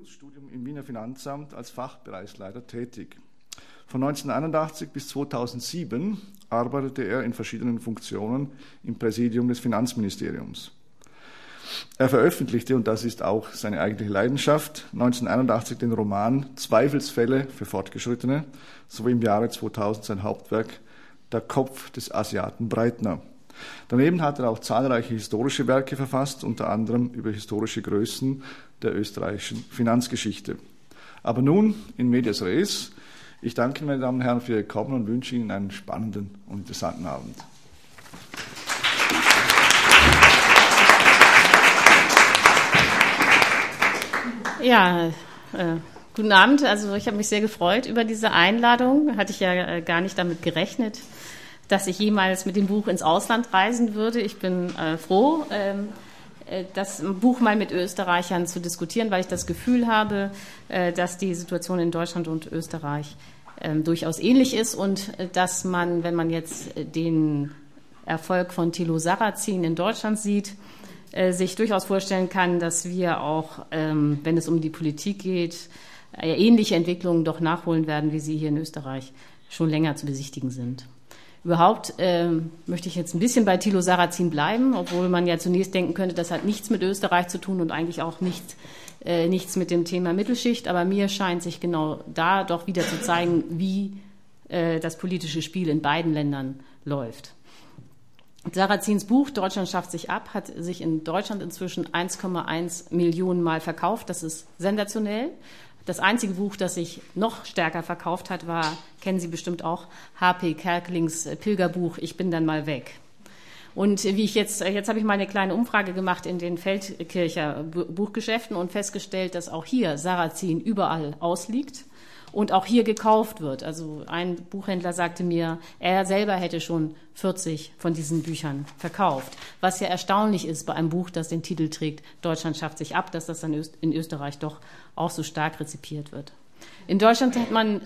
Berufsstudium im Wiener Finanzamt als Fachbereichsleiter tätig. Von 1981 bis 2007 arbeitete er in verschiedenen Funktionen im Präsidium des Finanzministeriums. Er veröffentlichte, und das ist auch seine eigentliche Leidenschaft, 1981 den Roman Zweifelsfälle für Fortgeschrittene sowie im Jahre 2000 sein Hauptwerk Der Kopf des Asiaten Breitner. Daneben hat er auch zahlreiche historische Werke verfasst, unter anderem über historische Größen der österreichischen Finanzgeschichte. Aber nun in medias res. Ich danke Ihnen, meine Damen und Herren, für Ihr Kommen und wünsche Ihnen einen spannenden und interessanten Abend. Ja, guten Abend. Also ich habe mich sehr gefreut über diese Einladung. Hatte ich ja gar nicht damit gerechnet, dass ich jemals mit dem Buch ins Ausland reisen würde. Ich bin froh, das Buch mal mit Österreichern zu diskutieren, weil ich das Gefühl habe, dass die Situation in Deutschland und Österreich durchaus ähnlich ist und dass man, wenn man jetzt den Erfolg von Thilo Sarrazin in Deutschland sieht, sich durchaus vorstellen kann, dass wir auch, wenn es um die Politik geht, ähnliche Entwicklungen doch nachholen werden, wie sie hier in Österreich schon länger zu besichtigen sind. Überhaupt möchte ich jetzt ein bisschen bei Thilo Sarrazin bleiben, obwohl man ja zunächst denken könnte, das hat nichts mit Österreich zu tun und eigentlich auch nichts mit dem Thema Mittelschicht. Aber mir scheint sich genau da doch wieder zu zeigen, wie das politische Spiel in beiden Ländern läuft. Sarrazins Buch Deutschland schafft sich ab hat sich in Deutschland inzwischen 1,1 Millionen Mal verkauft. Das ist sensationell. Das einzige Buch, das sich noch stärker verkauft hat, war, kennen Sie bestimmt auch, H.P. Kerkelings Pilgerbuch Ich bin dann mal weg. Und wie ich jetzt habe ich mal eine kleine Umfrage gemacht in den Feldkircher Buchgeschäften und festgestellt, dass auch hier Sarrazin überall ausliegt und auch hier gekauft wird. Also ein Buchhändler sagte mir, er selber hätte schon 40 von diesen Büchern verkauft. Was ja erstaunlich ist bei einem Buch, das den Titel trägt, Deutschland schafft sich ab, dass das dann in Österreich doch auch so stark rezipiert wird. In Deutschland hat man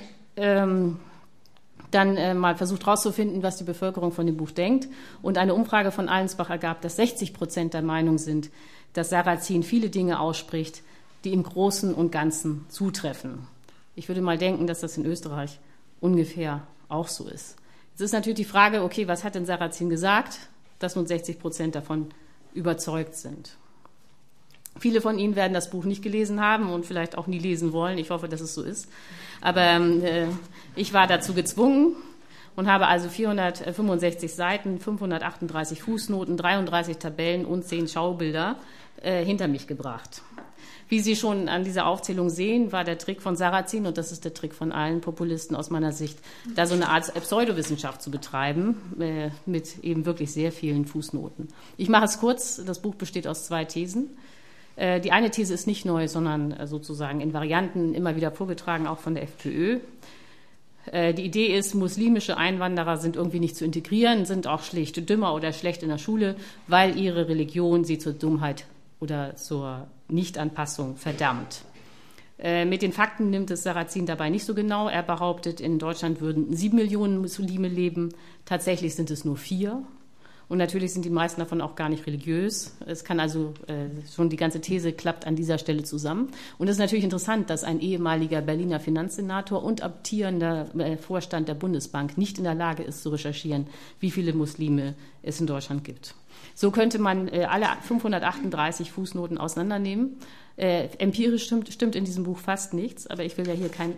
dann mal versucht herauszufinden, was die Bevölkerung von dem Buch denkt. Und eine Umfrage von Allensbach ergab, dass 60% der Meinung sind, dass Sarrazin viele Dinge ausspricht, die im Großen und Ganzen zutreffen. Ich würde mal denken, dass das in Österreich ungefähr auch so ist. Jetzt ist natürlich die Frage, okay, was hat denn Sarrazin gesagt, dass nun 60% davon überzeugt sind? Viele von Ihnen werden das Buch nicht gelesen haben und vielleicht auch nie lesen wollen. Ich hoffe, dass es so ist. Aber ich war dazu gezwungen und habe also 465 Seiten, 538 Fußnoten, 33 Tabellen und 10 Schaubilder hinter mich gebracht. Wie Sie schon an dieser Aufzählung sehen, war der Trick von Sarrazin, und das ist der Trick von allen Populisten aus meiner Sicht, da so eine Art Pseudowissenschaft zu betreiben, mit eben wirklich sehr vielen Fußnoten. Ich mache es kurz, das Buch besteht aus 2 Thesen. Die eine These ist nicht neu, sondern sozusagen in Varianten immer wieder vorgetragen, auch von der FPÖ. Die Idee ist, muslimische Einwanderer sind irgendwie nicht zu integrieren, sind auch schlicht dümmer oder schlecht in der Schule, weil ihre Religion sie zur Dummheit oder zur Nichtanpassung verdammt. Mit den Fakten nimmt es Sarrazin dabei nicht so genau. Er behauptet, in Deutschland würden 7 Millionen Muslime leben. Tatsächlich sind es nur 4. Und natürlich sind die meisten davon auch gar nicht religiös. Es kann also schon die ganze These klappt an dieser Stelle zusammen. Und es ist natürlich interessant, dass ein ehemaliger Berliner Finanzsenator und amtierender Vorstand der Bundesbank nicht in der Lage ist zu recherchieren, wie viele Muslime es in Deutschland gibt. So könnte man alle 538 Fußnoten auseinandernehmen. Empirisch stimmt in diesem Buch fast nichts, aber ich will ja hier kein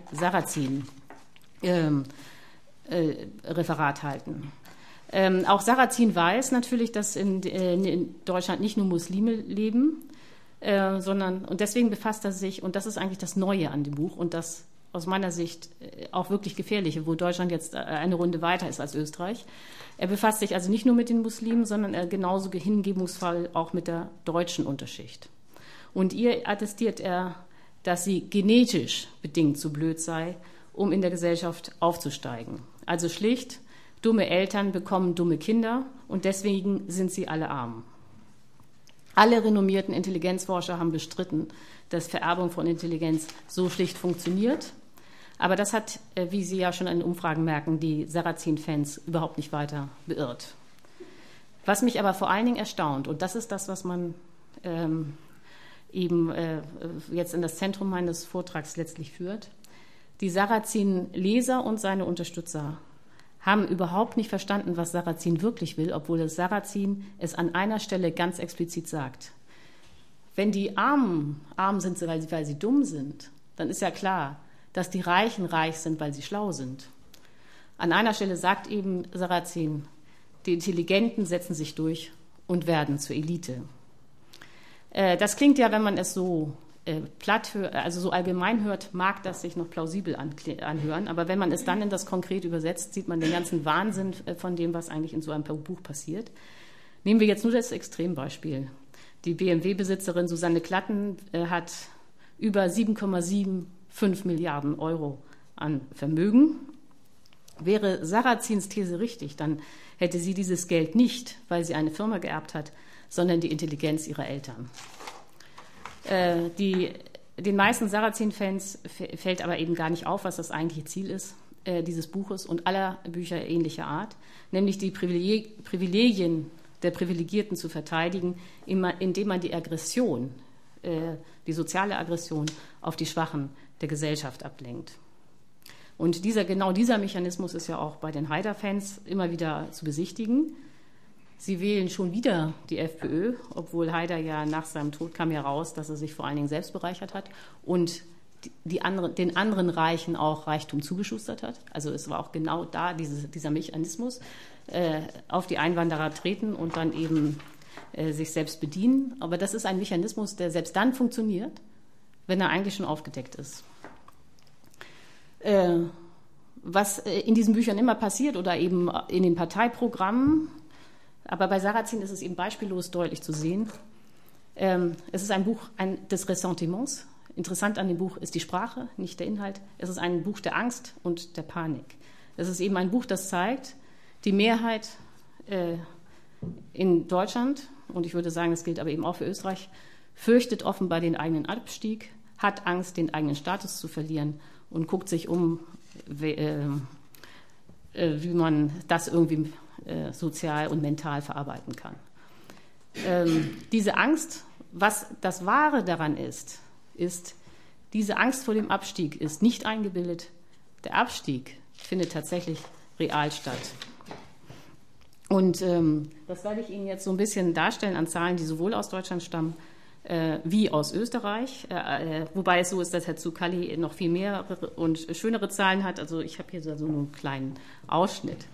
Sarrazin-Referat halten. Auch Sarrazin weiß natürlich, dass in Deutschland nicht nur Muslime leben, und deswegen befasst er sich, und das ist eigentlich das Neue an dem Buch und das aus meiner Sicht auch wirklich Gefährliche, wo Deutschland jetzt eine Runde weiter ist als Österreich. Er befasst sich also nicht nur mit den Muslimen, sondern genauso hingebungsvoll auch mit der deutschen Unterschicht. Und ihr attestiert er, dass sie genetisch bedingt zu blöd sei, um in der Gesellschaft aufzusteigen. Also schlicht, dumme Eltern bekommen dumme Kinder und deswegen sind sie alle arm. Alle renommierten Intelligenzforscher haben bestritten, dass Vererbung von Intelligenz so schlicht funktioniert. Aber das hat, wie Sie ja schon an den Umfragen merken, die Sarrazin-Fans überhaupt nicht weiter beirrt. Was mich aber vor allen Dingen erstaunt, und das ist das, was man eben jetzt in das Zentrum meines Vortrags letztlich führt. Die Sarrazin-Leser und seine Unterstützer haben überhaupt nicht verstanden, was Sarrazin wirklich will, obwohl das Sarrazin es an einer Stelle ganz explizit sagt. Wenn die Armen arm sind, weil sie dumm sind, dann ist ja klar, dass die Reichen reich sind, weil sie schlau sind. An einer Stelle sagt eben Sarrazin, die Intelligenten setzen sich durch und werden zur Elite. Das klingt ja, wenn man es so platt hört, also so allgemein hört, mag das sich noch plausibel anhören, aber wenn man es dann in das Konkret übersetzt, sieht man den ganzen Wahnsinn von dem, was eigentlich in so einem Buch passiert. Nehmen wir jetzt nur das Extrembeispiel. Die BMW-Besitzerin Susanne Klatten hat über 7,75 Milliarden Euro an Vermögen. Wäre Sarrazins These richtig, dann hätte sie dieses Geld nicht, weil sie eine Firma geerbt hat, sondern die Intelligenz ihrer Eltern. Den meisten Sarrazin-Fans fällt aber eben gar nicht auf, was das eigentliche Ziel ist dieses Buches und aller Bücher ähnlicher Art, nämlich die Privilegien der Privilegierten zu verteidigen, indem man die Aggression, die soziale Aggression auf die Schwachen der Gesellschaft ablenkt. Und genau dieser Mechanismus ist ja auch bei den Haider-Fans immer wieder zu besichtigen. Sie wählen schon wieder die FPÖ, obwohl Haider ja nach seinem Tod kam ja raus, dass er sich vor allen Dingen selbst bereichert hat und den anderen Reichen auch Reichtum zugeschustert hat. Also es war auch genau da dieser Mechanismus, auf die Einwanderer treten und dann eben sich selbst bedienen. Aber das ist ein Mechanismus, der selbst dann funktioniert, wenn er eigentlich schon aufgedeckt ist. Was in diesen Büchern immer passiert oder eben in den Parteiprogrammen, aber bei Sarrazin ist es eben beispiellos deutlich zu sehen. Es ist ein Buch des Ressentiments. Interessant an dem Buch ist die Sprache, nicht der Inhalt. Es ist ein Buch der Angst und der Panik. Es ist eben ein Buch, das zeigt, die Mehrheit in Deutschland, und ich würde sagen, das gilt aber eben auch für Österreich, fürchtet offenbar den eigenen Abstieg, hat Angst, den eigenen Status zu verlieren und guckt sich um, wie man das irgendwie sozial und mental verarbeiten kann. Diese Angst, was das Wahre daran ist, diese Angst vor dem Abstieg ist nicht eingebildet. Der Abstieg findet tatsächlich real statt. Und das werde ich Ihnen jetzt so ein bisschen darstellen an Zahlen, die sowohl aus Deutschland stammen wie aus Österreich. Wobei es so ist, dass Herr Tsukalli noch viel mehr und schönere Zahlen hat. Also ich habe hier so einen kleinen Ausschnitt.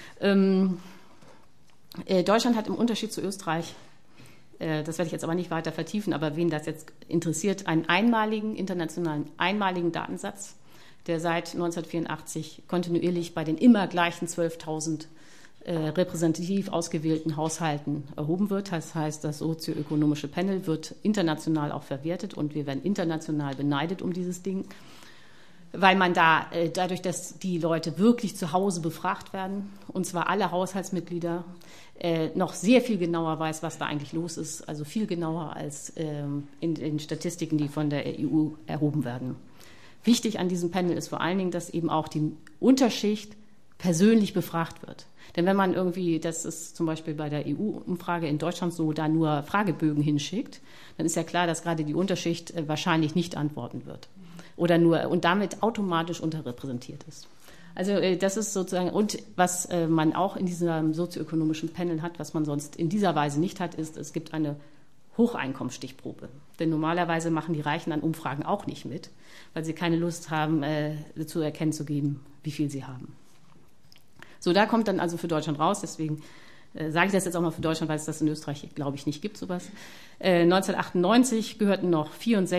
Deutschland hat im Unterschied zu Österreich, das werde ich jetzt aber nicht weiter vertiefen, aber wen das jetzt interessiert, einen internationalen Datensatz, der seit 1984 kontinuierlich bei den immer gleichen 12.000 repräsentativ ausgewählten Haushalten erhoben wird. Das heißt, das sozioökonomische Panel wird international auch verwertet und wir werden international beneidet um dieses Ding, weil man dadurch, dass die Leute wirklich zu Hause befragt werden, und zwar alle Haushaltsmitglieder, noch sehr viel genauer weiß, was da eigentlich los ist, also viel genauer als in den Statistiken, die von der EU erhoben werden. Wichtig an diesem Panel ist vor allen Dingen, dass eben auch die Unterschicht persönlich befragt wird. Denn wenn man irgendwie, das ist zum Beispiel bei der EU-Umfrage in Deutschland so, da nur Fragebögen hinschickt, dann ist ja klar, dass gerade die Unterschicht wahrscheinlich nicht antworten wird. Oder nur und damit automatisch unterrepräsentiert ist. Also das ist sozusagen, und was man auch in diesem sozioökonomischen Panel hat, was man sonst in dieser Weise nicht hat, ist, es gibt eine Hocheinkommensstichprobe. Denn normalerweise machen die Reichen an Umfragen auch nicht mit, weil sie keine Lust haben, zu erkennen zu geben, wie viel sie haben. So, da kommt dann also für Deutschland raus, deswegen sage ich das jetzt auch mal für Deutschland, weil es das in Österreich, glaube ich, nicht gibt, sowas. 1998 gehörten noch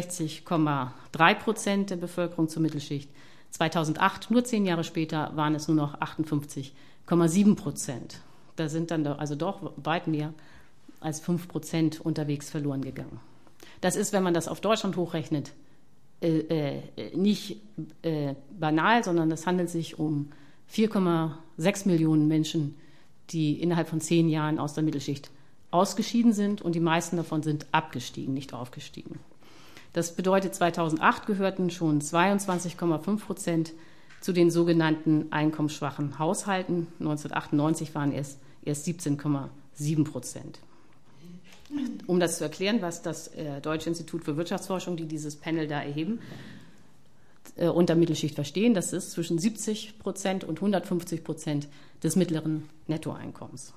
64,3% der Bevölkerung zur Mittelschicht. 2008, nur 10 Jahre später, waren es nur noch 58,7%. Da sind dann also doch weit mehr als 5% unterwegs verloren gegangen. Das ist, wenn man das auf Deutschland hochrechnet, nicht banal, sondern es handelt sich um 4,6 Millionen Menschen, die innerhalb von 10 Jahren aus der Mittelschicht ausgeschieden sind und die meisten davon sind abgestiegen, nicht aufgestiegen. Das bedeutet, 2008 gehörten schon 22,5% zu den sogenannten einkommensschwachen Haushalten. 1998 waren es erst 17,7%. Um das zu erklären, was das Deutsche Institut für Wirtschaftsforschung, die dieses Panel da erheben, unter Mittelschicht verstehen, das ist zwischen 70% und 150% des mittleren Nettoeinkommens.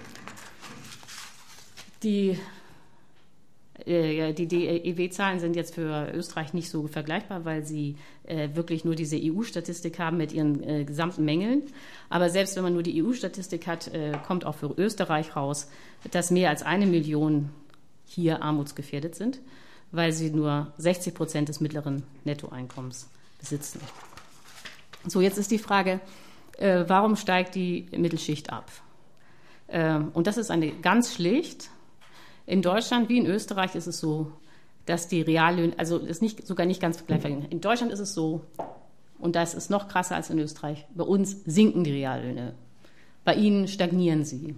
Die DEW-Zahlen sind jetzt für Österreich nicht so vergleichbar, weil sie wirklich nur diese EU-Statistik haben mit ihren gesamten Mängeln. Aber selbst wenn man nur die EU-Statistik hat, kommt auch für Österreich raus, dass mehr als 1 Million hier armutsgefährdet sind, weil sie nur 60% des mittleren Nettoeinkommens besitzen. So, jetzt ist die Frage, warum steigt die Mittelschicht ab? Und das ist ganz schlicht. In Deutschland wie in Österreich ist es so, dass die Reallöhne, also ist sogar nicht ganz gleich vergleichbar. In Deutschland ist es so, und das ist noch krasser als in Österreich, bei uns sinken die Reallöhne. Bei ihnen stagnieren sie.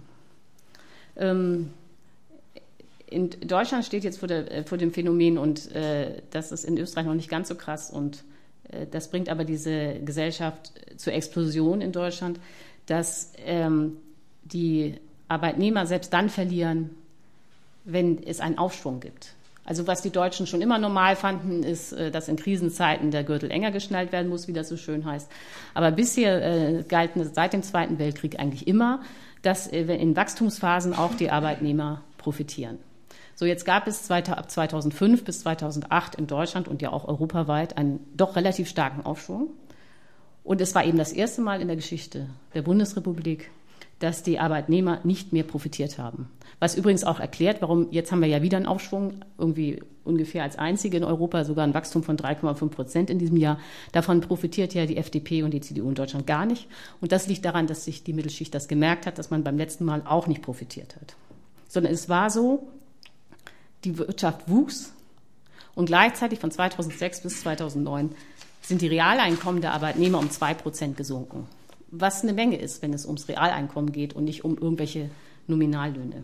In Deutschland steht jetzt vor dem Phänomen, und das ist in Österreich noch nicht ganz so krass, und das bringt aber diese Gesellschaft zur Explosion in Deutschland, dass die Arbeitnehmer selbst dann verlieren, wenn es einen Aufschwung gibt. Also was die Deutschen schon immer normal fanden, ist, dass in Krisenzeiten der Gürtel enger geschnallt werden muss, wie das so schön heißt. Aber bisher galt seit dem Zweiten Weltkrieg eigentlich immer, dass in Wachstumsphasen auch die Arbeitnehmer profitieren. So, jetzt gab es ab 2005 bis 2008 in Deutschland und ja auch europaweit einen doch relativ starken Aufschwung. Und es war eben das erste Mal in der Geschichte der Bundesrepublik, dass die Arbeitnehmer nicht mehr profitiert haben. Was übrigens auch erklärt, warum, jetzt haben wir ja wieder einen Aufschwung, irgendwie ungefähr als einzige in Europa, sogar ein Wachstum von 3,5% in diesem Jahr. Davon profitiert ja die FDP und die CDU in Deutschland gar nicht. Und das liegt daran, dass sich die Mittelschicht das gemerkt hat, dass man beim letzten Mal auch nicht profitiert hat. Sondern es war so, die Wirtschaft wuchs und gleichzeitig von 2006 bis 2009 sind die Realeinkommen der Arbeitnehmer um 2% gesunken. Was eine Menge ist, wenn es ums Realeinkommen geht und nicht um irgendwelche Nominallöhne.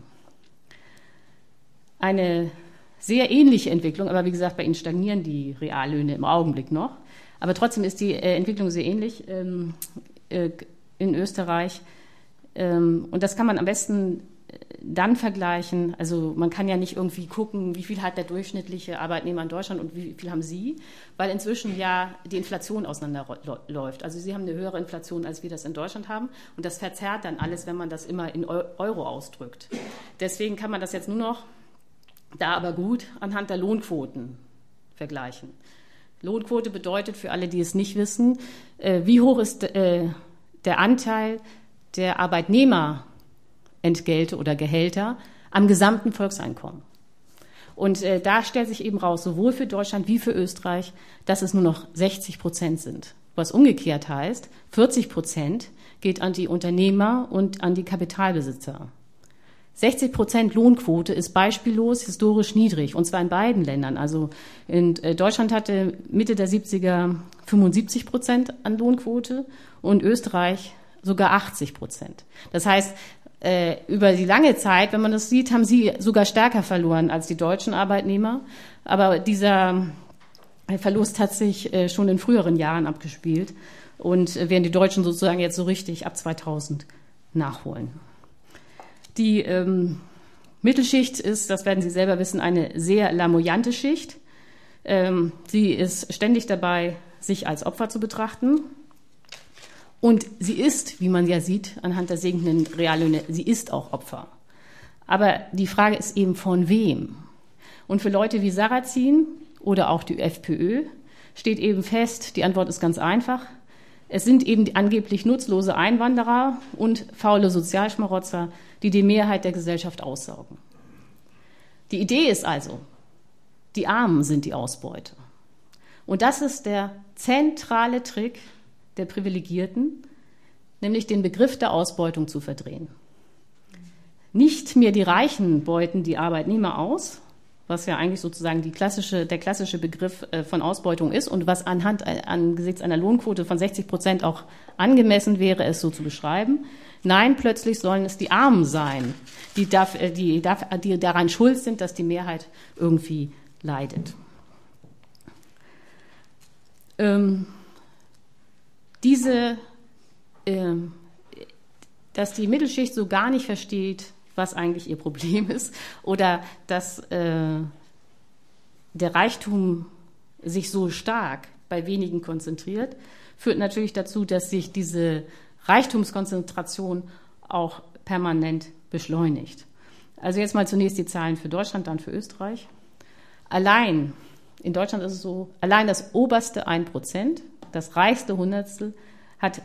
Eine sehr ähnliche Entwicklung, aber wie gesagt, bei Ihnen stagnieren die Reallöhne im Augenblick noch. Aber trotzdem ist die Entwicklung sehr ähnlich in Österreich. Und das kann man am besten dann vergleichen. Also man kann ja nicht irgendwie gucken, wie viel hat der durchschnittliche Arbeitnehmer in Deutschland und wie viel haben Sie, weil inzwischen ja die Inflation auseinanderläuft. Also Sie haben eine höhere Inflation, als wir das in Deutschland haben. Und das verzerrt dann alles, wenn man das immer in Euro ausdrückt. Deswegen kann man das jetzt nur noch, da aber gut, anhand der Lohnquoten vergleichen. Lohnquote bedeutet für alle, die es nicht wissen, wie hoch ist der Anteil der Arbeitnehmerentgelte oder Gehälter am gesamten Volkseinkommen. Und da stellt sich eben raus, sowohl für Deutschland wie für Österreich, dass es nur noch 60% sind. Was umgekehrt heißt, 40% geht an die Unternehmer und an die Kapitalbesitzer. 60% Lohnquote ist beispiellos historisch niedrig, und zwar in beiden Ländern. Also in Deutschland hatte Mitte der 70er 75% an Lohnquote und Österreich sogar 80%. Das heißt, über die lange Zeit, wenn man das sieht, haben sie sogar stärker verloren als die deutschen Arbeitnehmer. Aber dieser Verlust hat sich schon in früheren Jahren abgespielt und werden die Deutschen sozusagen jetzt so richtig ab 2000 nachholen. Die Mittelschicht ist, das werden Sie selber wissen, eine sehr lamoyante Schicht. Sie ist ständig dabei, sich als Opfer zu betrachten. Und sie ist, wie man ja sieht, anhand der sinkenden Reallöhne, sie ist auch Opfer. Aber die Frage ist eben, von wem? Und für Leute wie Sarrazin oder auch die FPÖ steht eben fest, die Antwort ist ganz einfach, es sind eben angeblich nutzlose Einwanderer und faule Sozialschmarotzer, die die Mehrheit der Gesellschaft aussaugen. Die Idee ist also, die Armen sind die Ausbeute. Und das ist der zentrale Trick der Privilegierten, nämlich den Begriff der Ausbeutung zu verdrehen. Nicht mehr die Reichen beuten die Arbeitnehmer aus, was ja eigentlich sozusagen der klassische Begriff von Ausbeutung ist und was angesichts einer Lohnquote von 60% auch angemessen wäre, es so zu beschreiben. Nein, plötzlich sollen es die Armen sein, die daran schuld sind, dass die Mehrheit irgendwie leidet. Dass die Mittelschicht so gar nicht versteht, was eigentlich ihr Problem ist, oder dass der Reichtum sich so stark bei wenigen konzentriert, führt natürlich dazu, dass sich diese Reichtumskonzentration auch permanent beschleunigt. Also jetzt mal zunächst die Zahlen für Deutschland, dann für Österreich. Allein, in Deutschland ist es so, allein das oberste 1%, das reichste Hundertstel, hat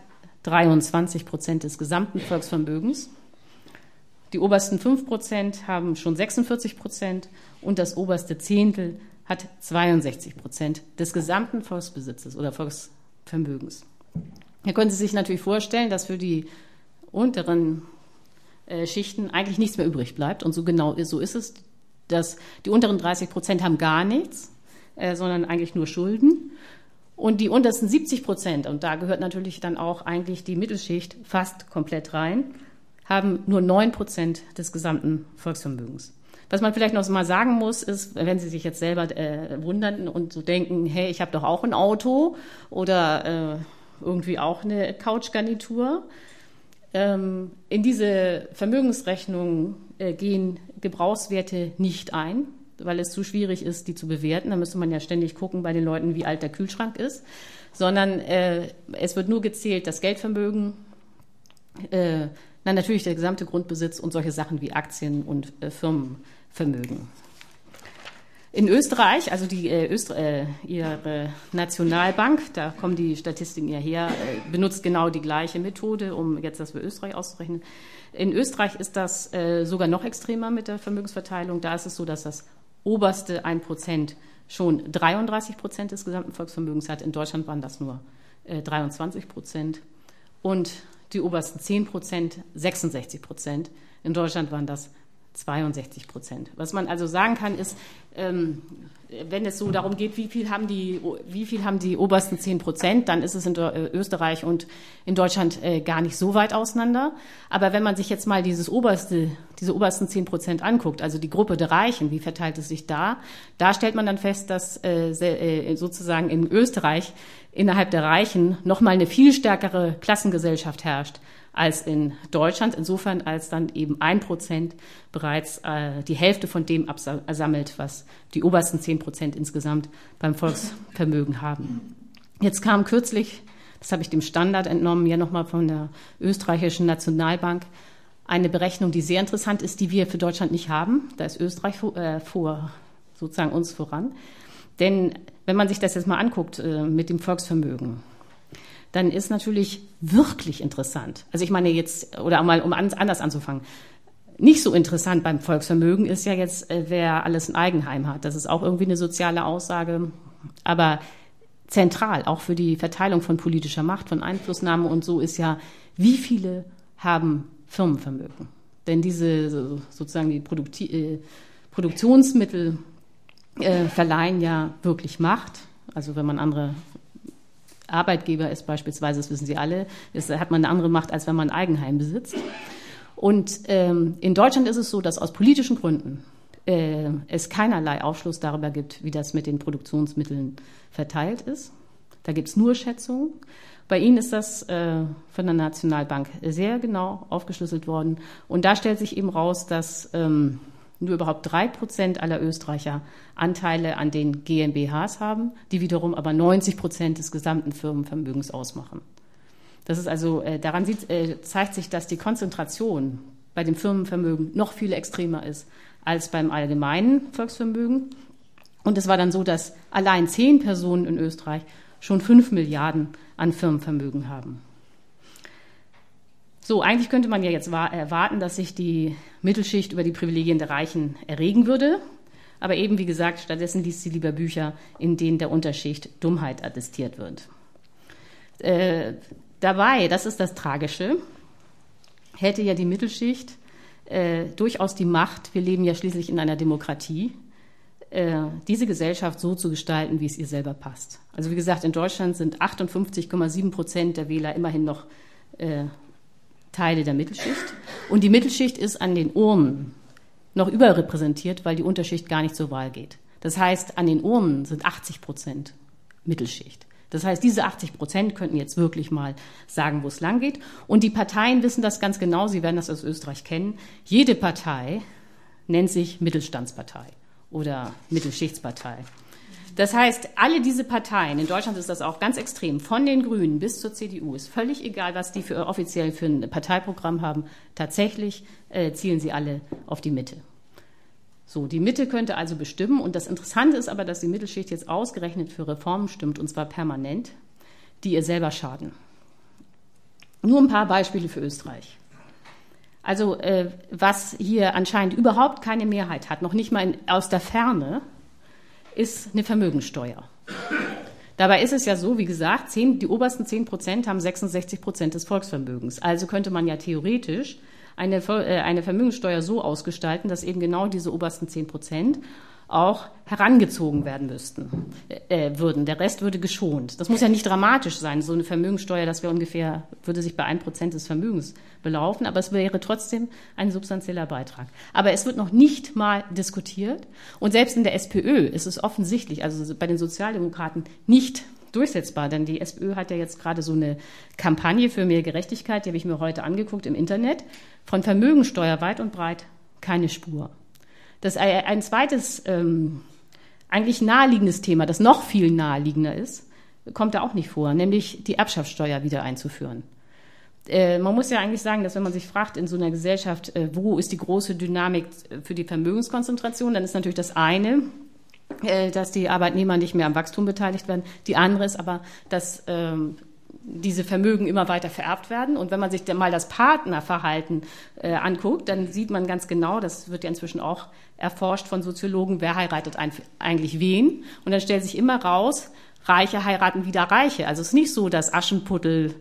23% des gesamten Volksvermögens. Die obersten 5% haben schon 46% und das oberste Zehntel hat 62% des gesamten Volksbesitzes oder Volksvermögens. Hier können Sie sich natürlich vorstellen, dass für die unteren Schichten eigentlich nichts mehr übrig bleibt. Und so ist es, dass die unteren 30% haben gar nichts, sondern eigentlich nur Schulden. Und die untersten 70%, und da gehört natürlich dann auch eigentlich die Mittelschicht fast komplett rein, haben nur 9% des gesamten Volksvermögens. Was man vielleicht noch mal sagen muss, ist, wenn Sie sich jetzt selber wundern und so denken, hey, ich habe doch auch ein Auto oder irgendwie auch eine Couchgarnitur. In diese Vermögensrechnung gehen Gebrauchswerte nicht ein, weil es zu schwierig ist, die zu bewerten. Da müsste man ja ständig gucken bei den Leuten, wie alt der Kühlschrank ist. Sondern es wird nur gezählt das Geldvermögen, dann natürlich der gesamte Grundbesitz und solche Sachen wie Aktien und Firmenvermögen. In Österreich, also ihre Nationalbank, da kommen die Statistiken ja her, benutzt genau die gleiche Methode, um jetzt das für Österreich auszurechnen. In Österreich ist das sogar noch extremer mit der Vermögensverteilung. Da ist es so, dass das oberste 1% schon 33% des gesamten Volksvermögens hat. In Deutschland waren das nur 23%. Und die obersten 10% 66%. In Deutschland waren das 62%. Was man also sagen kann, ist, wenn es so darum geht, wie viel haben die obersten 10%, dann ist es in Österreich und in Deutschland gar nicht so weit auseinander. Aber wenn man sich jetzt mal diese obersten 10% anguckt, also die Gruppe der Reichen, wie verteilt es sich da stellt man dann fest, dass sozusagen in Österreich innerhalb der Reichen nochmal eine viel stärkere Klassengesellschaft herrscht als in Deutschland, insofern als dann eben 1% bereits die Hälfte von dem absammelt, was die obersten 10% insgesamt beim Volksvermögen haben. Jetzt kam kürzlich, das habe ich dem Standard entnommen, ja nochmal von der österreichischen Nationalbank, eine Berechnung, die sehr interessant ist, die wir für Deutschland nicht haben. Da ist Österreich sozusagen uns voran. Denn wenn man sich das jetzt mal anguckt mit dem Volksvermögen, dann ist natürlich wirklich interessant. Also ich meine jetzt, oder mal um anders anzufangen, nicht so interessant beim Volksvermögen ist ja jetzt, wer alles ein Eigenheim hat. Das ist auch irgendwie eine soziale Aussage, aber zentral, auch für die Verteilung von politischer Macht, von Einflussnahme und so ist ja, wie viele haben Firmenvermögen? Denn diese sozusagen die Produktionsmittel verleihen ja wirklich Macht. Also wenn man andere Arbeitgeber ist beispielsweise, das wissen Sie alle, hat man eine andere Macht, als wenn man ein Eigenheim besitzt. Und in Deutschland ist es so, dass aus politischen Gründen es keinerlei Aufschluss darüber gibt, wie das mit den Produktionsmitteln verteilt ist. Da gibt es nur Schätzungen. Bei Ihnen ist das von der Nationalbank sehr genau aufgeschlüsselt worden. Und da stellt sich eben raus, dass nur überhaupt 3% aller Österreicher Anteile an den GmbHs haben, die wiederum aber 90% des gesamten Firmenvermögens ausmachen. Das ist also, daran zeigt sich, dass die Konzentration bei dem Firmenvermögen noch viel extremer ist als beim allgemeinen Volksvermögen. Und es war dann so, dass allein 10 Personen in Österreich schon 5 Milliarden an Firmenvermögen haben. So, eigentlich könnte man ja jetzt erwarten, dass sich die Mittelschicht über die Privilegien der Reichen erregen würde. Aber eben, wie gesagt, stattdessen liest sie lieber Bücher, in denen der Unterschicht Dummheit attestiert wird. Dabei, das ist das Tragische, hätte ja die Mittelschicht durchaus die Macht, wir leben ja schließlich in einer Demokratie, diese Gesellschaft so zu gestalten, wie es ihr selber passt. Also wie gesagt, in Deutschland sind 58,7% der Wähler immerhin noch Teile der Mittelschicht. Und die Mittelschicht ist an den Urnen noch überrepräsentiert, weil die Unterschicht gar nicht zur Wahl geht. Das heißt, an den Urnen sind 80% Mittelschicht. Das heißt, diese 80% könnten jetzt wirklich mal sagen, wo es lang geht. Und die Parteien wissen das ganz genau, Sie werden das aus Österreich kennen. Jede Partei nennt sich Mittelstandspartei oder Mittelschichtspartei. Das heißt, alle diese Parteien, in Deutschland ist das auch ganz extrem, von den Grünen bis zur CDU, ist völlig egal, was die offiziell für ein Parteiprogramm haben, tatsächlich zielen sie alle auf die Mitte. So, die Mitte könnte also bestimmen, und das Interessante ist aber, dass die Mittelschicht jetzt ausgerechnet für Reformen stimmt, und zwar permanent, die ihr selber schaden. Nur ein paar Beispiele für Österreich. Also was hier anscheinend überhaupt keine Mehrheit hat, noch nicht mal aus der Ferne, ist eine Vermögensteuer. Dabei ist es ja so, wie gesagt, die obersten 10% haben 66% des Volksvermögens. Also könnte man ja theoretisch eine Vermögenssteuer so ausgestalten, dass eben genau diese obersten 10% auch herangezogen werden würden. Der Rest würde geschont. Das muss ja nicht dramatisch sein. So eine Vermögenssteuer, das würde sich bei 1% des Vermögens belaufen, aber es wäre trotzdem ein substanzieller Beitrag. Aber es wird noch nicht mal diskutiert. Und selbst in der SPÖ ist es offensichtlich, also bei den Sozialdemokraten, nicht durchsetzbar, denn die SPÖ hat ja jetzt gerade so eine Kampagne für mehr Gerechtigkeit, die habe ich mir heute angeguckt im Internet, von Vermögensteuer weit und breit keine Spur. Das ist ein zweites, eigentlich naheliegendes Thema, das noch viel naheliegender ist, kommt da auch nicht vor, nämlich die Erbschaftssteuer wieder einzuführen. Man muss ja eigentlich sagen, dass wenn man sich fragt in so einer Gesellschaft, wo ist die große Dynamik für die Vermögenskonzentration, dann ist natürlich das eine, dass die Arbeitnehmer nicht mehr am Wachstum beteiligt werden. Die andere ist aber, dass diese Vermögen immer weiter vererbt werden. Und wenn man sich dann mal das Partnerverhalten anguckt, dann sieht man ganz genau, das wird ja inzwischen auch erforscht von Soziologen, wer heiratet eigentlich wen. Und dann stellt sich immer raus, Reiche heiraten wieder Reiche. Also es ist nicht so, dass Aschenputtel,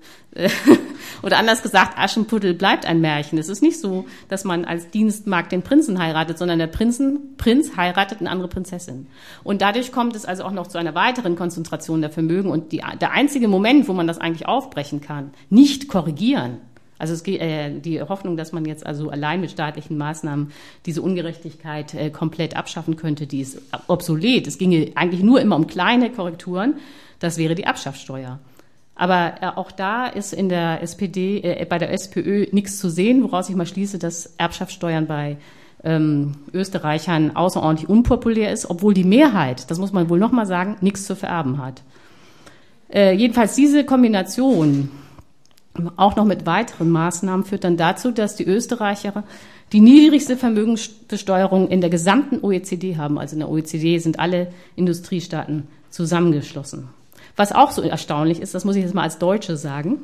oder anders gesagt, Aschenputtel bleibt ein Märchen. Es ist nicht so, dass man als Dienstmagd den Prinzen heiratet, sondern der Prinz heiratet eine andere Prinzessin. Und dadurch kommt es also auch noch zu einer weiteren Konzentration der Vermögen. Und der einzige Moment, wo man das eigentlich aufbrechen kann, nicht korrigieren. Also es geht, die Hoffnung, dass man jetzt also allein mit staatlichen Maßnahmen diese Ungerechtigkeit komplett abschaffen könnte, die ist obsolet. Es ginge eigentlich nur immer um kleine Korrekturen. Das wäre die Erbschaftssteuer. Aber auch da ist in der bei der SPÖ nichts zu sehen, woraus ich mal schließe, dass Erbschaftssteuern bei Österreichern außerordentlich unpopulär ist, obwohl die Mehrheit, das muss man wohl noch mal sagen, nichts zu vererben hat. Jedenfalls diese Kombination auch noch mit weiteren Maßnahmen führt dann dazu, dass die Österreicher die niedrigste Vermögensbesteuerung in der gesamten OECD haben. Also in der OECD sind alle Industriestaaten zusammengeschlossen. Was auch so erstaunlich ist, das muss ich jetzt mal als Deutsche sagen,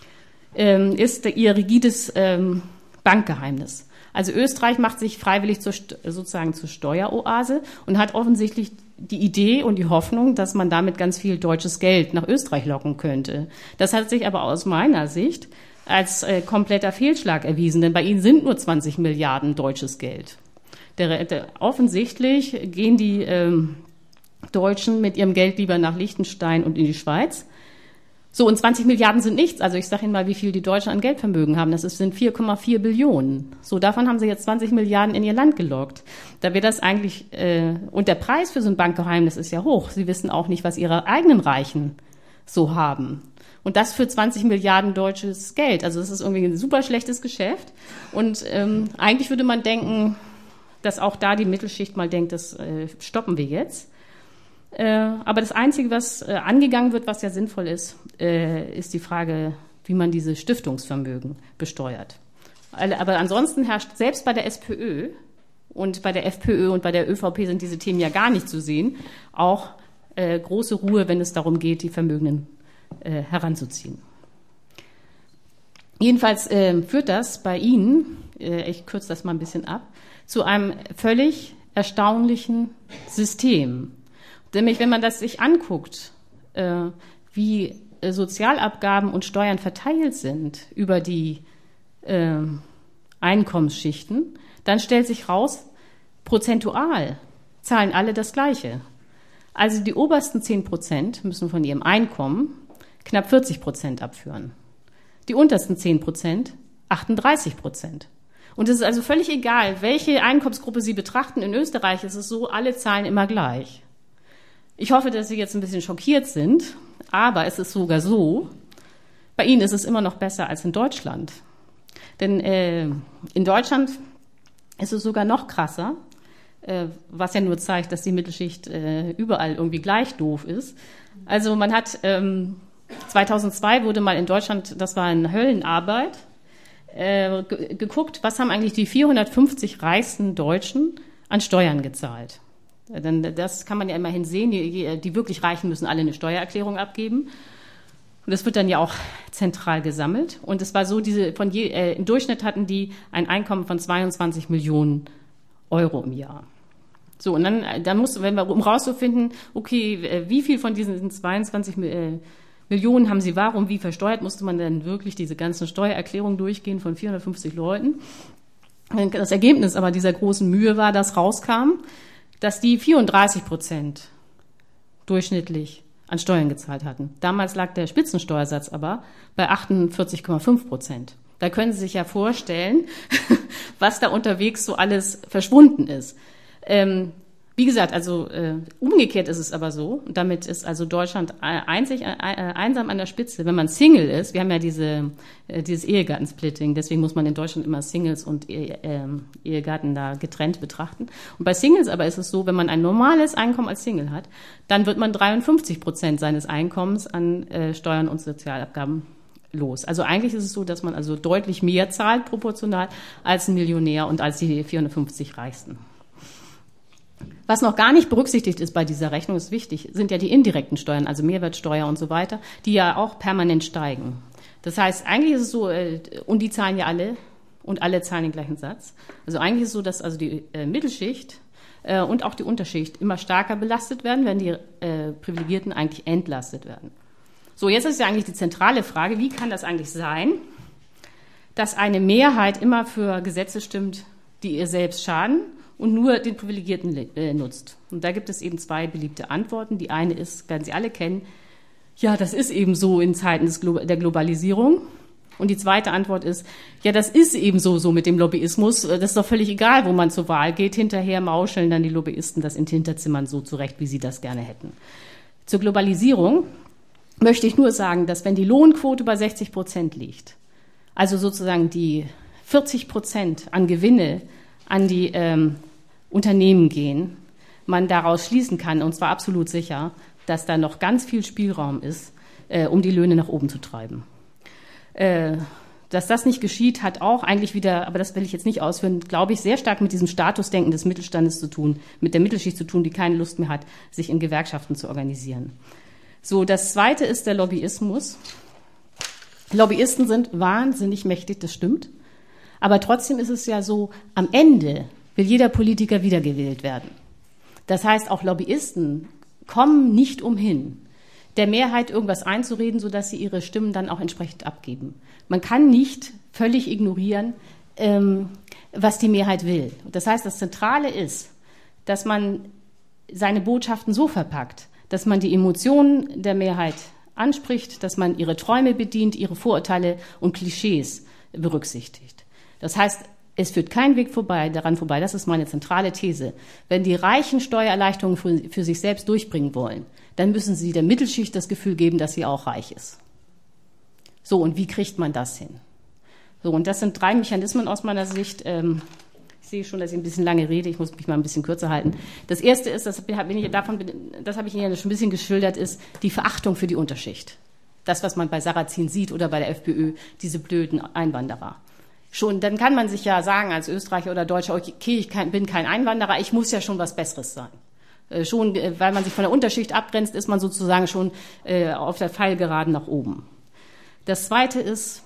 ist ihr rigides Bankgeheimnis. Also Österreich macht sich freiwillig sozusagen zur Steueroase und hat offensichtlich die Idee und die Hoffnung, dass man damit ganz viel deutsches Geld nach Österreich locken könnte. Das hat sich aber aus meiner Sicht als kompletter Fehlschlag erwiesen, denn bei ihnen sind nur 20 Milliarden deutsches Geld. Offensichtlich gehen die Deutschen mit ihrem Geld lieber nach Liechtenstein und in die Schweiz. So, und 20 Milliarden sind nichts. Also ich sage Ihnen mal, wie viel die Deutschen an Geldvermögen haben. Das sind 4,4 Billionen. So, davon haben sie jetzt 20 Milliarden in ihr Land gelockt. Da wird das eigentlich, und der Preis für so ein Bankgeheimnis ist ja hoch. Sie wissen auch nicht, was ihre eigenen Reichen so haben. Und das für 20 Milliarden deutsches Geld. Also das ist irgendwie ein super schlechtes Geschäft. Und eigentlich würde man denken, dass auch da die Mittelschicht mal denkt, das stoppen wir jetzt. Aber das Einzige, was angegangen wird, was ja sinnvoll ist, ist die Frage, wie man diese Stiftungsvermögen besteuert. Aber ansonsten herrscht selbst bei der SPÖ und bei der FPÖ und bei der ÖVP sind diese Themen ja gar nicht zu sehen, auch große Ruhe, wenn es darum geht, die Vermögenden heranzuziehen. Jedenfalls führt das bei Ihnen, ich kürze das mal ein bisschen ab, zu einem völlig erstaunlichen System. Nämlich, wenn man das sich anguckt, wie Sozialabgaben und Steuern verteilt sind über die Einkommensschichten, dann stellt sich raus, prozentual zahlen alle das Gleiche. Also die obersten 10% müssen von ihrem Einkommen knapp 40% abführen. Die untersten 10% 38%. Und es ist also völlig egal, welche Einkommensgruppe Sie betrachten. In Österreich ist es so, alle zahlen immer gleich. Ich hoffe, dass Sie jetzt ein bisschen schockiert sind, aber es ist sogar so, bei ihnen ist es immer noch besser als in Deutschland. Denn in Deutschland ist es sogar noch krasser, was ja nur zeigt, dass die Mittelschicht überall irgendwie gleich doof ist. Also man hat 2002 wurde mal in Deutschland, das war eine Höllenarbeit, geguckt, was haben eigentlich die 450 reichsten Deutschen an Steuern gezahlt. Denn das kann man ja immerhin sehen, die wirklich Reichen müssen alle eine Steuererklärung abgeben. Und das wird dann ja auch zentral gesammelt. Und es war so, im Durchschnitt hatten die ein Einkommen von 22 Millionen Euro im Jahr. So, und dann um rauszufinden, okay, wie viel von diesen 22 Millionen haben sie wie versteuert, musste man dann wirklich diese ganzen Steuererklärungen durchgehen von 450 Leuten. Das Ergebnis aber dieser großen Mühe war, dass rauskam, dass die 34% durchschnittlich an Steuern gezahlt hatten. Damals lag der Spitzensteuersatz aber bei 48,5%. Da können Sie sich ja vorstellen, was da unterwegs so alles verschwunden ist. Wie gesagt, also umgekehrt ist es aber so, und damit ist also Deutschland einsam an der Spitze. Wenn man Single ist, wir haben ja dieses Ehegattensplitting, deswegen muss man in Deutschland immer Singles und Ehegatten da getrennt betrachten. Und bei Singles aber ist es so, wenn man ein normales Einkommen als Single hat, dann wird man 53% seines Einkommens an Steuern und Sozialabgaben los. Also eigentlich ist es so, dass man also deutlich mehr zahlt proportional als ein Millionär und als die 450 Reichsten. Was noch gar nicht berücksichtigt ist bei dieser Rechnung, ist wichtig, sind ja die indirekten Steuern, also Mehrwertsteuer und so weiter, die ja auch permanent steigen. Das heißt, eigentlich ist es so, und die zahlen ja alle, und alle zahlen den gleichen Satz. Also eigentlich ist es so, dass also die Mittelschicht und auch die Unterschicht immer stärker belastet werden, wenn die Privilegierten eigentlich entlastet werden. So, jetzt ist ja eigentlich die zentrale Frage, wie kann das eigentlich sein, dass eine Mehrheit immer für Gesetze stimmt, die ihr selbst schaden und nur den Privilegierten nutzt. Und da gibt es eben zwei beliebte Antworten. Die eine ist, werden Sie alle kennen, ja, das ist eben so in Zeiten der Globalisierung. Und die zweite Antwort ist, ja, das ist eben so mit dem Lobbyismus. Das ist doch völlig egal, wo man zur Wahl geht. Hinterher mauscheln dann die Lobbyisten das in Hinterzimmern so zurecht, wie sie das gerne hätten. Zur Globalisierung möchte ich nur sagen, dass wenn die Lohnquote bei 60% liegt, also sozusagen die 40% an Gewinne an die Unternehmen gehen, man daraus schließen kann, und zwar absolut sicher, dass da noch ganz viel Spielraum ist, um die Löhne nach oben zu treiben. Dass das nicht geschieht, hat auch eigentlich wieder, aber das will ich jetzt nicht ausführen, glaube ich, sehr stark mit diesem Statusdenken des Mittelstandes zu tun, mit der Mittelschicht zu tun, die keine Lust mehr hat, sich in Gewerkschaften zu organisieren. So, das Zweite ist der Lobbyismus. Lobbyisten sind wahnsinnig mächtig, das stimmt. Aber trotzdem ist es ja so, am Ende will jeder Politiker wiedergewählt werden. Das heißt, auch Lobbyisten kommen nicht umhin, der Mehrheit irgendwas einzureden, sodass sie ihre Stimmen dann auch entsprechend abgeben. Man kann nicht völlig ignorieren, was die Mehrheit will. Das heißt, das Zentrale ist, dass man seine Botschaften so verpackt, dass man die Emotionen der Mehrheit anspricht, dass man ihre Träume bedient, ihre Vorurteile und Klischees berücksichtigt. Das heißt, es führt kein Weg daran vorbei, das ist meine zentrale These. Wenn die Reichen Steuererleichterungen für sich selbst durchbringen wollen, dann müssen sie der Mittelschicht das Gefühl geben, dass sie auch reich ist. So, und wie kriegt man das hin? So, und das sind 3 Mechanismen aus meiner Sicht. Ich sehe schon, dass ich ein bisschen lange rede, ich muss mich mal ein bisschen kürzer halten. Das erste ist, das habe ich Ihnen ja schon ein bisschen geschildert, ist die Verachtung für die Unterschicht. Das, was man bei Sarrazin sieht oder bei der FPÖ, diese blöden Einwanderer. Schon, dann kann man sich ja sagen als Österreicher oder Deutscher, okay, ich bin kein Einwanderer, ich muss ja schon was Besseres sein. Schon, weil man sich von der Unterschicht abgrenzt, ist man sozusagen schon auf der Pfeilgeraden nach oben. Das Zweite ist,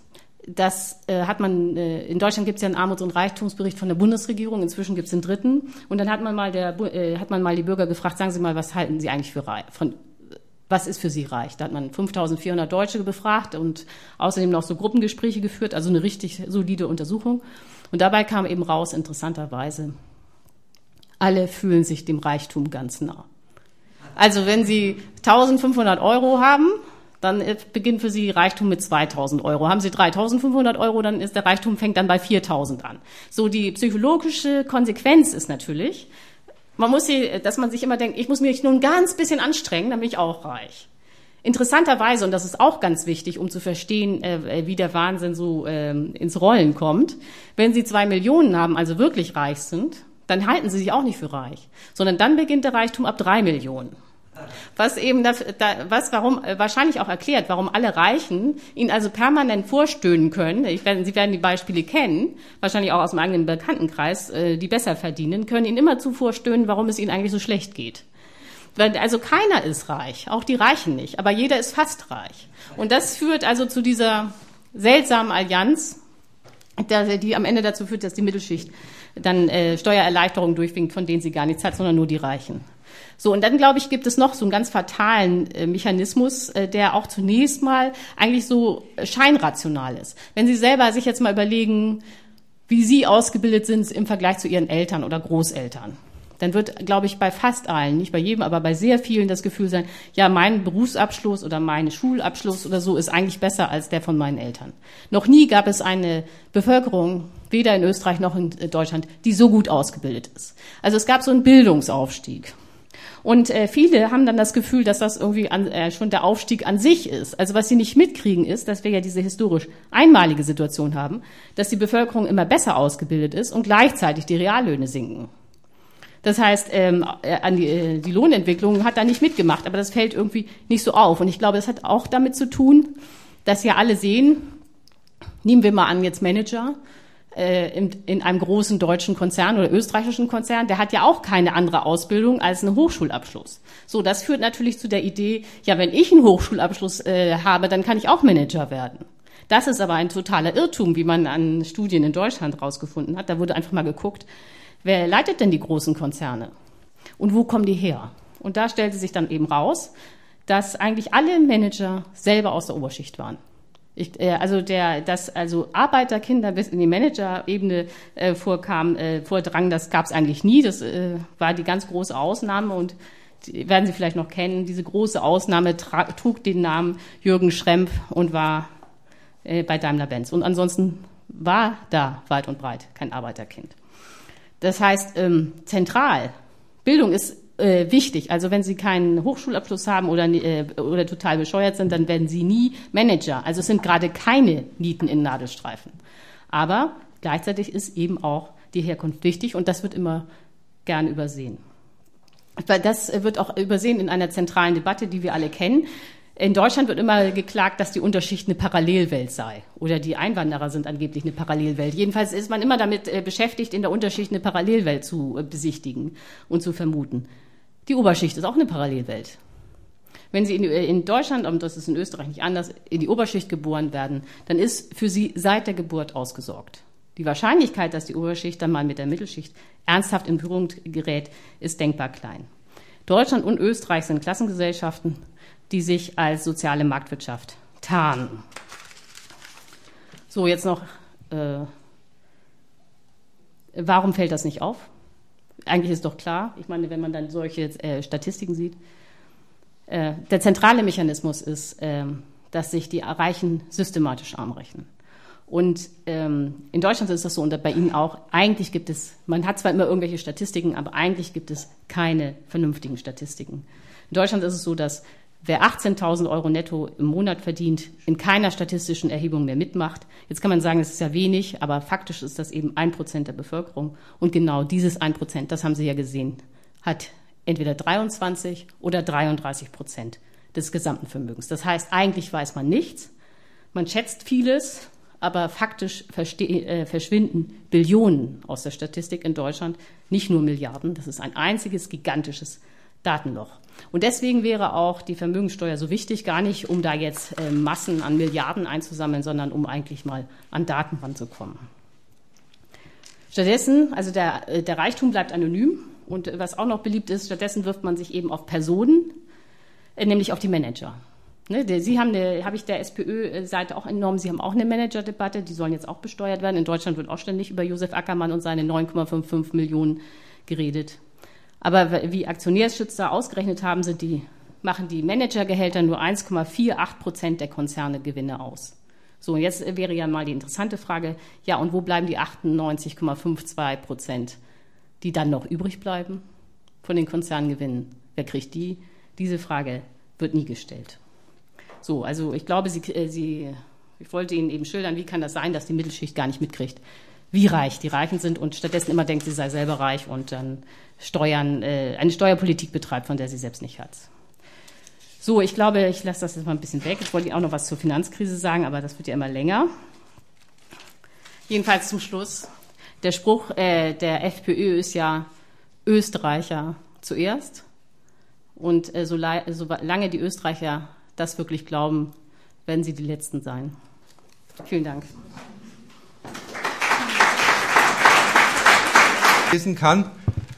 in Deutschland gibt es ja einen Armuts- und Reichtumsbericht von der Bundesregierung, inzwischen gibt es den 3. Und dann hat man mal die Bürger gefragt, sagen Sie mal, was halten Sie eigentlich für reich? Was ist für Sie reich? Da hat man 5.400 Deutsche befragt und außerdem noch so Gruppengespräche geführt, also eine richtig solide Untersuchung. Und dabei kam eben raus, interessanterweise, alle fühlen sich dem Reichtum ganz nah. Also wenn Sie 1.500 Euro haben, dann beginnt für Sie Reichtum mit 2.000 Euro. Haben Sie 3.500 Euro, dann ist der Reichtum fängt dann bei 4.000 an. So, die psychologische Konsequenz ist natürlich, dass man sich immer denkt, ich muss mich nur ein ganz bisschen anstrengen, dann bin ich auch reich. Interessanterweise, und das ist auch ganz wichtig, um zu verstehen, wie der Wahnsinn so ins Rollen kommt, wenn Sie 2 Millionen haben, also wirklich reich sind, dann halten Sie sich auch nicht für reich, sondern dann beginnt der Reichtum ab 3 Millionen. Was eben warum wahrscheinlich auch erklärt, warum alle Reichen Ihnen also permanent vorstöhnen können. Sie werden die Beispiele kennen, wahrscheinlich auch aus dem eigenen Bekanntenkreis, die besser verdienen, können Ihnen immerzu vorstöhnen, warum es Ihnen eigentlich so schlecht geht. Also keiner ist reich, auch die Reichen nicht, aber jeder ist fast reich. Und das führt also zu dieser seltsamen Allianz, die am Ende dazu führt, dass die Mittelschicht dann Steuererleichterungen durchwinkt, von denen sie gar nichts hat, sondern nur die Reichen. So, und dann, glaube ich, gibt es noch so einen ganz fatalen Mechanismus, der auch zunächst mal eigentlich so scheinrational ist. Wenn Sie selber sich jetzt mal überlegen, wie Sie ausgebildet sind im Vergleich zu Ihren Eltern oder Großeltern, dann wird, glaube ich, bei fast allen, nicht bei jedem, aber bei sehr vielen das Gefühl sein, ja, mein Berufsabschluss oder mein Schulabschluss oder so ist eigentlich besser als der von meinen Eltern. Noch nie gab es eine Bevölkerung, weder in Österreich noch in Deutschland, die so gut ausgebildet ist. Also es gab so einen Bildungsaufstieg. Und viele haben dann das Gefühl, dass das irgendwie schon der Aufstieg an sich ist. Also was sie nicht mitkriegen ist, dass wir ja diese historisch einmalige Situation haben, dass die Bevölkerung immer besser ausgebildet ist und gleichzeitig die Reallöhne sinken. Das heißt, die Lohnentwicklung hat da nicht mitgemacht, aber das fällt irgendwie nicht so auf. Und ich glaube, das hat auch damit zu tun, dass ja alle sehen, nehmen wir mal an jetzt Manager in einem großen deutschen Konzern oder österreichischen Konzern, der hat ja auch keine andere Ausbildung als einen Hochschulabschluss. So, das führt natürlich zu der Idee, ja, wenn ich einen Hochschulabschluss habe, dann kann ich auch Manager werden. Das ist aber ein totaler Irrtum, wie man an Studien in Deutschland rausgefunden hat. Da wurde einfach mal geguckt, wer leitet denn die großen Konzerne? Und wo kommen die her? Und da stellte sich dann eben raus, dass eigentlich alle Manager selber aus der Oberschicht waren. Also Arbeiterkinder bis in die Managerebene vordrang, das gab es eigentlich nie. Das war die ganz große Ausnahme und die werden Sie vielleicht noch kennen. Diese große Ausnahme trug den Namen Jürgen Schrempf und war bei Daimler-Benz. Und ansonsten war da weit und breit kein Arbeiterkind. Das heißt, zentral, Bildung ist wichtig. Also wenn Sie keinen Hochschulabschluss haben oder total bescheuert sind, dann werden Sie nie Manager. Also es sind gerade keine Nieten in Nadelstreifen. Aber gleichzeitig ist eben auch die Herkunft wichtig und das wird immer gern übersehen. Das wird auch übersehen in einer zentralen Debatte, die wir alle kennen. In Deutschland wird immer geklagt, dass die Unterschicht eine Parallelwelt sei. Oder die Einwanderer sind angeblich eine Parallelwelt. Jedenfalls ist man immer damit beschäftigt, in der Unterschicht eine Parallelwelt zu besichtigen und zu vermuten. Die Oberschicht ist auch eine Parallelwelt. Wenn Sie in Deutschland, und das ist in Österreich nicht anders, in die Oberschicht geboren werden, dann ist für Sie seit der Geburt ausgesorgt. Die Wahrscheinlichkeit, dass die Oberschicht dann mal mit der Mittelschicht ernsthaft in Berührung gerät, ist denkbar klein. Deutschland und Österreich sind Klassengesellschaften, die sich als soziale Marktwirtschaft tarnen. So, jetzt noch, warum fällt das nicht auf? Eigentlich ist doch klar, ich meine, wenn man dann solche Statistiken sieht, der zentrale Mechanismus ist, dass sich die Reichen systematisch arm rechnen. Und in Deutschland ist das so und bei Ihnen auch, eigentlich gibt es, man hat zwar immer irgendwelche Statistiken, aber eigentlich gibt es keine vernünftigen Statistiken. In Deutschland ist es so, dass wer 18.000 Euro netto im Monat verdient, in keiner statistischen Erhebung mehr mitmacht. Jetzt kann man sagen, das ist ja wenig, aber faktisch ist das eben 1% der Bevölkerung. Und genau dieses 1%, das haben Sie ja gesehen, hat entweder 23% oder 33% des gesamten Vermögens. Das heißt, eigentlich weiß man nichts. Man schätzt vieles, aber faktisch verschwinden Billionen aus der Statistik in Deutschland, nicht nur Milliarden. Das ist ein einziges gigantisches Datenloch. Und deswegen wäre auch die Vermögenssteuer so wichtig, gar nicht, um da jetzt Massen an Milliarden einzusammeln, sondern um eigentlich mal an Daten ranzukommen. Stattdessen, also der Reichtum bleibt anonym und was auch noch beliebt ist, stattdessen wirft man sich eben auf Personen, nämlich auf die Manager. Sie haben habe ich der SPÖ-Seite auch entnommen, Sie haben auch eine Managerdebatte, die sollen jetzt auch besteuert werden. In Deutschland wird auch ständig über Josef Ackermann und seine 9,55 Millionen geredet. Aber wie Aktionärsschützer ausgerechnet haben, machen die Managergehälter nur 1,48% der Konzerne Gewinne aus. So, und jetzt wäre ja mal die interessante Frage, ja, und wo bleiben die 98,52%, die dann noch übrig bleiben von den Konzerngewinnen? Wer kriegt die? Diese Frage wird nie gestellt. So, also ich glaube, ich wollte Ihnen eben schildern, wie kann das sein, dass die Mittelschicht gar nicht mitkriegt, wie reich die Reichen sind und stattdessen immer denkt, sie sei selber reich und dann eine Steuerpolitik betreibt, von der sie selbst nicht hat. So, ich glaube, ich lasse das jetzt mal ein bisschen weg. Ich wollte Ihnen auch noch was zur Finanzkrise sagen, aber das wird ja immer länger. Jedenfalls zum Schluss. Der Spruch der FPÖ ist ja Österreicher zuerst. Und solange die Österreicher das wirklich glauben, werden sie die Letzten sein. Vielen Dank. Lesen kann.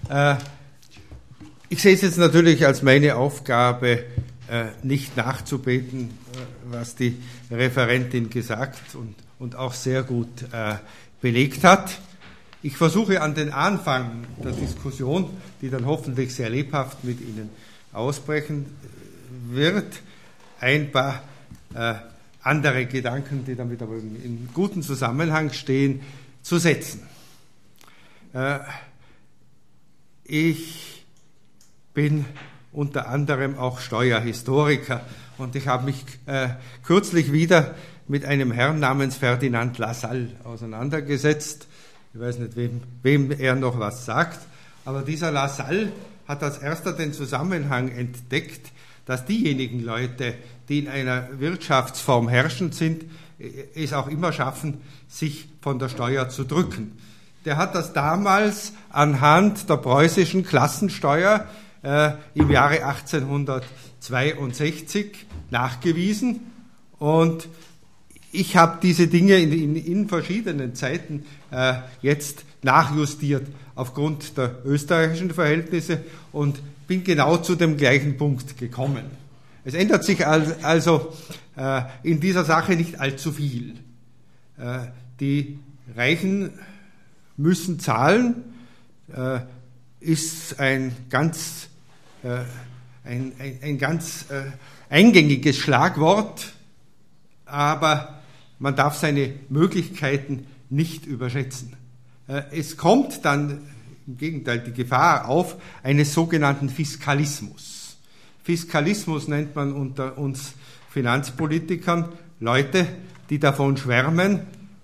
Ich sehe es jetzt natürlich als meine Aufgabe, nicht nachzubeten, was die Referentin gesagt und auch sehr gut belegt hat. Ich versuche an den Anfang der Diskussion, die dann hoffentlich sehr lebhaft mit Ihnen ausbrechen wird, ein paar andere Gedanken, die damit aber in gutem Zusammenhang stehen, zu setzen. Ich bin unter anderem auch Steuerhistoriker und ich habe mich kürzlich wieder mit einem Herrn namens Ferdinand Lassalle auseinandergesetzt. Ich weiß nicht, wem er noch was sagt, aber dieser Lassalle hat als erster den Zusammenhang entdeckt, dass diejenigen Leute, die in einer Wirtschaftsform herrschend sind, es auch immer schaffen, sich von der Steuer zu drücken. Der hat das damals anhand der preußischen Klassensteuer im Jahre 1862 nachgewiesen. Und ich habe diese Dinge in verschiedenen Zeiten jetzt nachjustiert aufgrund der österreichischen Verhältnisse und bin genau zu dem gleichen Punkt gekommen. Es ändert sich also in dieser Sache nicht allzu viel. Die Reichen müssen zahlen, ist ein ganz eingängiges Schlagwort, aber man darf seine Möglichkeiten nicht überschätzen. Es kommt dann im Gegenteil die Gefahr auf eines sogenannten Fiskalismus. Fiskalismus nennt man unter uns Finanzpolitikern Leute, die davon schwärmen,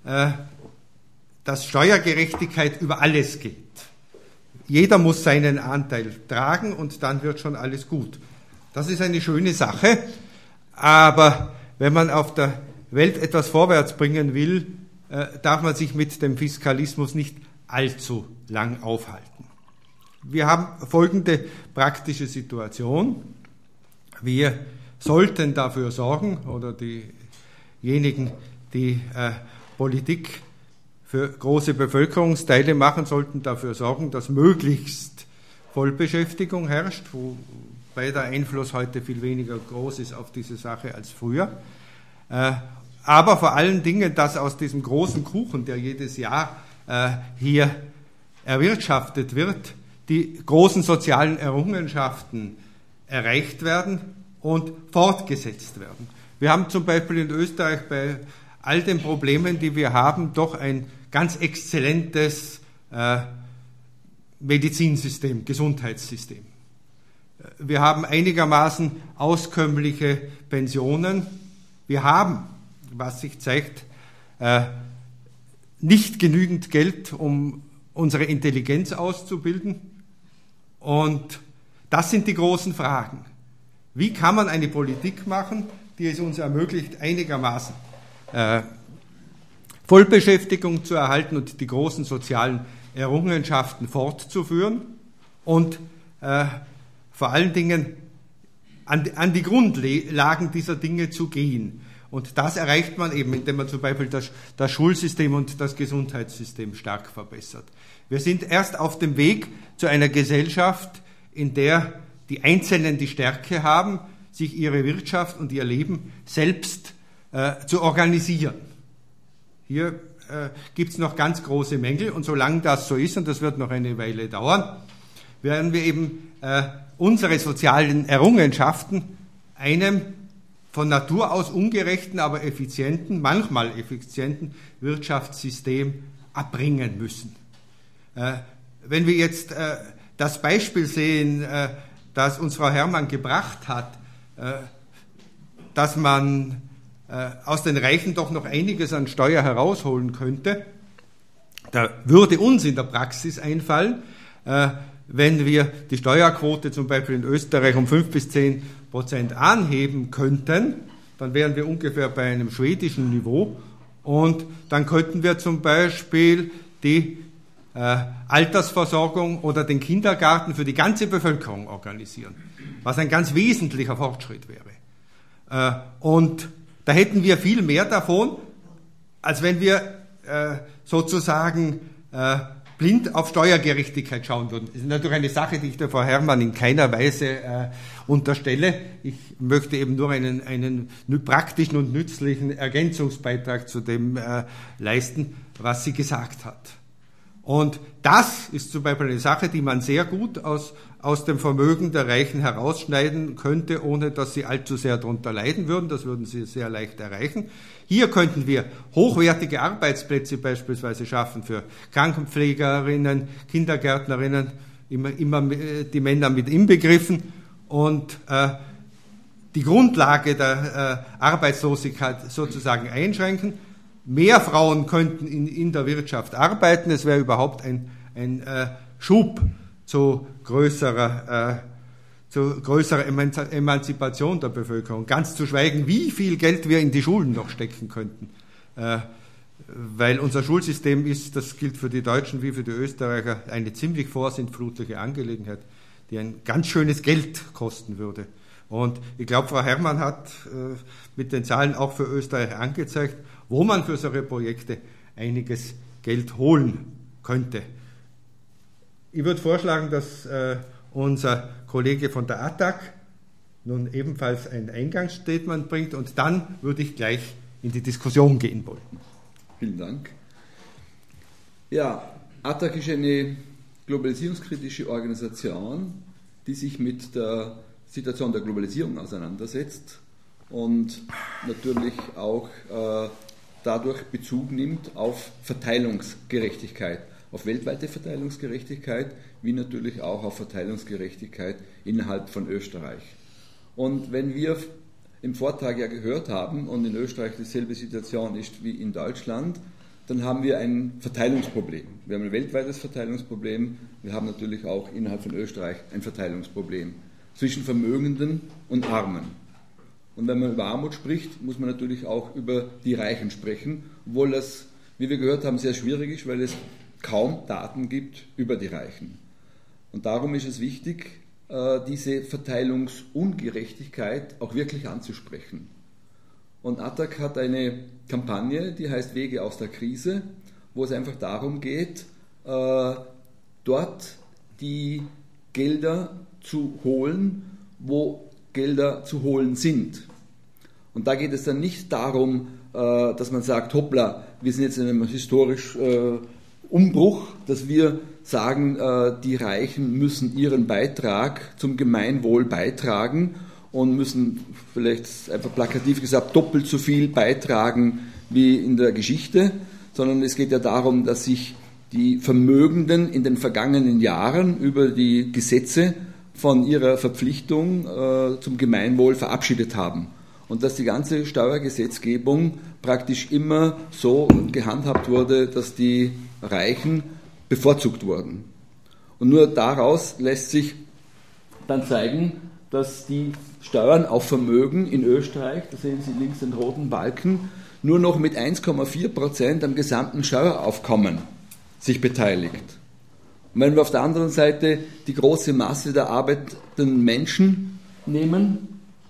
dass Steuergerechtigkeit über alles geht. Jeder muss seinen Anteil tragen und dann wird schon alles gut. Das ist eine schöne Sache, aber wenn man auf der Welt etwas vorwärts bringen will, darf man sich mit dem Fiskalismus nicht allzu lang aufhalten. Wir haben folgende praktische Situation. Wir sollten dafür sorgen, oder diejenigen, die Politik für große Bevölkerungsteile machen, sollten dafür sorgen, dass möglichst Vollbeschäftigung herrscht, wobei der Einfluss heute viel weniger groß ist auf diese Sache als früher. Aber vor allen Dingen, dass aus diesem großen Kuchen, der jedes Jahr hier erwirtschaftet wird, die großen sozialen Errungenschaften erreicht werden und fortgesetzt werden. Wir haben zum Beispiel in Österreich bei all den Problemen, die wir haben, doch ein ganz exzellentes Medizinsystem, Gesundheitssystem. Wir haben einigermaßen auskömmliche Pensionen. Wir haben, was sich zeigt, nicht genügend Geld, um unsere Intelligenz auszubilden. Und das sind die großen Fragen. Wie kann man eine Politik machen, die es uns ermöglicht, einigermaßen Vollbeschäftigung zu erhalten und die großen sozialen Errungenschaften fortzuführen und vor allen Dingen an die Grundlagen dieser Dinge zu gehen. Und das erreicht man eben, indem man zum Beispiel das Schulsystem und das Gesundheitssystem stark verbessert. Wir sind erst auf dem Weg zu einer Gesellschaft, in der die Einzelnen die Stärke haben, sich ihre Wirtschaft und ihr Leben selbst zu organisieren. Hier gibt es noch ganz große Mängel und solange das so ist, und das wird noch eine Weile dauern, werden wir eben unsere sozialen Errungenschaften einem von Natur aus ungerechten, aber effizienten, manchmal effizienten Wirtschaftssystem abbringen müssen. Wenn wir jetzt das Beispiel sehen, das uns Frau Herrmann gebracht hat, dass man aus den Reichen doch noch einiges an Steuer herausholen könnte. Da würde uns in der Praxis einfallen, wenn wir die Steuerquote zum Beispiel in Österreich um 5-10% anheben könnten, dann wären wir ungefähr bei einem schwedischen Niveau und dann könnten wir zum Beispiel die Altersversorgung oder den Kindergarten für die ganze Bevölkerung organisieren, was ein ganz wesentlicher Fortschritt wäre. Und da hätten wir viel mehr davon, als wenn wir sozusagen blind auf Steuergerechtigkeit schauen würden. Das ist natürlich eine Sache, die ich der Frau Herrmann in keiner Weise unterstelle. Ich möchte eben nur einen praktischen und nützlichen Ergänzungsbeitrag zu dem leisten, was sie gesagt hat. Und das ist zum Beispiel eine Sache, die man sehr gut aus dem Vermögen der Reichen herausschneiden könnte, ohne dass sie allzu sehr darunter leiden würden. Das würden sie sehr leicht erreichen. Hier könnten wir hochwertige Arbeitsplätze beispielsweise schaffen für Krankenpflegerinnen, Kindergärtnerinnen, immer die Männer mit inbegriffen. Und die Grundlage der Arbeitslosigkeit sozusagen einschränken. Mehr Frauen könnten in der Wirtschaft arbeiten. Es wäre überhaupt ein Schub zu größerer Emanzipation der Bevölkerung. Ganz zu schweigen, wie viel Geld wir in die Schulen noch stecken könnten. Weil unser Schulsystem ist, das gilt für die Deutschen wie für die Österreicher, eine ziemlich vorsintflutliche Angelegenheit, die ein ganz schönes Geld kosten würde. Und ich glaube, Frau Herrmann hat mit den Zahlen auch für Österreich angezeigt, wo man für solche Projekte einiges Geld holen könnte. Ich würde vorschlagen, dass unser Kollege von der ATTAC nun ebenfalls ein Eingangsstatement bringt und dann würde ich gleich in die Diskussion gehen wollen. Vielen Dank. Ja, ATTAC ist eine globalisierungskritische Organisation, die sich mit der Situation der Globalisierung auseinandersetzt und natürlich auch dadurch Bezug nimmt auf Verteilungsgerechtigkeit, auf weltweite Verteilungsgerechtigkeit, wie natürlich auch auf Verteilungsgerechtigkeit innerhalb von Österreich. Und wenn wir im Vortrag ja gehört haben und in Österreich dieselbe Situation ist wie in Deutschland, dann haben wir ein Verteilungsproblem. Wir haben ein weltweites Verteilungsproblem, wir haben natürlich auch innerhalb von Österreich ein Verteilungsproblem zwischen Vermögenden und Armen. Und wenn man über Armut spricht, muss man natürlich auch über die Reichen sprechen, obwohl das, wie wir gehört haben, sehr schwierig ist, weil es kaum Daten gibt über die Reichen. Und darum ist es wichtig, diese Verteilungsungerechtigkeit auch wirklich anzusprechen. Und ATTAC hat eine Kampagne, die heißt Wege aus der Krise, wo es einfach darum geht, dort die Gelder zu holen, wo Gelder zu holen sind. Und da geht es dann nicht darum, dass man sagt, hoppla, wir sind jetzt in einem historischen Umbruch, dass wir sagen, die Reichen müssen ihren Beitrag zum Gemeinwohl beitragen und müssen vielleicht einfach plakativ gesagt doppelt so viel beitragen wie in der Geschichte, sondern es geht ja darum, dass sich die Vermögenden in den vergangenen Jahren über die Gesetze von ihrer Verpflichtung zum Gemeinwohl verabschiedet haben und dass die ganze Steuergesetzgebung praktisch immer so gehandhabt wurde, dass die Reichen bevorzugt wurden. Und nur daraus lässt sich dann zeigen, dass die Steuern auf Vermögen in Österreich, da sehen Sie links den roten Balken, nur noch mit 1,4% am gesamten Steueraufkommen sich beteiligt. Und wenn wir auf der anderen Seite die große Masse der arbeitenden Menschen nehmen,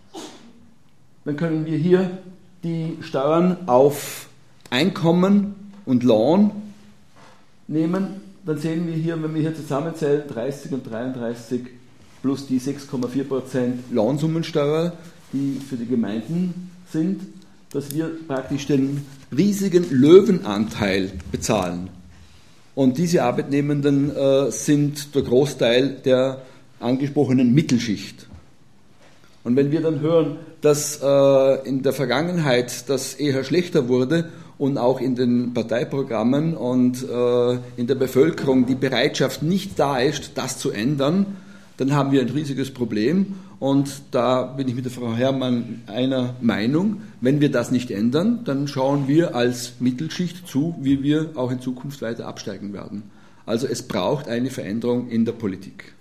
dann können wir hier die Steuern auf Einkommen und Lohn nehmen. Dann sehen wir hier, wenn wir hier zusammenzählen, 30 und 33 plus die 6,4% Lohnsummensteuer, die für die Gemeinden sind, dass wir praktisch den riesigen Löwenanteil bezahlen. Und diese Arbeitnehmenden sind der Großteil der angesprochenen Mittelschicht. Und wenn wir dann hören, dass in der Vergangenheit das eher schlechter wurde und auch in den Parteiprogrammen und in der Bevölkerung die Bereitschaft nicht da ist, das zu ändern, dann haben wir ein riesiges Problem. Und da bin ich mit der Frau Herrmann einer Meinung. Wenn wir das nicht ändern, dann schauen wir als Mittelschicht zu, wie wir auch in Zukunft weiter absteigen werden. Also es braucht eine Veränderung in der Politik.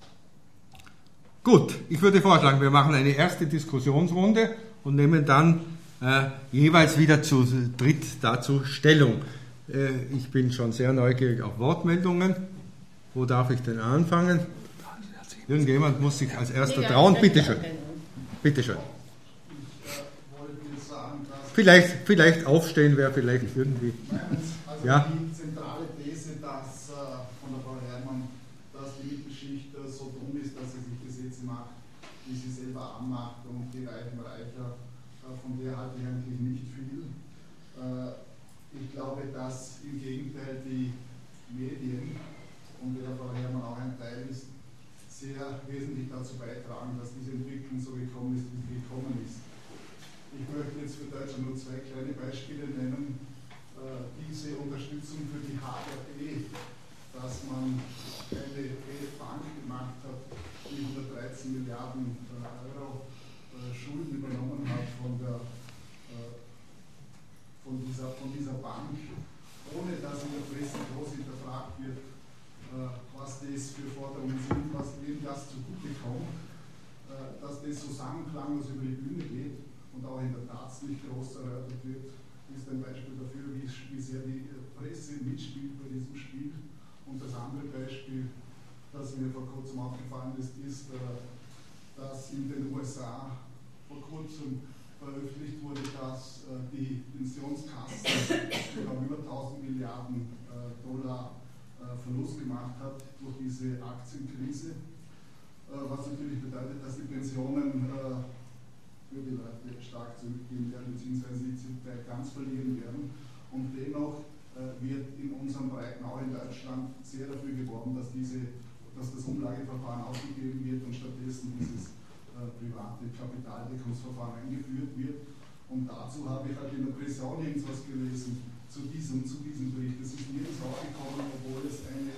Gut, ich würde vorschlagen, wir machen eine erste Diskussionsrunde und nehmen dann jeweils wieder zu dritt dazu Stellung. Ich bin schon sehr neugierig auf Wortmeldungen. Wo darf ich denn anfangen? Irgendjemand muss sich als erster trauen. Bitte schön. Bitte schön. Vielleicht aufstehen wäre vielleicht irgendwie. Also ja. Die zentrale These, dass von der Frau Herrmann, dass die Mittelschicht so dumm ist, dass sie sich Gesetze macht, die sie selber anmacht und die Reichen reicher, von der halte ich eigentlich nicht viel. Ich glaube, dass im Gegenteil die Medien, und der Frau Herrmann auch ein Teil ist, sehr wesentlich dazu beitragen, dass diese Entwicklung so gekommen ist, wie sie gekommen ist. Ich möchte jetzt für Deutschland nur zwei kleine Beispiele nennen. Diese Unterstützung für die HRE, dass man eine Bank gemacht hat, die 113 Milliarden Euro Schulden übernommen hat von dieser Bank, ohne dass in der Presse groß hinterfragt wird, was das für Forderungen sind, was wem das zugutekommt, dass das zusammenklanglos über die Bühne geht und auch in der Tat nicht groß erörtert wird, ist ein Beispiel dafür, wie sehr die Presse mitspielt bei diesem Spiel. Und das andere Beispiel, das mir vor kurzem aufgefallen ist, dass in den USA vor kurzem veröffentlicht wurde, dass die Pensionskasse über 1000 Milliarden Dollar Verlust gemacht hat durch diese Aktienkrise, was natürlich bedeutet, dass die Pensionen für die Leute stark zurückgehen werden, beziehungsweise sie zum Teil ganz verlieren werden. Und dennoch wird in unserem Breiten, auch in Deutschland, sehr dafür geworben, dass das Umlageverfahren aufgegeben wird und stattdessen dieses private Kapitaldeckungsverfahren eingeführt wird. Und dazu habe ich halt in der Presse auch nirgends gelesen, zu diesem Bericht. Es ist nirgends aufgekommen, obwohl es eine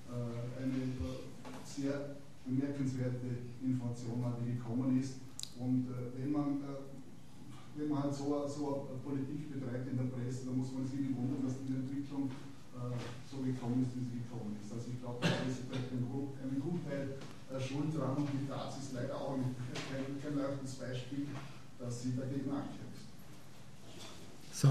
sehr bemerkenswerte Information war, die gekommen ist. Und wenn man halt so Politik betreibt in der Presse, dann muss man sich nicht wundern, dass diese Entwicklung so gekommen ist, wie sie gekommen ist. Also ich glaube, da ist vielleicht einen Gutteil schuld dran, und die Taz ist leider auch kein leuchtendes Beispiel, dass sie dagegen ankämpft. So,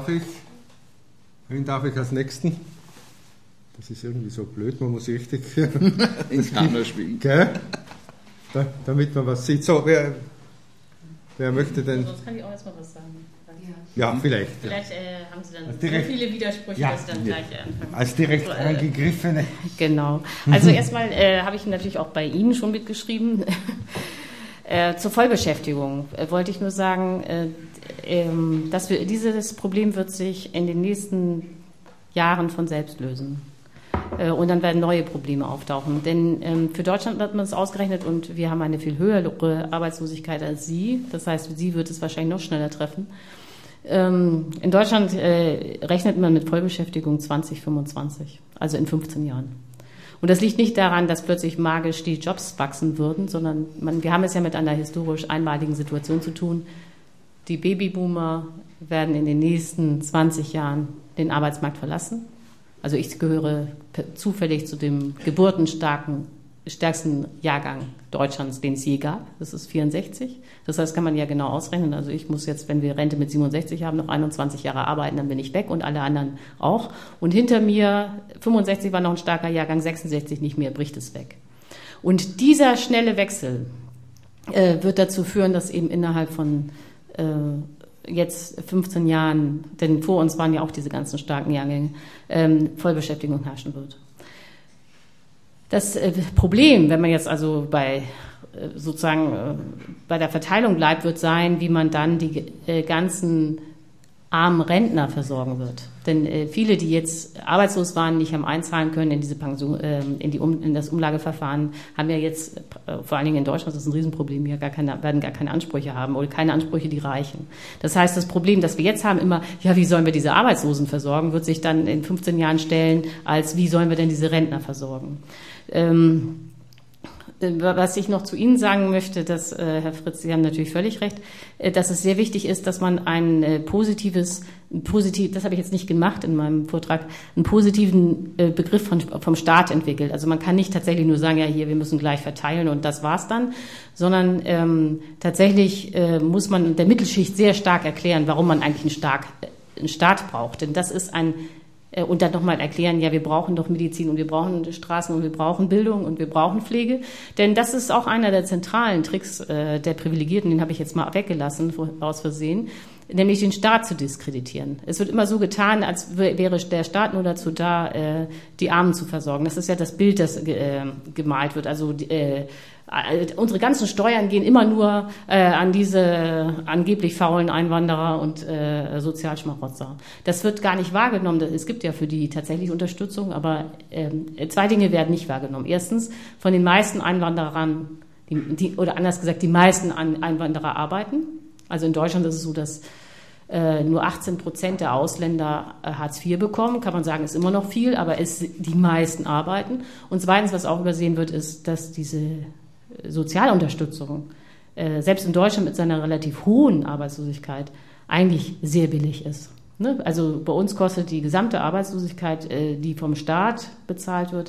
wen darf ich als Nächsten? Das ist irgendwie so blöd, man muss richtig ins Kammer schwingen. Damit man was sieht. So, wer möchte denn? Sonst kann ich auch erstmal was sagen. Ja, vielleicht. Vielleicht haben Sie dann direkt, so viele Widersprüche, dass Sie dann gleich anfangen. Als direkt angegriffene. Genau. Also erstmal habe ich natürlich auch bei Ihnen schon mitgeschrieben. Zur Vollbeschäftigung wollte ich nur sagen, dass dieses Problem wird sich in den nächsten Jahren von selbst lösen. Und dann werden neue Probleme auftauchen. Denn für Deutschland hat man es ausgerechnet, und wir haben eine viel höhere Arbeitslosigkeit als Sie. Das heißt, Sie wird es wahrscheinlich noch schneller treffen. In Deutschland rechnet man mit Vollbeschäftigung 2025, also in 15 Jahren. Und das liegt nicht daran, dass plötzlich magisch die Jobs wachsen würden, sondern wir haben es ja mit einer historisch einmaligen Situation zu tun. Die Babyboomer werden in den nächsten 20 Jahren den Arbeitsmarkt verlassen. Also ich gehöre zufällig zu dem geburtenstärksten Jahrgang Deutschlands, den es je gab. Das ist 64. Das heißt, kann man ja genau ausrechnen. Also ich muss jetzt, wenn wir Rente mit 67 haben, noch 21 Jahre arbeiten, dann bin ich weg, und alle anderen auch. Und hinter mir, 65 war noch ein starker Jahrgang, 66 nicht mehr, bricht es weg. Und dieser schnelle Wechsel wird dazu führen, dass eben innerhalb von jetzt 15 Jahren, denn vor uns waren ja auch diese ganzen starken Jahrgänge, Vollbeschäftigung herrschen wird. Das Problem, wenn man jetzt also bei der Verteilung bleibt, wird sein, wie man dann die ganzen armen Rentner versorgen wird. Denn viele, die jetzt arbeitslos waren, nicht haben einzahlen können in diese Pension, in das Umlageverfahren, haben ja jetzt, vor allen Dingen in Deutschland, das ist ein Riesenproblem, ja werden gar keine Ansprüche haben oder keine Ansprüche, die reichen. Das heißt, das Problem, das wir jetzt haben, immer, ja, wie sollen wir diese Arbeitslosen versorgen, wird sich dann in 15 Jahren stellen, als wie sollen wir denn diese Rentner versorgen. Was ich noch zu Ihnen sagen möchte, dass, Herr Fritz, Sie haben natürlich völlig recht, dass es sehr wichtig ist, dass man ein das habe ich jetzt nicht gemacht in meinem Vortrag, einen positiven Begriff vom Staat entwickelt. Also man kann nicht tatsächlich nur sagen, ja hier, wir müssen gleich verteilen und das war's dann, sondern tatsächlich muss man der Mittelschicht sehr stark erklären, warum man eigentlich einen Staat braucht. Denn das ist und dann nochmal erklären, ja, wir brauchen doch Medizin und wir brauchen Straßen und wir brauchen Bildung und wir brauchen Pflege. Denn das ist auch einer der zentralen Tricks der Privilegierten, den habe ich jetzt mal weggelassen, aus Versehen, nämlich den Staat zu diskreditieren. Es wird immer so getan, als wäre der Staat nur dazu da, die Armen zu versorgen. Das ist ja das Bild, das gemalt wird. Also unsere ganzen Steuern gehen immer nur an diese angeblich faulen Einwanderer und Sozialschmarotzer. Das wird gar nicht wahrgenommen. Es gibt ja für die tatsächlich Unterstützung, aber zwei Dinge werden nicht wahrgenommen. Erstens, von den meisten Einwanderern, oder anders gesagt, die meisten Einwanderer arbeiten. Also in Deutschland ist es so, dass nur 18% der Ausländer Hartz IV bekommen. Kann man sagen, ist immer noch viel, aber die meisten arbeiten. Und zweitens, was auch übersehen wird, ist, dass diese Sozialunterstützung, selbst in Deutschland mit seiner relativ hohen Arbeitslosigkeit, eigentlich sehr billig ist. Ne? Also bei uns kostet die gesamte Arbeitslosigkeit, die vom Staat bezahlt wird,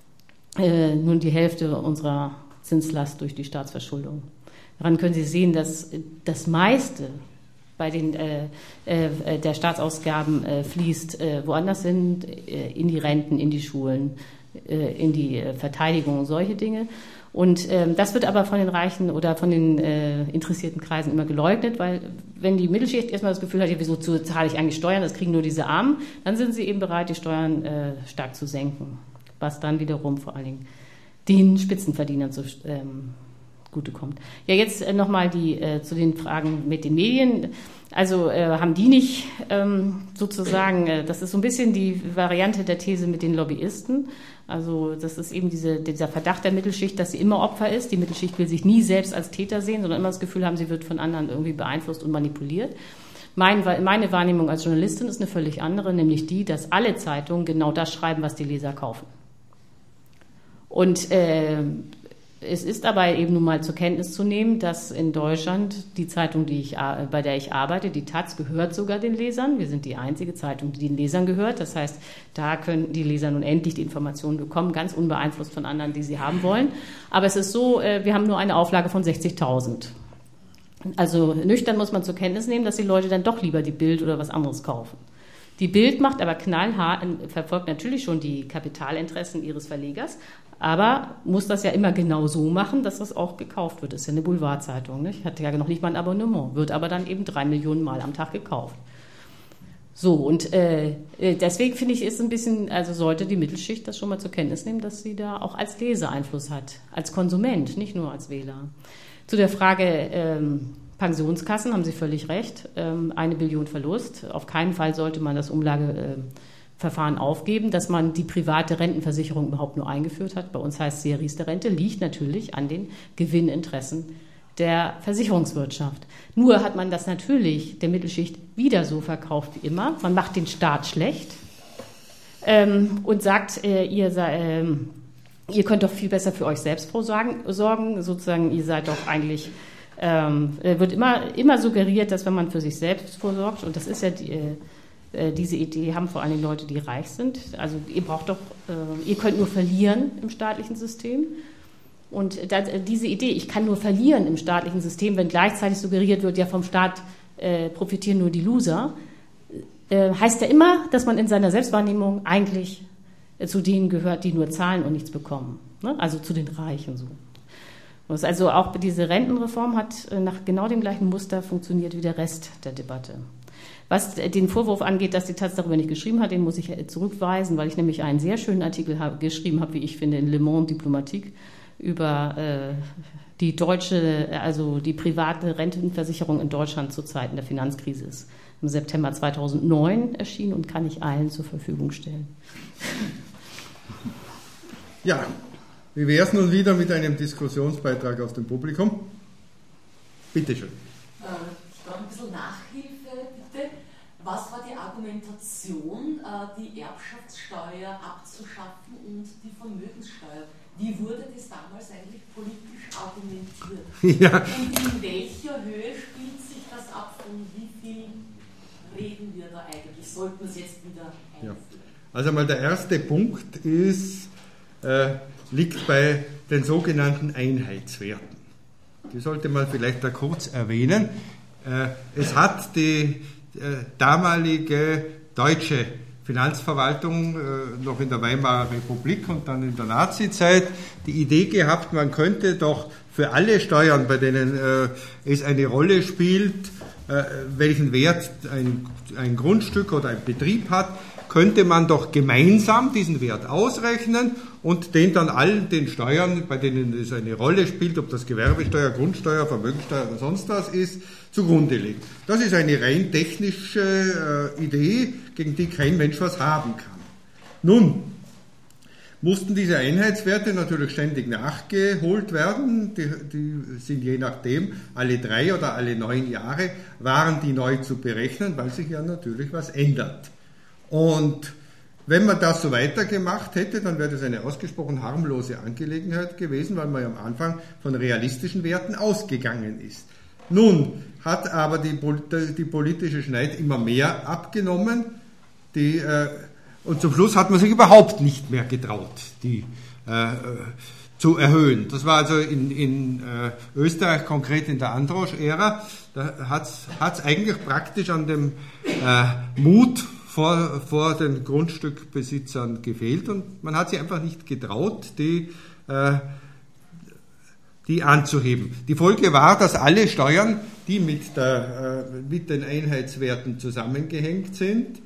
nur die Hälfte unserer Zinslast durch die Staatsverschuldung. Daran können Sie sehen, dass das meiste bei den der Staatsausgaben fließt woanders hin, in die Renten, in die Schulen, in die Verteidigung und solche Dinge. Und das wird aber von den Reichen oder von den interessierten Kreisen immer geleugnet, weil wenn die Mittelschicht erstmal das Gefühl hat, ja, wieso zahle ich eigentlich Steuern, das kriegen nur diese Armen, dann sind sie eben bereit, die Steuern stark zu senken, was dann wiederum vor allen Dingen den Spitzenverdienern zugutekommt. Ja, jetzt nochmal zu den Fragen mit den Medien. Also haben die nicht sozusagen, das ist so ein bisschen die Variante der These mit den Lobbyisten. Also das ist eben dieser Verdacht der Mittelschicht, dass sie immer Opfer ist. Die Mittelschicht will sich nie selbst als Täter sehen, sondern immer das Gefühl haben, sie wird von anderen irgendwie beeinflusst und manipuliert. Meine Wahrnehmung als Journalistin ist eine völlig andere, nämlich die, dass alle Zeitungen genau das schreiben, was die Leser kaufen. Und es ist aber eben nun mal zur Kenntnis zu nehmen, dass in Deutschland die Zeitung, bei der ich arbeite, die Taz, gehört sogar den Lesern. Wir sind die einzige Zeitung, die den Lesern gehört. Das heißt, da können die Leser nun endlich die Informationen bekommen, ganz unbeeinflusst von anderen, die sie haben wollen. Aber es ist so, wir haben nur eine Auflage von 60.000. Also nüchtern muss man zur Kenntnis nehmen, dass die Leute dann doch lieber die Bild oder was anderes kaufen. Die Bild macht aber knallhart, verfolgt natürlich schon die Kapitalinteressen ihres Verlegers, aber muss das ja immer genau so machen, dass das auch gekauft wird. Das ist ja eine Boulevardzeitung, nicht? Hat ja noch nicht mal ein Abonnement, wird aber dann eben 3 Millionen Mal am Tag gekauft. So, und deswegen finde ich, ist ein bisschen, also sollte die Mittelschicht das schon mal zur Kenntnis nehmen, dass sie da auch als Leser Einfluss hat, als Konsument, nicht nur als Wähler. Zu der Frage Pensionskassen haben Sie völlig recht, 1 Billion Verlust. Auf keinen Fall sollte man das Umlageverfahren aufgeben, dass man die private Rentenversicherung überhaupt nur eingeführt hat. Bei uns heißt es ja, Riester-Rente liegt natürlich an den Gewinninteressen der Versicherungswirtschaft. Nur hat man das natürlich der Mittelschicht wieder so verkauft wie immer. Man macht den Staat schlecht und sagt, ihr könnt doch viel besser für euch selbst sorgen. Sozusagen, ihr seid doch eigentlich... wird immer suggeriert, dass wenn man für sich selbst vorsorgt, und das ist ja diese Idee haben vor allem Leute, die reich sind, also ihr könnt nur verlieren im staatlichen System. Und diese Idee, ich kann nur verlieren im staatlichen System, wenn gleichzeitig suggeriert wird, ja vom Staat profitieren nur die Loser, heißt ja immer, dass man in seiner Selbstwahrnehmung eigentlich zu denen gehört, die nur zahlen und nichts bekommen. Ne? Also zu den Reichen so. Also auch diese Rentenreform hat nach genau dem gleichen Muster funktioniert wie der Rest der Debatte. Was den Vorwurf angeht, dass die Taz darüber nicht geschrieben hat, den muss ich zurückweisen, weil ich nämlich einen sehr schönen Artikel geschrieben habe, wie ich finde, in Le Monde Diplomatique über die private Rentenversicherung in Deutschland zu Zeiten der Finanzkrise ist. Im September 2009 erschienen und kann ich allen zur Verfügung stellen. Ja. Wie wäre es nun wieder mit einem Diskussionsbeitrag aus dem Bitte schön. Ich brauche ein bisschen Nachhilfe, bitte. Was war die Argumentation, die Erbschaftssteuer abzuschaffen und die Vermögenssteuer? Wie wurde das damals eigentlich politisch argumentiert? Ja. Und in welcher Höhe spielt sich das ab? Von wie viel reden wir da eigentlich? Sollten wir es jetzt wieder einführen? Ja. Also mal der erste Punkt ist, liegt bei den sogenannten Einheitswerten. Die sollte man vielleicht da kurz erwähnen. Es hat die damalige deutsche Finanzverwaltung noch in der Weimarer Republik und dann in der Nazizeit die Idee gehabt, man könnte doch für alle Steuern, bei denen es eine Rolle spielt, welchen Wert ein Grundstück oder ein Betrieb hat, könnte man doch gemeinsam diesen Wert ausrechnen und den dann allen den Steuern, bei denen es eine Rolle spielt, ob das Gewerbesteuer, Grundsteuer, Vermögensteuer oder sonst was ist, zugrunde legen. Das ist eine rein technische Idee, gegen die kein Mensch was haben kann. Nun mussten diese Einheitswerte natürlich ständig nachgeholt werden. Die sind je nachdem alle 3 oder alle 9 Jahre waren die neu zu berechnen, weil sich ja natürlich was ändert. Und wenn man das so weitergemacht hätte, dann wäre das eine ausgesprochen harmlose Angelegenheit gewesen, weil man ja am Anfang von realistischen Werten ausgegangen ist. Nun hat aber die politische Schneid immer mehr abgenommen, und zum Schluss hat man sich überhaupt nicht mehr getraut, die zu erhöhen. Das war also in Österreich, konkret in der Androsch-Ära, da hat es eigentlich praktisch an dem Mut vor den Grundstückbesitzern gefehlt und man hat sich einfach nicht getraut, die anzuheben. Die Folge war, dass alle Steuern, die mit den Einheitswerten zusammengehängt sind,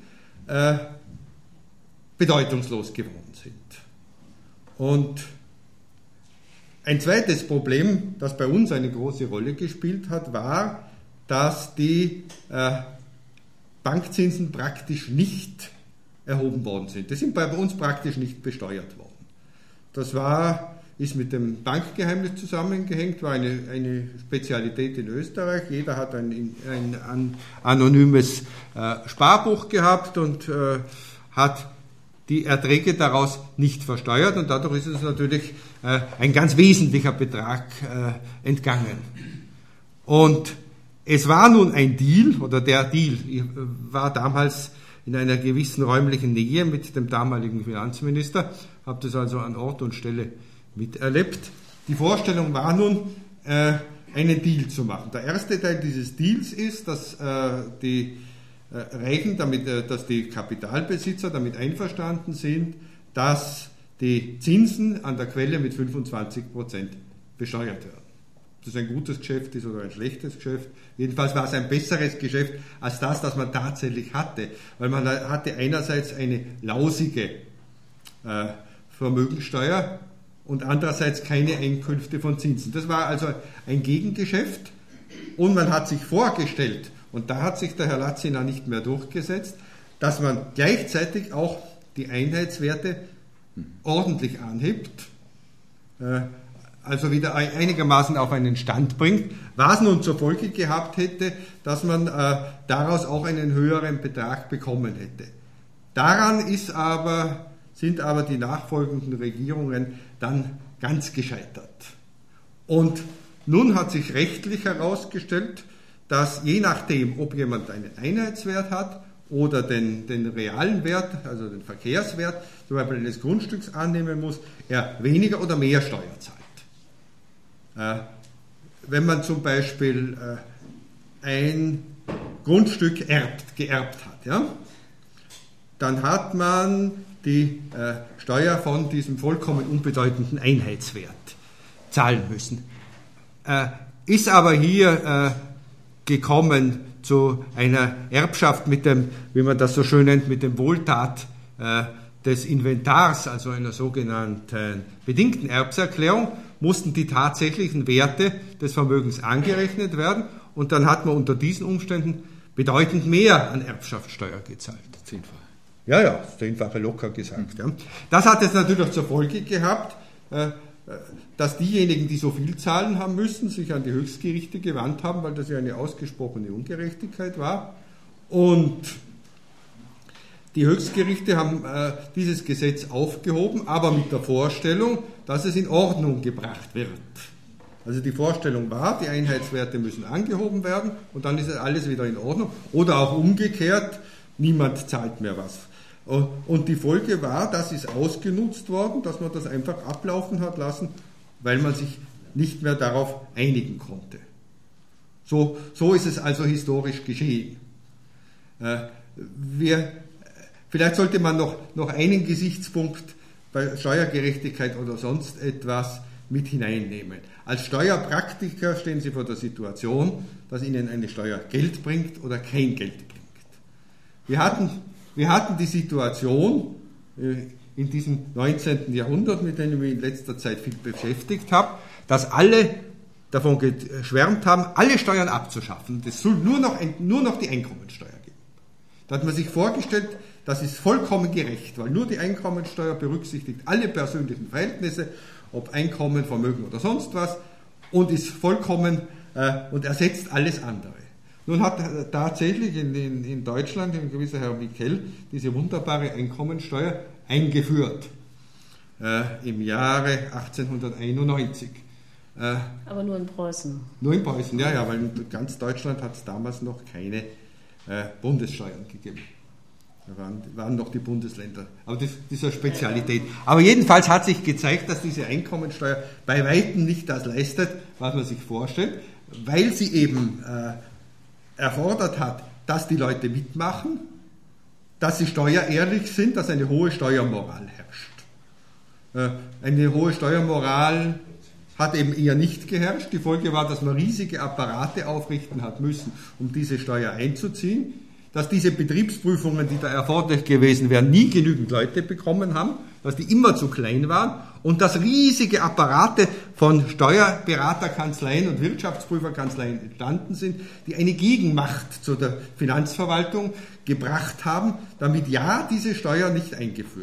bedeutungslos geworden sind. Und ein zweites Problem, das bei uns eine große Rolle gespielt hat, war, dass die Bankzinsen praktisch nicht erhoben worden sind. Die sind bei uns praktisch nicht besteuert worden. Das ist mit dem Bankgeheimnis zusammengehängt, war eine Spezialität in Österreich. Jeder hat ein anonymes Sparbuch gehabt und hat die Erträge daraus nicht versteuert und dadurch ist es natürlich ein ganz wesentlicher Betrag entgangen. Und es war nun ein Deal, oder der Deal, ich war damals in einer gewissen räumlichen Nähe mit dem damaligen Finanzminister, habe das also an Ort und Stelle miterlebt. Die Vorstellung war nun, einen Deal zu machen. Der erste Teil dieses Deals ist, dass die Reichen, dass die Kapitalbesitzer damit einverstanden sind, dass die Zinsen an der Quelle mit 25% besteuert werden. Ob das ein gutes Geschäft ist oder ein schlechtes Geschäft. Jedenfalls war es ein besseres Geschäft als das man tatsächlich hatte. Weil man hatte einerseits eine lausige Vermögensteuer und andererseits keine Einkünfte von Zinsen. Das war also ein Gegengeschäft und man hat sich vorgestellt, und da hat sich der Herr Latziner nicht mehr durchgesetzt, dass man gleichzeitig auch die Einheitswerte ordentlich anhebt, also wieder einigermaßen auf einen Stand bringt, was nun zur Folge gehabt hätte, dass man daraus auch einen höheren Betrag bekommen hätte. Daran sind aber die nachfolgenden Regierungen dann ganz gescheitert. Und nun hat sich rechtlich herausgestellt, dass je nachdem, ob jemand einen Einheitswert hat oder den realen Wert, also den Verkehrswert, zum Beispiel eines Grundstücks annehmen muss, er weniger oder mehr Steuer zahlt. Wenn man zum Beispiel ein Grundstück geerbt hat, ja, dann hat man die Steuer von diesem vollkommen unbedeutenden Einheitswert zahlen müssen. Ist aber hier gekommen zu einer Erbschaft mit dem, wie man das so schön nennt, mit dem Wohltat des Inventars, also einer sogenannten bedingten Erbserklärung, mussten die tatsächlichen Werte des Vermögens angerechnet werden und dann hat man unter diesen Umständen bedeutend mehr an Erbschaftssteuer gezahlt. 10-fach. Ja, 10-fache locker gesagt. Ja. Das hat jetzt natürlich zur Folge gehabt, dass diejenigen, die so viel zahlen haben müssen, sich an die Höchstgerichte gewandt haben, weil das ja eine ausgesprochene Ungerechtigkeit war. Und Die Höchstgerichte haben dieses Gesetz aufgehoben, aber mit der Vorstellung, dass es in Ordnung gebracht wird. Also die Vorstellung war, die Einheitswerte müssen angehoben werden und dann ist alles wieder in Ordnung. Oder auch umgekehrt, niemand zahlt mehr was. Und die Folge war, das ist ausgenutzt worden, dass man das einfach ablaufen hat lassen, weil man sich nicht mehr darauf einigen konnte. So ist es also historisch geschehen. Vielleicht sollte man noch einen Gesichtspunkt bei Steuergerechtigkeit oder sonst etwas mit hineinnehmen. Als Steuerpraktiker stehen Sie vor der Situation, dass Ihnen eine Steuer Geld bringt oder kein Geld bringt. Wir hatten die Situation in diesem 19. Jahrhundert, mit dem ich mich in letzter Zeit viel beschäftigt habe, dass alle davon geschwärmt haben, alle Steuern abzuschaffen. Es soll nur noch die Einkommensteuer geben. Da hat man sich vorgestellt, das ist vollkommen gerecht, weil nur die Einkommensteuer berücksichtigt alle persönlichen Verhältnisse, ob Einkommen, Vermögen oder sonst was, und ist vollkommen und ersetzt alles andere. Nun hat tatsächlich in Deutschland ein gewisser Herr Mikell diese wunderbare Einkommensteuer eingeführt im Jahre 1891. Aber nur in Preußen. Nur in Preußen, ja, weil in ganz Deutschland hat es damals noch keine Bundessteuern gegeben. Da waren noch die Bundesländer. Aber das ist eine Spezialität. Aber jedenfalls hat sich gezeigt, dass diese Einkommensteuer bei Weitem nicht das leistet, was man sich vorstellt, weil sie eben erfordert hat, dass die Leute mitmachen, dass sie steuerehrlich sind, dass eine hohe Steuermoral herrscht. Eine hohe Steuermoral hat eben eher nicht geherrscht. Die Folge war, dass man riesige Apparate aufrichten hat müssen, um diese Steuer einzuziehen, dass diese Betriebsprüfungen, die da erforderlich gewesen wären, nie genügend Leute bekommen haben, dass die immer zu klein waren und dass riesige Apparate von Steuerberaterkanzleien und Wirtschaftsprüferkanzleien entstanden sind, die eine Gegenmacht zu der Finanzverwaltung gebracht haben, damit diese Steuer nicht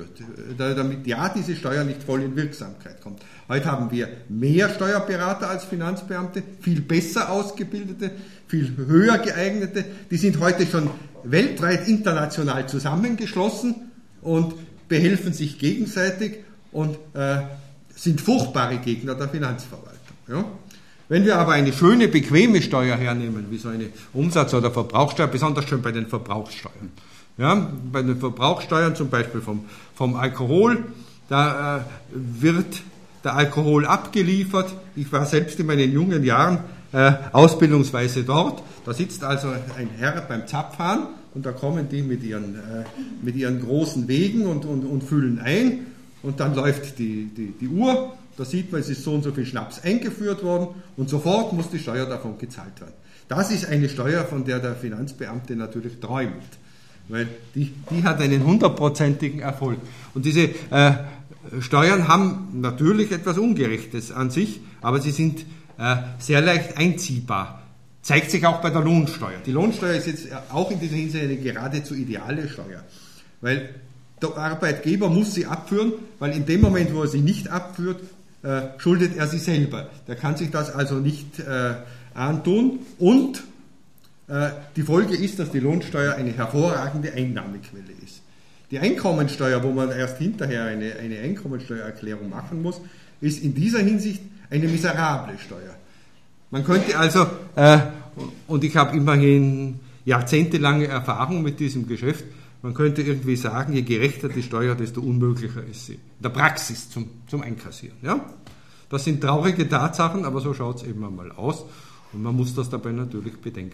diese Steuer nicht voll in Wirksamkeit kommt. Heute haben wir mehr Steuerberater als Finanzbeamte, viel besser ausgebildete, viel höher geeignete, die sind heute schon weltweit international zusammengeschlossen und behelfen sich gegenseitig und sind furchtbare Gegner der Finanzverwaltung. Ja? Wenn wir aber eine schöne, bequeme Steuer hernehmen, wie so eine Umsatz- oder Verbrauchssteuer, besonders schön bei den Verbrauchssteuern. Ja? Bei den Verbrauchssteuern zum Beispiel vom Alkohol, da wird der Alkohol abgeliefert. Ich war selbst in meinen jungen Jahren ausbildungsweise dort. Da sitzt also ein Herr beim Zapfhahn und da kommen die mit ihren großen Wägen und füllen ein und dann läuft die Uhr. Da sieht man, es ist so und so viel Schnaps eingeführt worden und sofort muss die Steuer davon gezahlt werden. Das ist eine Steuer, von der der Finanzbeamte natürlich träumt, weil die hat einen 100%igen Erfolg. Und diese Steuern haben natürlich etwas Ungerechtes an sich, aber sie sind sehr leicht einziehbar. Zeigt sich auch bei der Lohnsteuer. Die Lohnsteuer ist jetzt auch in dieser Hinsicht eine geradezu ideale Steuer, weil der Arbeitgeber muss sie abführen, weil in dem Moment, wo er sie nicht abführt, schuldet er sie selber. Der kann sich das also nicht antun und die Folge ist, dass die Lohnsteuer eine hervorragende Einnahmequelle ist. Die Einkommensteuer, wo man erst hinterher eine Einkommensteuererklärung machen muss, ist in dieser Hinsicht eine miserable Steuer. Man könnte also, und ich habe immerhin jahrzehntelange Erfahrung mit diesem Geschäft, man könnte irgendwie sagen, je gerechter die Steuer, desto unmöglicher ist sie. In der Praxis zum Einkassieren. Ja? Das sind traurige Tatsachen, aber so schaut es eben einmal aus und man muss das dabei natürlich bedenken.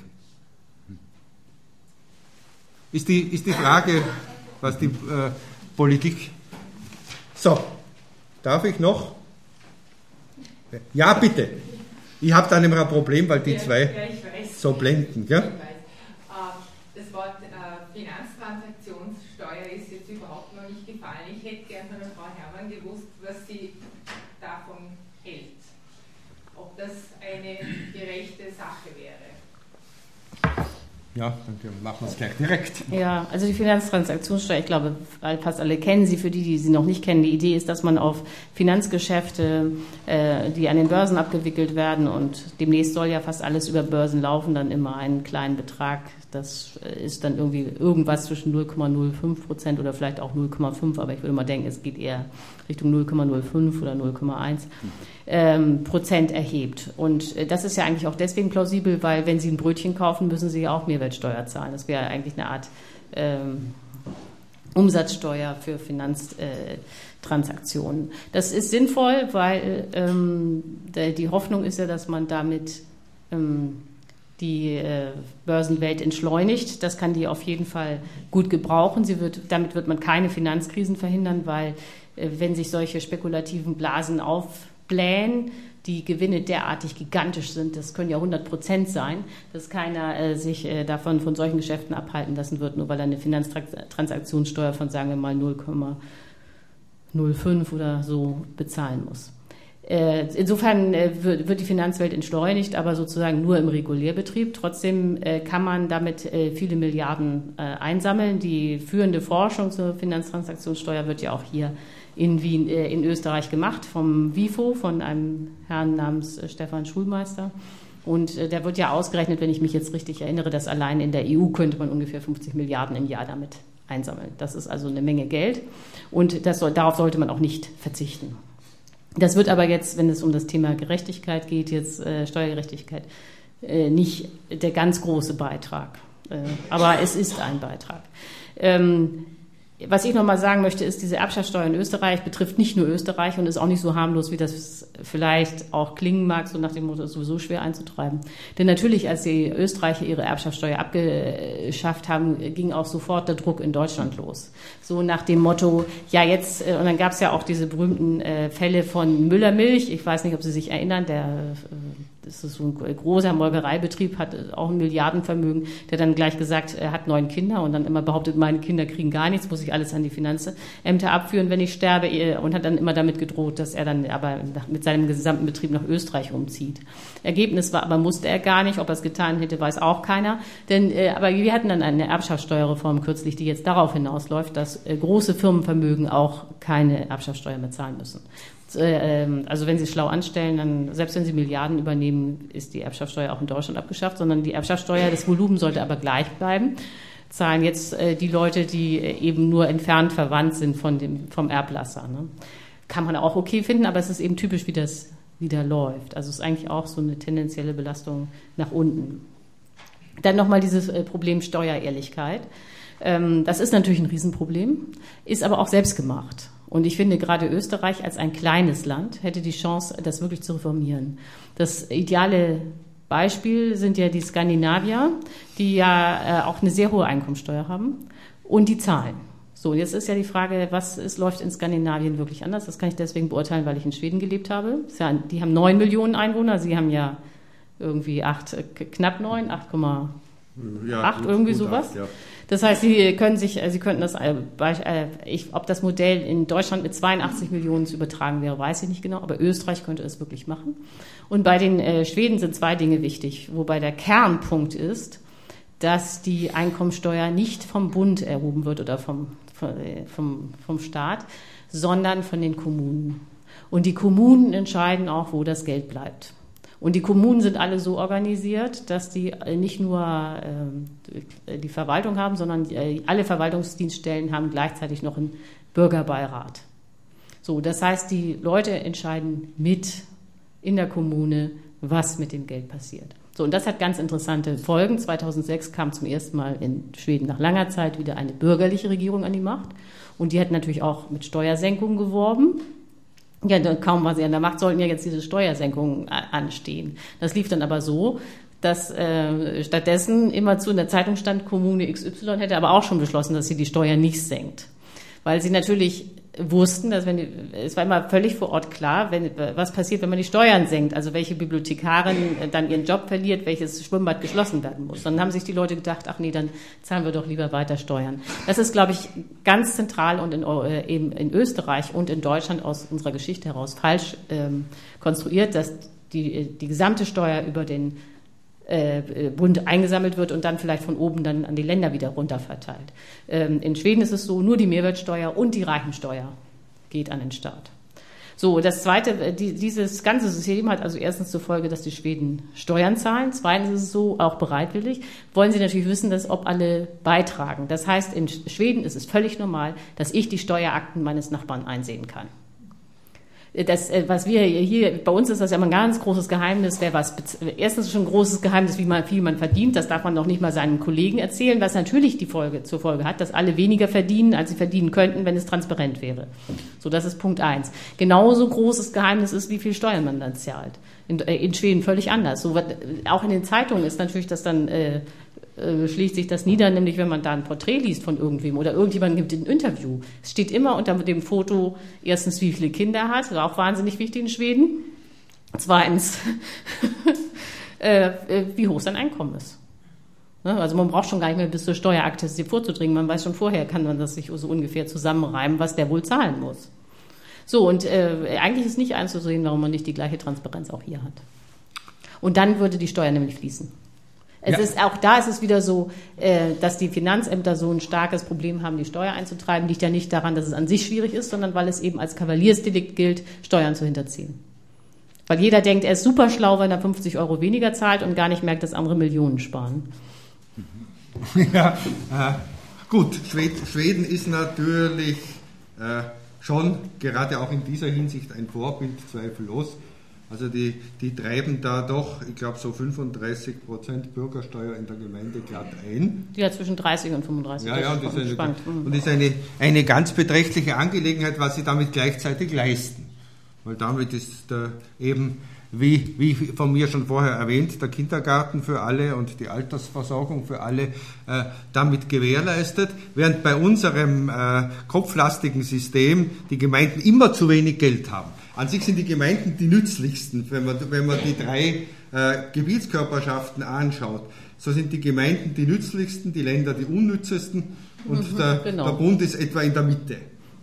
Ist die Frage, was die Politik... So, darf ich noch? Ja, bitte. Ich habe da nämlich ein Problem, weil die zwei so blenden. Gell? Das Wort Finanztransaktionssteuer ist jetzt überhaupt noch nicht gefallen. Ich hätte gerne von der Frau Herrmann gewusst, was sie davon hält. Ob das eine gerechte Sache wäre. Ja, dann machen wir es gleich direkt. Ja, also die Finanztransaktionssteuer, ich glaube, fast alle kennen sie. Für die sie noch nicht kennen, die Idee ist, dass man auf Finanzgeschäfte, die an den Börsen abgewickelt werden und demnächst soll ja fast alles über Börsen laufen, dann immer einen kleinen Betrag Das ist dann irgendwie irgendwas zwischen 0,05% oder vielleicht auch 0,5, aber ich würde mal denken, es geht eher Richtung 0,05 oder 0,1 Prozent erhebt. Und das ist ja eigentlich auch deswegen plausibel, weil wenn Sie ein Brötchen kaufen, müssen Sie ja auch Mehrwertsteuer zahlen. Das wäre eigentlich eine Art Umsatzsteuer für Finanztransaktionen. Das ist sinnvoll, weil die Hoffnung ist ja, dass man damit die Börsenwelt entschleunigt. Das kann die auf jeden Fall gut gebrauchen. Damit wird man keine Finanzkrisen verhindern, weil wenn sich solche spekulativen Blasen aufblähen, die Gewinne derartig gigantisch sind, das können ja 100% sein, dass keiner sich von solchen Geschäften abhalten lassen wird, nur weil er eine Finanztransaktionssteuer von, sagen wir mal, 0,05 oder so bezahlen muss. Insofern wird die Finanzwelt entschleunigt, aber sozusagen nur im Regulärbetrieb. Trotzdem kann man damit viele Milliarden einsammeln. Die führende Forschung zur Finanztransaktionssteuer wird ja auch hier in Wien, in Österreich gemacht, vom WIFO, von einem Herrn namens Stefan Schulmeister. Und der wird ja ausgerechnet, wenn ich mich jetzt richtig erinnere, dass allein in der EU könnte man ungefähr 50 Milliarden im Jahr damit einsammeln. Das ist also eine Menge Geld und darauf sollte man auch nicht verzichten. Das wird aber jetzt, wenn es um das Thema Gerechtigkeit geht, jetzt Steuergerechtigkeit, nicht der ganz große Beitrag. Aber es ist ein Beitrag. Was ich nochmal sagen möchte, ist, diese Erbschaftssteuer in Österreich betrifft nicht nur Österreich und ist auch nicht so harmlos, wie das vielleicht auch klingen mag, so nach dem Motto, es ist sowieso schwer einzutreiben. Denn natürlich, als die Österreicher ihre Erbschaftssteuer abgeschafft haben, ging auch sofort der Druck in Deutschland los. So nach dem Motto, ja jetzt, und dann gab es ja auch diese berühmten Fälle von Müller-Milch, ich weiß nicht, ob Sie sich erinnern, das ist so ein großer Molkereibetrieb, hat auch ein Milliardenvermögen, der dann gleich gesagt, er hat 9 Kinder und dann immer behauptet, meine Kinder kriegen gar nichts, muss ich alles an die Finanzämter abführen, wenn ich sterbe, und hat dann immer damit gedroht, dass er dann aber mit seinem gesamten Betrieb nach Österreich umzieht. Ergebnis war aber, musste er gar nicht, ob er es getan hätte, weiß auch keiner, aber wir hatten dann eine Erbschaftssteuerreform kürzlich, die jetzt darauf hinausläuft, dass große Firmenvermögen auch keine Erbschaftssteuer mehr zahlen müssen. Also wenn Sie es schlau anstellen, dann, selbst wenn Sie Milliarden übernehmen, ist die Erbschaftssteuer auch in Deutschland abgeschafft, sondern die Erbschaftssteuer, das Volumen sollte aber gleich bleiben. Zahlen jetzt die Leute, die eben nur entfernt verwandt sind vom Erblasser. Ne? Kann man auch okay finden, aber es ist eben typisch, wie das wieder läuft. Also es ist eigentlich auch so eine tendenzielle Belastung nach unten. Dann nochmal dieses Problem Steuerehrlichkeit. Das ist natürlich ein Riesenproblem, ist aber auch selbstgemacht. Und ich finde, gerade Österreich als ein kleines Land hätte die Chance, das wirklich zu reformieren. Das ideale Beispiel sind ja die Skandinavier, die ja auch eine sehr hohe Einkommensteuer haben und die zahlen. So, jetzt ist ja die Frage, läuft in Skandinavien wirklich anders? Das kann ich deswegen beurteilen, weil ich in Schweden gelebt habe. Die haben 9 Millionen Einwohner, sie haben ja irgendwie knapp 9, 8,8, irgendwie sowas. Ja. Das heißt, Sie könnten das, ob das Modell in Deutschland mit 82 Millionen zu übertragen wäre, weiß ich nicht genau, aber Österreich könnte es wirklich machen. Und bei den Schweden sind 2 Dinge wichtig, wobei der Kernpunkt ist, dass die Einkommensteuer nicht vom Bund erhoben wird oder vom Staat, sondern von den Kommunen. Und die Kommunen entscheiden auch, wo das Geld bleibt. Und die Kommunen sind alle so organisiert, dass die nicht nur die Verwaltung haben, sondern alle Verwaltungsdienststellen haben gleichzeitig noch einen Bürgerbeirat. So, das heißt, die Leute entscheiden mit in der Kommune, was mit dem Geld passiert. So, und das hat ganz interessante Folgen. 2006 kam zum ersten Mal in Schweden nach langer Zeit wieder eine bürgerliche Regierung an die Macht. Und die hat natürlich auch mit Steuersenkungen geworben. Ja, kaum war sie an der Macht, sollten ja jetzt diese Steuersenkungen anstehen. Das lief dann aber so, dass stattdessen immerzu in der Zeitung stand, Kommune XY hätte aber auch schon beschlossen, dass sie die Steuer nicht senkt. Weil sie natürlich wussten, dass es war immer völlig vor Ort klar, was passiert, wenn man die Steuern senkt, also welche Bibliothekarin dann ihren Job verliert, welches Schwimmbad geschlossen werden muss. Dann haben sich die Leute gedacht, ach nee, dann zahlen wir doch lieber weiter Steuern. Das ist, glaube ich, ganz zentral und eben in Österreich und in Deutschland aus unserer Geschichte heraus falsch konstruiert, dass die gesamte Steuer über den Bund eingesammelt wird und dann vielleicht von oben dann an die Länder wieder runterverteilt. In Schweden ist es so, nur die Mehrwertsteuer und die Reichensteuer geht an den Staat. So, das Zweite, dieses ganze System hat also erstens zur Folge, dass die Schweden Steuern zahlen. Zweitens ist es so, auch bereitwillig, wollen sie natürlich wissen, dass ob alle beitragen. Das heißt, in Schweden ist es völlig normal, dass ich die Steuerakten meines Nachbarn einsehen kann. Das, was wir hier, bei uns ist das ja immer ein ganz großes Geheimnis, erstens schon ein großes Geheimnis, wie viel man verdient, das darf man noch nicht mal seinen Kollegen erzählen, was natürlich zur Folge hat, dass alle weniger verdienen, als sie verdienen könnten, wenn es transparent wäre. So, das ist Punkt 1. Genauso großes Geheimnis ist, wie viel Steuern man dann zahlt. In Schweden völlig anders. So, auch in den Zeitungen ist natürlich das dann, schlägt sich das nieder, nämlich wenn man da ein Porträt liest von irgendwem oder irgendjemand gibt ein Interview. Es steht immer unter dem Foto erstens, wie viele Kinder er hat, das ist auch wahnsinnig wichtig in Schweden. Zweitens, wie hoch sein Einkommen ist. Also man braucht schon gar nicht mehr bis zur Steuerakte vorzudringen, man weiß schon vorher, kann man das sich so ungefähr zusammenreimen, was der wohl zahlen muss. So, und eigentlich ist nicht einzusehen, warum man nicht die gleiche Transparenz auch hier hat. Und dann würde die Steuer nämlich fließen. Auch da ist es wieder so, dass die Finanzämter so ein starkes Problem haben, die Steuer einzutreiben, liegt ja nicht daran, dass es an sich schwierig ist, sondern weil es eben als Kavaliersdelikt gilt, Steuern zu hinterziehen. Weil jeder denkt, er ist super schlau, wenn er 50 Euro weniger zahlt und gar nicht merkt, dass andere Millionen sparen. Ja, gut, Schweden ist natürlich schon gerade auch in dieser Hinsicht ein Vorbild, zweifellos. Also die treiben da doch, ich glaube, so 35% Bürgersteuer in der Gemeinde glatt ein. Ja, zwischen 30 und 35. Ja, und ist eine ganz beträchtliche Angelegenheit, was sie damit gleichzeitig leisten. Weil damit ist eben, wie von mir schon vorher erwähnt, der Kindergarten für alle und die Altersversorgung für alle damit gewährleistet, während bei unserem kopflastigen System die Gemeinden immer zu wenig Geld haben. An sich sind die Gemeinden die nützlichsten, wenn man die 3 Gebietskörperschaften anschaut. So sind die Gemeinden die nützlichsten, die Länder die unnützesten und der Bund ist etwa in der Mitte.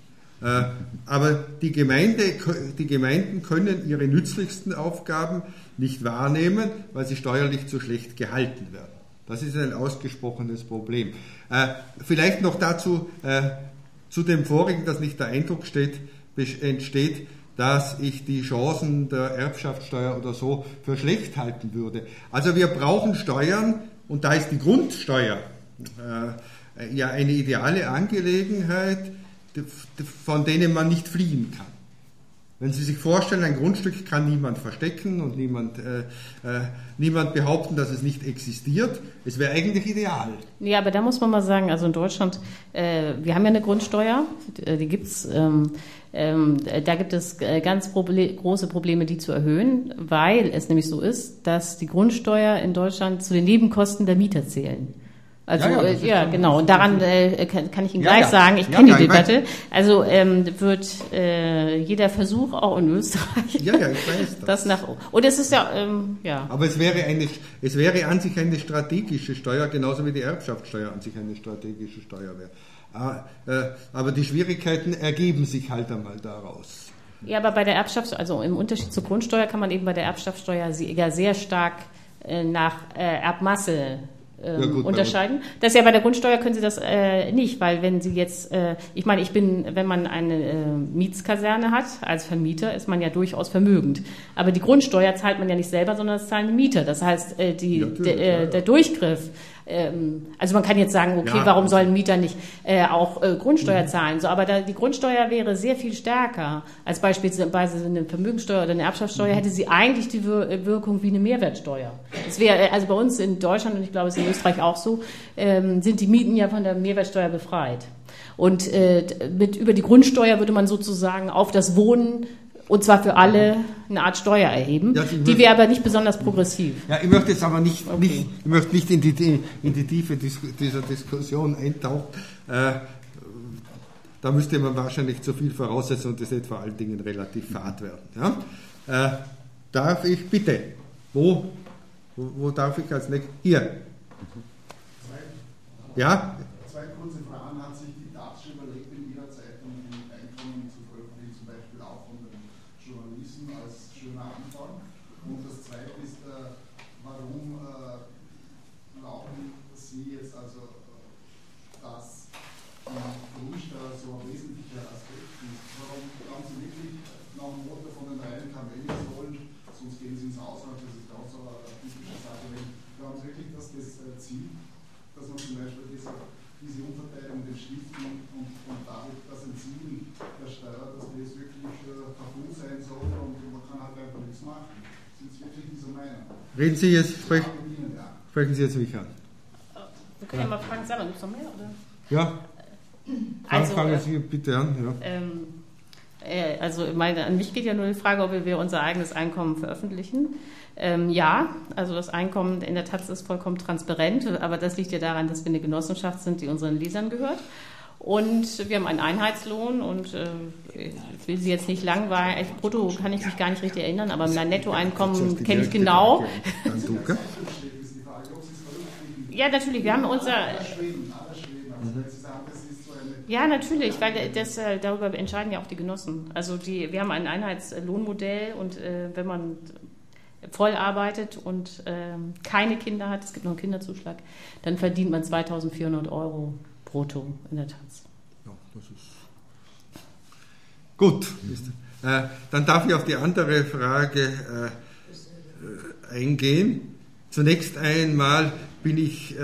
Aber die Gemeinden können ihre nützlichsten Aufgaben nicht wahrnehmen, weil sie steuerlich zu schlecht gehalten werden. Das ist ein ausgesprochenes Problem. Vielleicht noch dazu, zu dem vorigen, dass nicht der Eindruck entsteht, dass ich die Chancen der Erbschaftssteuer oder so für schlecht halten würde. Also wir brauchen Steuern und da ist die Grundsteuer ja eine ideale Angelegenheit, von denen man nicht fliehen kann. Wenn Sie sich vorstellen, ein Grundstück kann niemand verstecken und niemand behaupten, dass es nicht existiert. Es wäre eigentlich ideal. Ja, aber da muss man mal sagen, also in Deutschland, wir haben ja eine Grundsteuer, die gibt's. Da gibt es ganz große Probleme, die zu erhöhen, weil es nämlich so ist, dass die Grundsteuer in Deutschland zu den Nebenkosten der Mieter zählen. Also ja, genau. Und daran kann ich Ihnen gleich sagen, ich kenne die Debatte. Also wird jeder Versuch auch in Österreich. Ja, ich weiß das. Und es ist ja. Aber es wäre an sich eine strategische Steuer, genauso wie die Erbschaftssteuer an sich eine strategische Steuer wäre. Aber die Schwierigkeiten ergeben sich halt einmal daraus. Ja, aber bei der Erbschaftssteuer, also im Unterschied zur Grundsteuer, kann man eben bei der Erbschaftssteuer ja sehr stark nach Erbmasse unterscheiden. Das ist ja bei der Grundsteuer können Sie das nicht, weil wenn Sie jetzt, wenn man eine Mietskaserne hat als Vermieter, ist man ja durchaus vermögend. Aber die Grundsteuer zahlt man ja nicht selber, sondern das zahlen die Mieter. Das heißt, der Durchgriff, also man kann jetzt sagen, okay, warum sollen Mieter nicht auch Grundsteuer zahlen? So, aber die Grundsteuer wäre sehr viel stärker als beispielsweise eine Vermögenssteuer oder eine Erbschaftssteuer, hätte sie eigentlich die Wirkung wie eine Mehrwertsteuer. Es wäre, also bei uns in Deutschland und ich glaube es ist in Österreich auch so, sind die Mieten ja von der Mehrwertsteuer befreit. Und über die Grundsteuer würde man sozusagen auf das Wohnen und zwar für alle eine Art Steuer erheben, die wäre aber nicht besonders progressiv. Ja, ich möchte jetzt aber nicht in die Tiefe dieser Diskussion eintauchen. Da müsste man wahrscheinlich zu viel voraussetzen und das wird vor allen Dingen relativ fad werden. Ja? Darf ich bitte? Wo darf ich als nächstes? Hier. Ja? Zwei kurze Fragen. Hat sich die DATS überlegt, in ihrer Zeitung die Einkommen zu veröffentlichen, zum Beispiel auch von den Journalisten als schöner Anfang? Und das zweite ist, warum glauben Sie jetzt also, dass die Grundsteuer so ein wesentlicher Aspekt ist? Warum glauben Sie wirklich nach dem tabu sein soll und man kann halt einfach nichts machen. Sind Sie wirklich dieser Meinung? Sprechen Sie jetzt mich an. Wir können ja mal fragen, Sarah, gibt es noch mehr? Oder? Ja, fangen Sie bitte an. Ja. Also an mich geht ja nur die Frage, ob wir unser eigenes Einkommen veröffentlichen. Ja, also das Einkommen in der Taz ist vollkommen transparent, aber das liegt ja daran, dass wir eine Genossenschaft sind, die unseren Lesern gehört. Und wir haben einen Einheitslohn und ich will Sie jetzt nicht langweilen, brutto kann ich mich gar nicht richtig erinnern, aber mein Nettoeinkommen kenne ich genau. Ja, natürlich, wir haben unser... Ja, natürlich, weil darüber entscheiden ja auch die Genossen. Also wir haben ein Einheitslohnmodell und wenn man voll arbeitet und keine Kinder hat, es gibt noch einen Kinderzuschlag, dann verdient man 2.400 € brutto in der Taz. Ja, das ist gut. Dann darf ich auf die andere Frage eingehen. Zunächst einmal bin ich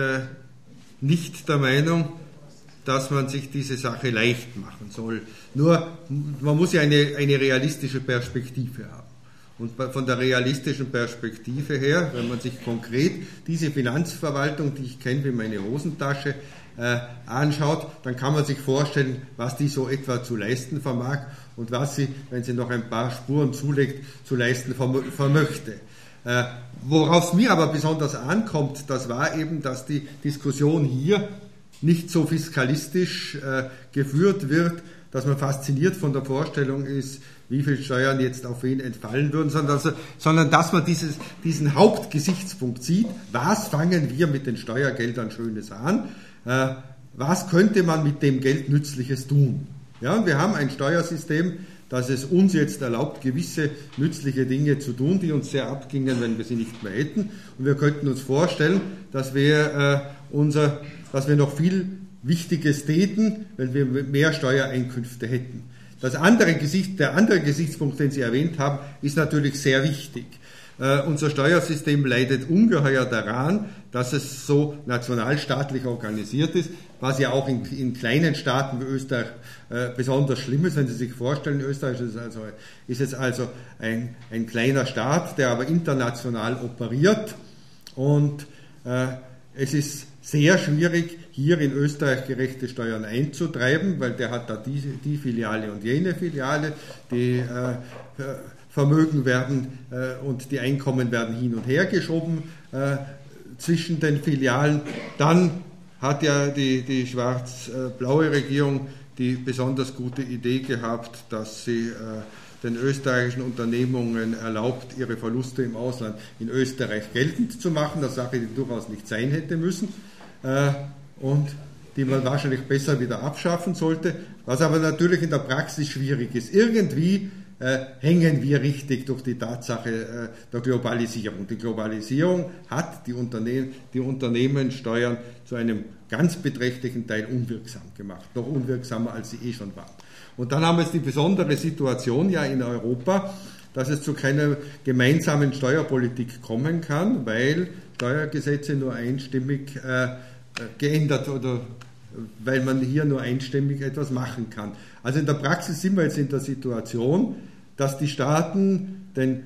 nicht der Meinung, dass man sich diese Sache leicht machen soll. Nur, man muss ja eine realistische Perspektive haben. Und von der realistischen Perspektive her, wenn man sich konkret diese Finanzverwaltung, die ich kenne wie meine Hosentasche, anschaut, dann kann man sich vorstellen, was die so etwa zu leisten vermag und was sie, wenn sie noch ein paar Spuren zulegt, zu leisten vermöchte. Worauf es mir aber besonders ankommt, das war eben, dass die Diskussion hier nicht so fiskalistisch geführt wird, dass man fasziniert von der Vorstellung ist, wie viel Steuern jetzt auf wen entfallen würden, sondern dass man diesen Hauptgesichtspunkt sieht, was fangen wir mit den Steuergeldern Schönes an, was könnte man mit dem Geld Nützliches tun. Ja, und wir haben ein Steuersystem, das es uns jetzt erlaubt, gewisse nützliche Dinge zu tun, die uns sehr abgingen, wenn wir sie nicht mehr hätten. Und wir könnten uns vorstellen, dass wir noch viel Wichtiges täten, wenn wir mehr Steuereinkünfte hätten. Der andere Gesichtspunkt, den Sie erwähnt haben, ist natürlich sehr wichtig. Unser Steuersystem leidet ungeheuer daran, dass es so nationalstaatlich organisiert ist, was ja auch in kleinen Staaten wie Österreich besonders schlimm ist. Wenn Sie sich vorstellen, Österreich ist jetzt also ein kleiner Staat, der aber international operiert, und es ist sehr schwierig, hier in Österreich gerechte Steuern einzutreiben, weil der hat da die Filiale und jene Filiale, die Vermögen werden und die Einkommen werden hin und her geschoben zwischen den Filialen. Dann hat ja die schwarz-blaue Regierung die besonders gute Idee gehabt, dass sie den österreichischen Unternehmungen erlaubt, ihre Verluste im Ausland in Österreich geltend zu machen. Eine Sache, die durchaus nicht sein hätte müssen und die man wahrscheinlich besser wieder abschaffen sollte, was aber natürlich in der Praxis schwierig ist. Irgendwie hängen wir richtig durch die Tatsache der Globalisierung. Die Globalisierung hat die Unternehmenssteuern zu einem ganz beträchtlichen Teil unwirksam gemacht, noch unwirksamer, als sie schon waren. Und dann haben wir jetzt die besondere Situation ja in Europa, dass es zu keiner gemeinsamen Steuerpolitik kommen kann, weil Steuergesetze nur einstimmig geändert oder weil man hier nur einstimmig etwas machen kann. Also in der Praxis sind wir jetzt in der Situation, dass die Staaten den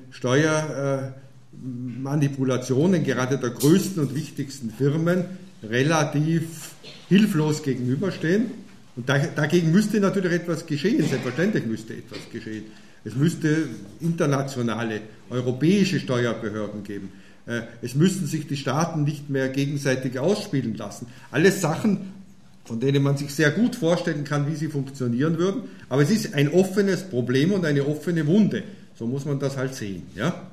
Steuermanipulationen gerade der größten und wichtigsten Firmen relativ hilflos gegenüberstehen. Und dagegen müsste natürlich etwas geschehen, selbstverständlich müsste etwas geschehen. Es müsste internationale, europäische Steuerbehörden geben. Es müssten sich die Staaten nicht mehr gegenseitig ausspielen lassen. Alles Sachen, von denen man sich sehr gut vorstellen kann, wie sie funktionieren würden. Aber es ist ein offenes Problem und eine offene Wunde. So muss man das halt sehen. Ja?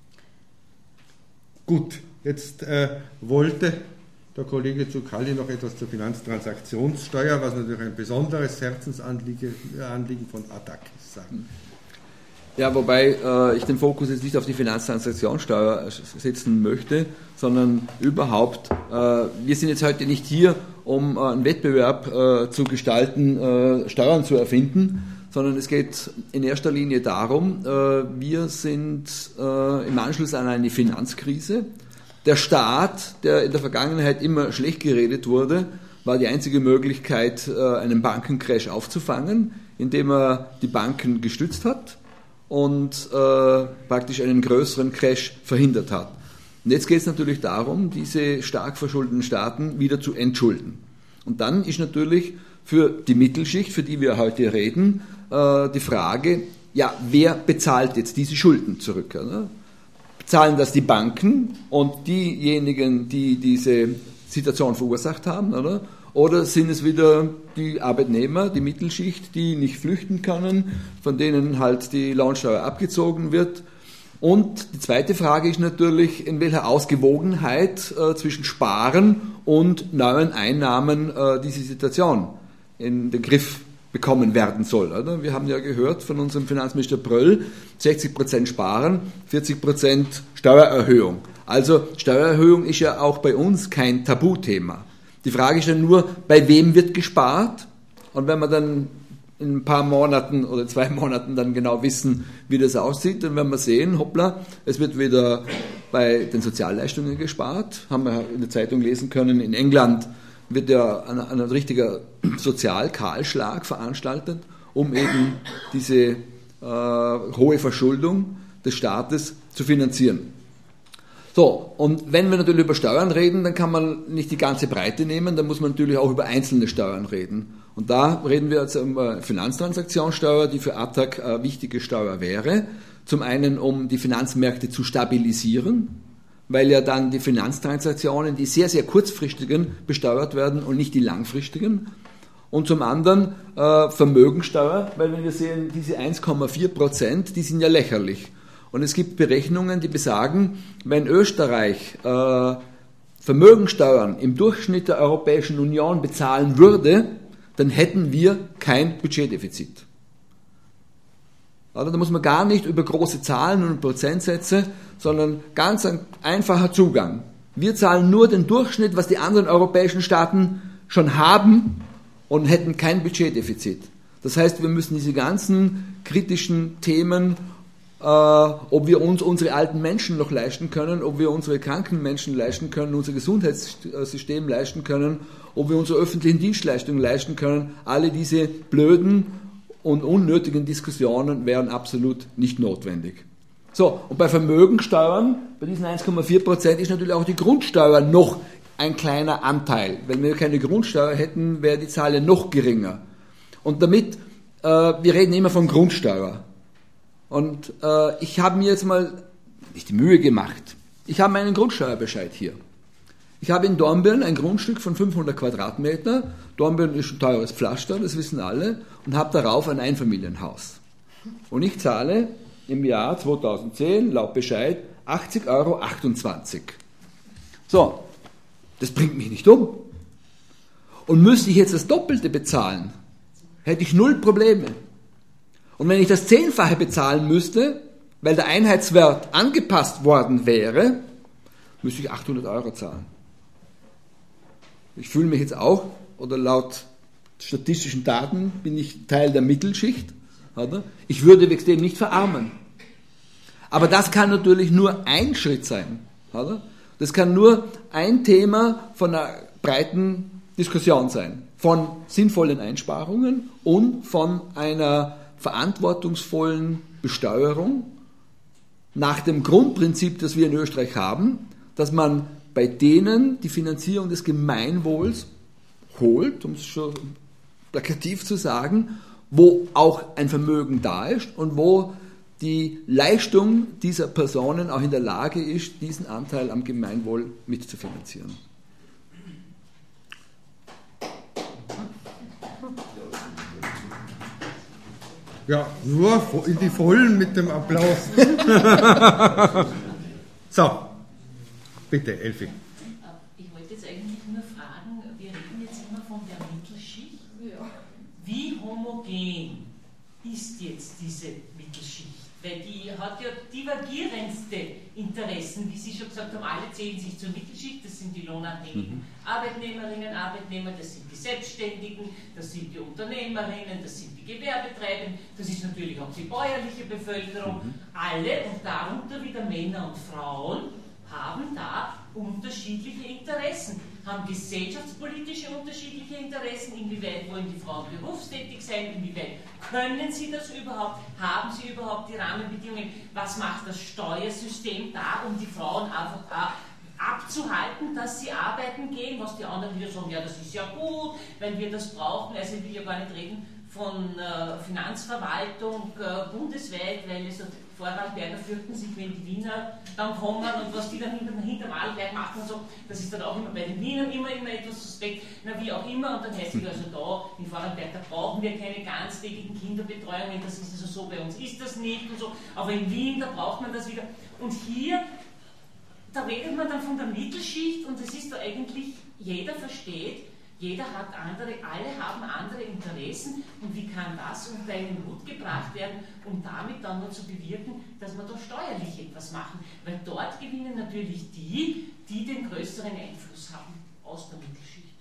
Gut, jetzt wollte der Kollege Zuccalli noch etwas zur Finanztransaktionssteuer, was natürlich ein besonderes Herzensanliegen von ATTAC ist, sagen. Ja, wobei ich den Fokus jetzt nicht auf die Finanztransaktionssteuer setzen möchte, sondern überhaupt, wir sind jetzt heute nicht hier, um einen Wettbewerb zu gestalten, Steuern zu erfinden, sondern es geht in erster Linie darum, wir sind im Anschluss an eine Finanzkrise. Der Staat, der in der Vergangenheit immer schlecht geredet wurde, war die einzige Möglichkeit, einen Bankencrash aufzufangen. indem er die Banken gestützt hat und praktisch einen größeren Crash verhindert hat. Und jetzt geht es natürlich darum, diese stark verschuldeten Staaten wieder zu entschulden. Und dann ist natürlich für die Mittelschicht, für die wir heute reden, die Frage, ja, wer bezahlt jetzt diese Schulden zurück? Oder? Bezahlen das die Banken und diejenigen, die diese Situation verursacht haben? Oder sind es wieder die Arbeitnehmer, die Mittelschicht, die nicht flüchten können, von denen halt die Lohnsteuer abgezogen wird? Und die zweite Frage ist natürlich, in welcher Ausgewogenheit zwischen Sparen und neuen Einnahmen diese Situation in den Griff bekommen werden soll. Oder? Wir haben ja gehört von unserem Finanzminister Bröll, 60% Sparen, 40% Steuererhöhung. Also Steuererhöhung ist ja auch bei uns kein Tabuthema. Die Frage ist ja nur, bei wem wird gespart? Und wenn wir dann in ein paar Monaten oder 2 Monaten dann genau wissen, wie das aussieht, dann werden wir sehen, hoppla, es wird wieder bei den Sozialleistungen gespart. Haben wir in der Zeitung lesen können, in England wird ja ein richtiger Sozialkahlschlag veranstaltet, um eben diese hohe Verschuldung des Staates zu finanzieren. So, und wenn wir natürlich über Steuern reden, dann kann man nicht die ganze Breite nehmen, dann muss man natürlich auch über einzelne Steuern reden. Und da reden wir jetzt über Finanztransaktionssteuer, die für ATTAC eine wichtige Steuer wäre. Zum einen, um die Finanzmärkte zu stabilisieren, weil ja dann die Finanztransaktionen, die sehr, sehr kurzfristigen, besteuert werden und nicht die langfristigen. Und zum anderen Vermögensteuer, weil wenn wir sehen, diese 1,4%, die sind ja lächerlich. Und es gibt Berechnungen, die besagen, wenn Österreich Vermögensteuern im Durchschnitt der Europäischen Union bezahlen würde, dann hätten wir kein Budgetdefizit. Also da muss man gar nicht über große Zahlen und Prozentsätze, sondern ganz ein einfacher Zugang. Wir zahlen nur den Durchschnitt, was die anderen europäischen Staaten schon haben und hätten kein Budgetdefizit. Das heißt, wir müssen diese ganzen kritischen Themen, ob wir uns unsere alten Menschen noch leisten können, ob wir unsere kranken Menschen leisten können, unser Gesundheitssystem leisten können, ob wir unsere öffentlichen Dienstleistungen leisten können, alle diese blöden und unnötigen Diskussionen wären absolut nicht notwendig. So, und bei Vermögensteuern, bei diesen 1,4% ist natürlich auch die Grundsteuer noch ein kleiner Anteil. Wenn wir keine Grundsteuer hätten, wäre die Zahl ja noch geringer. Und damit, wir reden immer von Grundsteuer. Und ich habe mir jetzt mal nicht die Mühe gemacht. Ich habe meinen Grundsteuerbescheid hier. Ich habe in Dornbirn ein Grundstück von 500 Quadratmeter. Dornbirn ist ein teures Pflaster, das wissen alle. Und habe darauf ein Einfamilienhaus. Und ich zahle im Jahr 2010 laut Bescheid 80,28 €. So, das bringt mich nicht um. Und müsste ich jetzt das Doppelte bezahlen, hätte ich 0 Probleme. Und wenn ich das 10-fache bezahlen müsste, weil der Einheitswert angepasst worden wäre, müsste ich 800 € zahlen. Ich fühle mich jetzt auch, oder laut statistischen Daten bin ich Teil der Mittelschicht. Oder? Ich würde wegen dem nicht verarmen. Aber das kann natürlich nur ein Schritt sein. Oder? Das kann nur ein Thema von einer breiten Diskussion sein. Von sinnvollen Einsparungen und von einer verantwortungsvollen Besteuerung nach dem Grundprinzip, das wir in Österreich haben, dass man bei denen die Finanzierung des Gemeinwohls holt, um es schon plakativ zu sagen, wo auch ein Vermögen da ist und wo die Leistung dieser Personen auch in der Lage ist, diesen Anteil am Gemeinwohl mitzufinanzieren. Ja, nur in die Vollen mit dem Applaus. So, bitte, Elfi. Ich wollte jetzt eigentlich nur fragen, wir reden jetzt immer von der Mittelschicht. Wie homogen ist jetzt diese Mittelschicht? Weil die hat ja divergierendste Interessen, wie Sie schon gesagt haben, alle zählen sich zur Mittelschicht, das sind die lohnabhängigen Arbeitnehmerinnen, Arbeitnehmer, das sind die Selbstständigen, das sind die Unternehmerinnen, das sind die Gewerbetreibenden, das ist natürlich auch die bäuerliche Bevölkerung. Alle und darunter wieder Männer und Frauen haben da unterschiedliche Interessen. haben gesellschaftspolitische unterschiedliche Interessen, inwieweit wollen die Frauen berufstätig sein, inwieweit können sie das überhaupt, haben sie überhaupt die Rahmenbedingungen, was macht das Steuersystem da, um die Frauen einfach abzuhalten, dass sie arbeiten gehen, was die anderen wieder sagen, ja, das ist ja gut, wenn wir das brauchen, also ich will ja gar nicht reden von Finanzverwaltung bundesweit, weil also Vorarlberger fürchten sich, wenn die Wiener dann kommen und was die dann hinterm Arlberg machen und so, das ist dann auch immer bei den Wienern immer etwas suspekt, na wie auch immer, und dann heißt es also da, in Vorarlberg, da brauchen wir keine ganztägigen Kinderbetreuungen, das ist also so, bei uns ist das nicht und so, aber in Wien, da braucht man das wieder. Und hier, da redet man dann von der Mittelschicht und es ist da eigentlich, jeder versteht, jeder hat andere, alle haben andere Interessen und wie kann das unter einen Hut gebracht werden, um damit dann nur zu bewirken, dass wir da steuerlich etwas machen, weil dort gewinnen natürlich die den größeren Einfluss haben aus der Mittelschicht.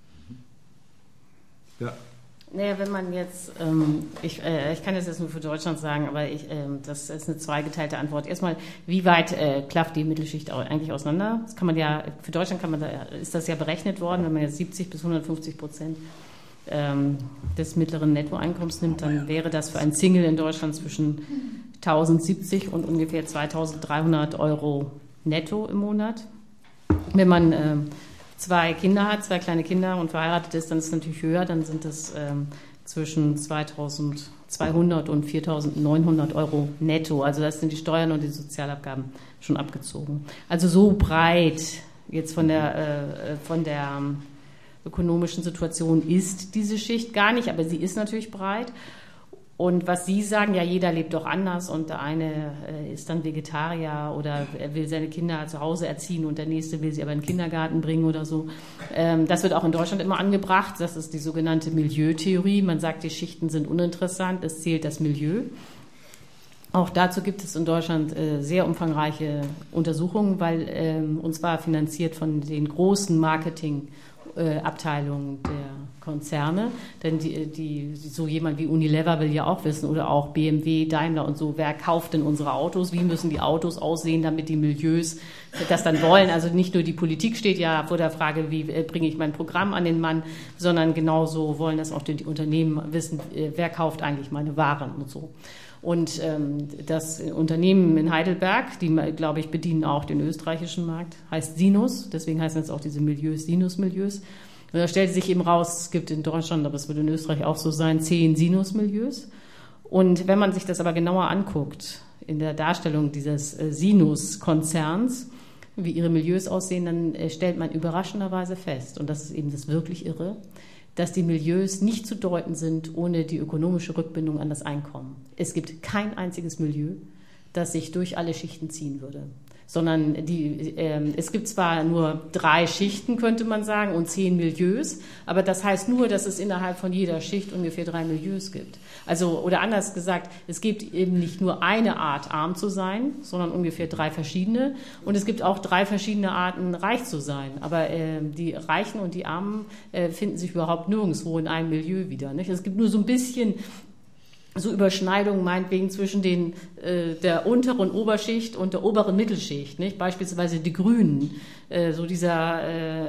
Ja. Naja, wenn man jetzt, ich kann das jetzt nur für Deutschland sagen, aber das ist eine zweigeteilte Antwort. Erstmal, wie weit klafft die Mittelschicht eigentlich auseinander? Das kann man ja, für Deutschland ist das ja berechnet worden, wenn man jetzt 70 bis 150% des mittleren Nettoeinkommens nimmt, dann wäre das für einen Single in Deutschland zwischen 1070 und ungefähr 2300 Euro netto im Monat. Wenn man 2 Kinder hat, 2 kleine Kinder und verheiratet ist, dann ist es natürlich höher, dann sind es zwischen 2.200 und 4.900 Euro netto. Also das sind die Steuern und die Sozialabgaben schon abgezogen. Also so breit jetzt von der ökonomischen Situation ist diese Schicht gar nicht, aber sie ist natürlich breit. Und was Sie sagen, ja, jeder lebt doch anders und der eine ist dann Vegetarier oder er will seine Kinder zu Hause erziehen und der nächste will sie aber in den Kindergarten bringen oder so. Das wird auch in Deutschland immer angebracht. Das ist die sogenannte Milieutheorie. Man sagt, die Schichten sind uninteressant, es zählt das Milieu. Auch dazu gibt es in Deutschland sehr umfangreiche Untersuchungen, weil und zwar finanziert von den großen Marketingabteilungen der Konzerne, denn so jemand wie Unilever will ja auch wissen oder auch BMW, Daimler und so, wer kauft denn unsere Autos, wie müssen die Autos aussehen, damit die Milieus das dann wollen. Also nicht nur die Politik steht ja vor der Frage, wie bringe ich mein Programm an den Mann, sondern genauso wollen das auch die Unternehmen wissen, wer kauft eigentlich meine Waren und so. Und das Unternehmen in Heidelberg, die, glaube ich, bedienen auch den österreichischen Markt, heißt Sinus, deswegen heißen jetzt auch diese Milieus Sinus-Milieus. Und da stellt sich eben raus, es gibt in Deutschland, aber es wird in Österreich auch so sein, 10 Sinus-Milieus. Und wenn man sich das aber genauer anguckt, in der Darstellung dieses Sinus-Konzerns, wie ihre Milieus aussehen, dann stellt man überraschenderweise fest, und das ist eben das wirklich Irre, dass die Milieus nicht zu deuten sind ohne die ökonomische Rückbindung an das Einkommen. Es gibt kein einziges Milieu, das sich durch alle Schichten ziehen würde, sondern es gibt zwar nur 3 Schichten, könnte man sagen, und 10 Milieus, aber das heißt nur, dass es innerhalb von jeder Schicht ungefähr 3 Milieus gibt. Also, oder anders gesagt, es gibt eben nicht nur eine Art, arm zu sein, sondern ungefähr 3 verschiedene. Und es gibt auch 3 verschiedene Arten, reich zu sein. Aber die Reichen und die Armen finden sich überhaupt nirgendwo in einem Milieu wieder. Nicht? Es gibt nur so ein bisschen so Überschneidungen meinetwegen zwischen der unteren Oberschicht und der oberen Mittelschicht, nicht? Beispielsweise die Grünen, so dieser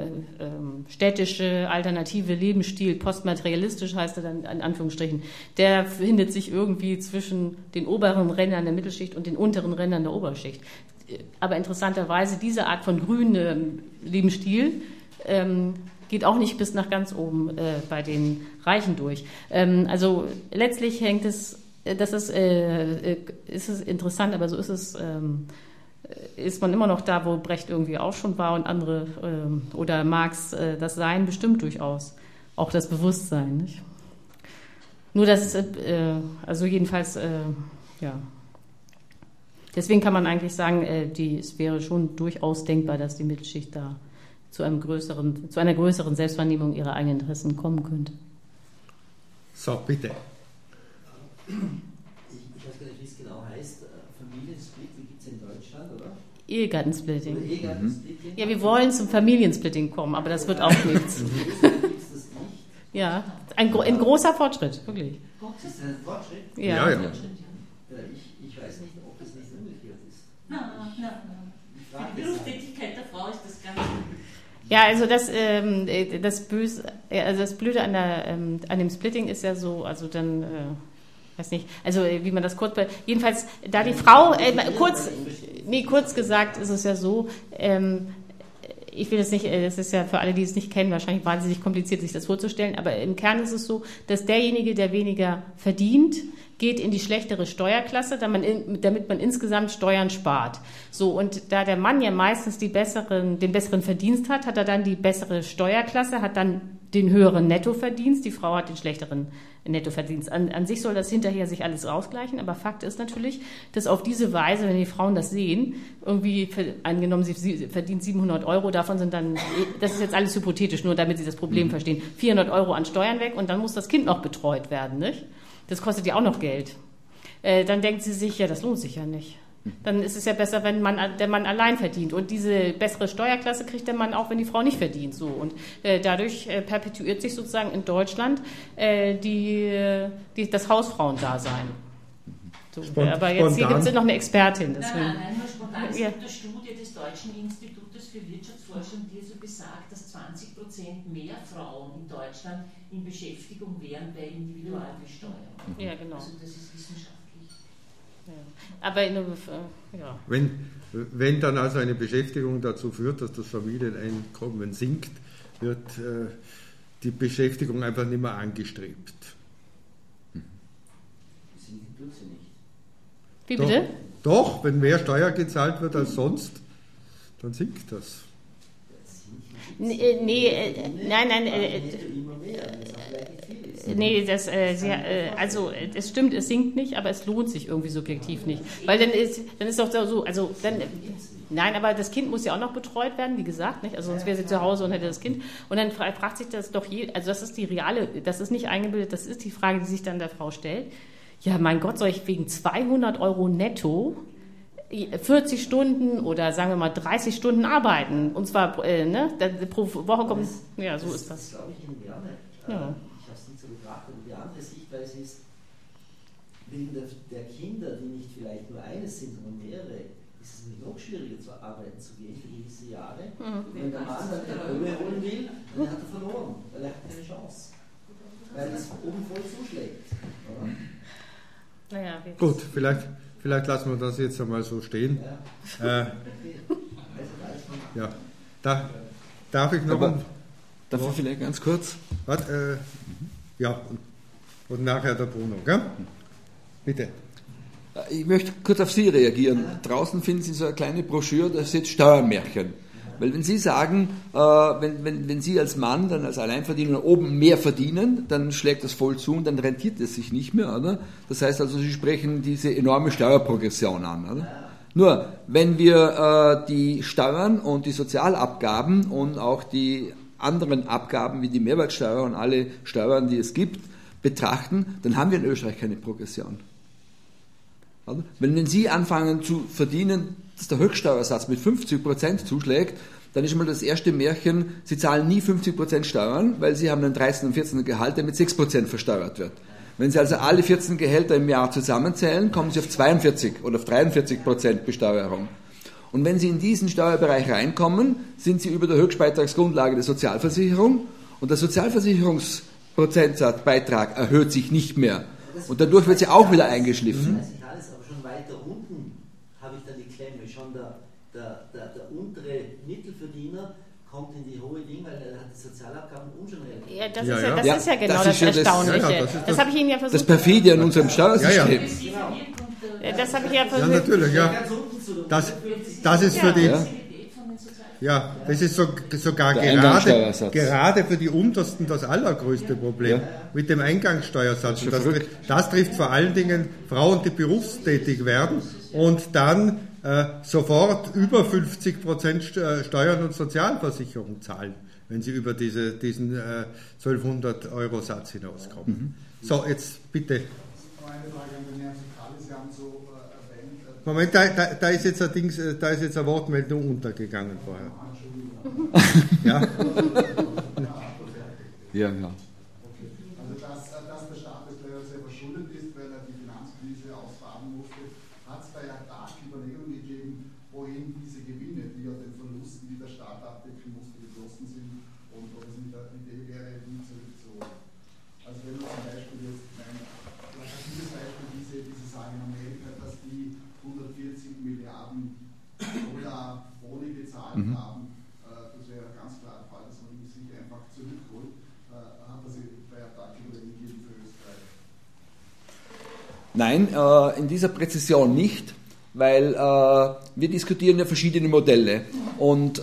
städtische alternative Lebensstil, postmaterialistisch heißt er dann in Anführungsstrichen, der findet sich irgendwie zwischen den oberen Rändern der Mittelschicht und den unteren Rändern der Oberschicht. Aber interessanterweise diese Art von grünem Lebensstil geht auch nicht bis nach ganz oben bei den Reichen durch. Also letztlich hängt es, ist es interessant, aber so ist man immer noch da, wo Brecht irgendwie auch schon war und andere oder Marx, das Sein bestimmt durchaus, auch das Bewusstsein. Nicht? Nur das ist, also jedenfalls, ja. Deswegen kann man eigentlich sagen, es wäre schon durchaus denkbar, dass die Mittelschicht da zu einer größeren Selbstwahrnehmung ihrer eigenen Interessen kommen könnte. So, bitte. Ich weiß gar nicht, wie es genau heißt. Familiensplitting gibt es in Deutschland, oder? Ehegattensplitting. Oder Ehegattensplitting. Ja, wir wollen zum Familiensplitting kommen, aber das wird auch nichts. Gibt es das nicht? Ja, ein großer Fortschritt, wirklich. Ist das ein Fortschritt? Ja. Ja. Ich weiß nicht, ob das nicht umgekehrt ist. Nein. Für die Berufstätigkeit der Frau ist das ganz gut. Ja, also das Blöde an dem Splitting ist ja so, also dann, weiß nicht, also wie man das jedenfalls, da die Frau, kurz gesagt ist es ja so, ich will das nicht, das ist ja für alle, die es nicht kennen, wahrscheinlich wahnsinnig kompliziert, sich das vorzustellen, aber im Kern ist es so, dass derjenige, der weniger verdient, geht in die schlechtere Steuerklasse, damit man insgesamt Steuern spart. So, und da der Mann ja meistens den besseren Verdienst hat, hat er dann die bessere Steuerklasse, hat dann den höheren Nettoverdienst, die Frau hat den schlechteren Nettoverdienst. An sich soll das hinterher sich alles ausgleichen, aber Fakt ist natürlich, dass auf diese Weise, wenn die Frauen das sehen, irgendwie, angenommen, sie verdient 700 €, davon sind dann, das ist jetzt alles hypothetisch, nur damit Sie das Problem verstehen, 400 € an Steuern weg und dann muss das Kind noch betreut werden, nicht? Das kostet ja auch noch Geld. Dann denkt sie sich, ja, das lohnt sich ja nicht. Dann ist es ja besser, wenn der Mann allein verdient. Und diese bessere Steuerklasse kriegt der Mann auch, wenn die Frau nicht verdient. So. Und dadurch perpetuiert sich sozusagen in Deutschland das Hausfrauendasein. So. Aber jetzt hier gibt es noch eine Expertin. Nein, nur spontan. Es gibt eine Studie des Deutschen Institutes für Wirtschaftsforschung, die also besagt, dass 20% mehr Frauen in Deutschland in Beschäftigung wären bei Individualbesteuerung. Ja, genau. Also das ist wissenschaftlich. Ja. Aber ja. Wenn dann also eine Beschäftigung dazu führt, dass das Familieneinkommen sinkt, wird die Beschäftigung einfach nicht mehr angestrebt. Sinken tut sie nicht. Wie bitte? Doch, wenn mehr Steuer gezahlt wird als sonst, dann sinkt das. Nein. Nee, es stimmt, es sinkt nicht, aber es lohnt sich irgendwie subjektiv nicht. Weil dann ist doch so, nein, aber das Kind muss ja auch noch betreut werden, wie gesagt, nicht? Also sonst wäre sie zu Hause und hätte das Kind. Und dann fragt sich das doch also das ist das ist nicht eingebildet, das ist die Frage, die sich dann der Frau stellt. Ja, mein Gott, soll ich wegen 200 € netto 40 Stunden oder sagen wir mal 30 Stunden arbeiten? Und zwar, pro Woche kommt, ja, so ist das. Das glaube ich Ihnen gerne. Ja. Ich habe es nicht so betrachtet. Und die andere Sichtweise ist, wegen der Kinder, die nicht vielleicht nur eines sind, sondern mehrere, ist es nicht noch schwieriger zu arbeiten zu gehen für gewisse Jahre. Wenn der Mann dann eine Kohle holen will, dann hat er verloren, weil er hat keine Chance. Weil es oben voll zuschlägt. Oder? Naja, gut, vielleicht lassen wir das jetzt einmal so stehen. Ja, darf ich noch... Darf ich vielleicht ganz kurz? Ja, und nachher der Bruno, gell? Bitte. Ich möchte kurz auf Sie reagieren. Draußen finden Sie so eine kleine Broschüre, da steht Steuermärchen. Weil wenn Sie sagen, wenn Sie als Mann, dann als Alleinverdiener oben mehr verdienen, dann schlägt das voll zu und dann rentiert es sich nicht mehr, oder? Das heißt also, Sie sprechen diese enorme Steuerprogression an, oder? Nur, wenn wir die Steuern und die Sozialabgaben und auch die anderen Abgaben wie die Mehrwertsteuer und alle Steuern, die es gibt, betrachten, dann haben wir in Österreich keine Progression. Oder? Wenn Sie anfangen zu verdienen, dass der Höchststeuersatz mit 50% zuschlägt, dann ist schon mal das erste Märchen, Sie zahlen nie 50% Steuern, weil Sie haben einen 13. und 14. Gehalt, der mit 6% versteuert wird. Wenn Sie also alle 14 Gehälter im Jahr zusammenzählen, kommen Sie auf 42 oder auf 43% Besteuerung. Und wenn Sie in diesen Steuerbereich reinkommen, sind Sie über der Höchstbeitragsgrundlage der Sozialversicherung und der Sozialversicherungsprozentsatzbeitrag erhöht sich nicht mehr. Und dadurch wird sie auch wieder eingeschliffen. Das ist alles, aber schon weiter unten habe ich dann die Klemme. Schon der untere Mittelverdiener kommt in die hohe Dinge, weil er hat die Sozialabgaben schon relativ. Ja, das ist ja genau das Erstaunliche. Das habe ich Ihnen ja versucht. Das perfide an unserem Steuersystem. Das habe ich ja versucht. Ja, natürlich, ja. Das ist für die... Ja, das ist sogar gerade für die Untersten das allergrößte Problem mit dem Eingangssteuersatz. Das trifft vor allen Dingen Frauen, die berufstätig werden und dann sofort über 50% Steuern und Sozialversicherung zahlen, wenn sie über diesen 1200 € Satz hinauskommen. So, jetzt bitte. Eine Frage an den Herrn Zukali. Sie haben so erwähnt... Moment, da ist jetzt eine Wortmeldung untergegangen vorher. Ja. Ja. Okay. Also dass der Staat leider sehr verschuldet ist, weil er die Finanzkrise ausbaden musste, hat es da ja stark Überlegungen gegeben, wohin diese Gewinne, die ja den Verlusten, die der Staat abdecken musste, geflossen sind und ob es mit der Idee wäre, die zurückzuholen. Also wenn man zum Beispiel jetzt, dieses Beispiel, diese Sache in Amerika, dass die 140 Milliarden Dollar Boni gezahlt haben, das wäre ganz klar der Fall, dass man sich einfach zurückholt. Hat das bei Attacke oder gegeben für Österreich? Nein, in dieser Präzision nicht, weil wir diskutieren ja verschiedene Modelle und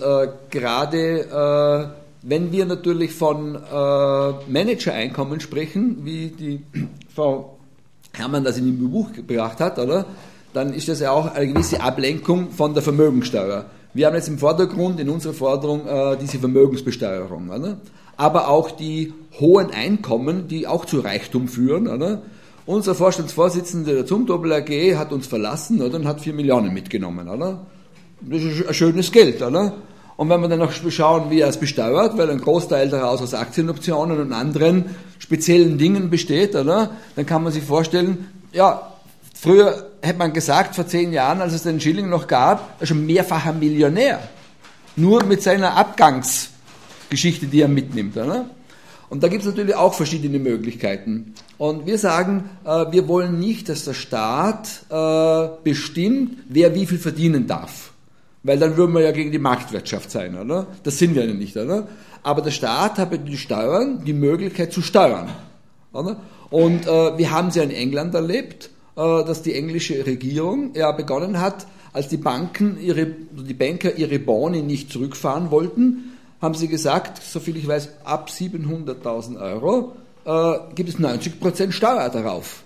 gerade wenn wir natürlich von Managereinkommen sprechen, wie die Frau Herrmann das in dem Buch gebracht hat, oder? Dann ist das ja auch eine gewisse Ablenkung von der Vermögensteuer. Wir haben jetzt im Vordergrund in unserer Forderung diese Vermögensbesteuerung, oder? Aber auch die hohen Einkommen, die auch zu Reichtum führen, oder? Unser Vorstandsvorsitzender der Zumtobel AG hat uns verlassen, oder, und hat 4 Millionen mitgenommen, oder? Das ist ein schönes Geld, oder? Und wenn wir dann noch schauen, wie er es besteuert, weil ein Großteil daraus aus Aktienoptionen und anderen speziellen Dingen besteht, oder? Dann kann man sich vorstellen, ja, früher hätte man gesagt, vor 10 Jahren, als es den Schilling noch gab, er ist schon mehrfacher Millionär. Nur mit seiner Abgangsgeschichte, die er mitnimmt, oder? Und da gibt es natürlich auch verschiedene Möglichkeiten. Und wir sagen, wir wollen nicht, dass der Staat bestimmt, wer wie viel verdienen darf. Weil dann würden wir ja gegen die Marktwirtschaft sein, oder? Das sind wir ja nicht, oder? Aber der Staat hat mit den Steuern die Möglichkeit zu steuern, oder? Und wir haben es ja in England erlebt, dass die englische Regierung ja begonnen hat, als die Banker ihre Boni nicht zurückfahren wollten, haben sie gesagt, soviel ich weiß, ab 700.000 Euro gibt es 90% Steuer darauf.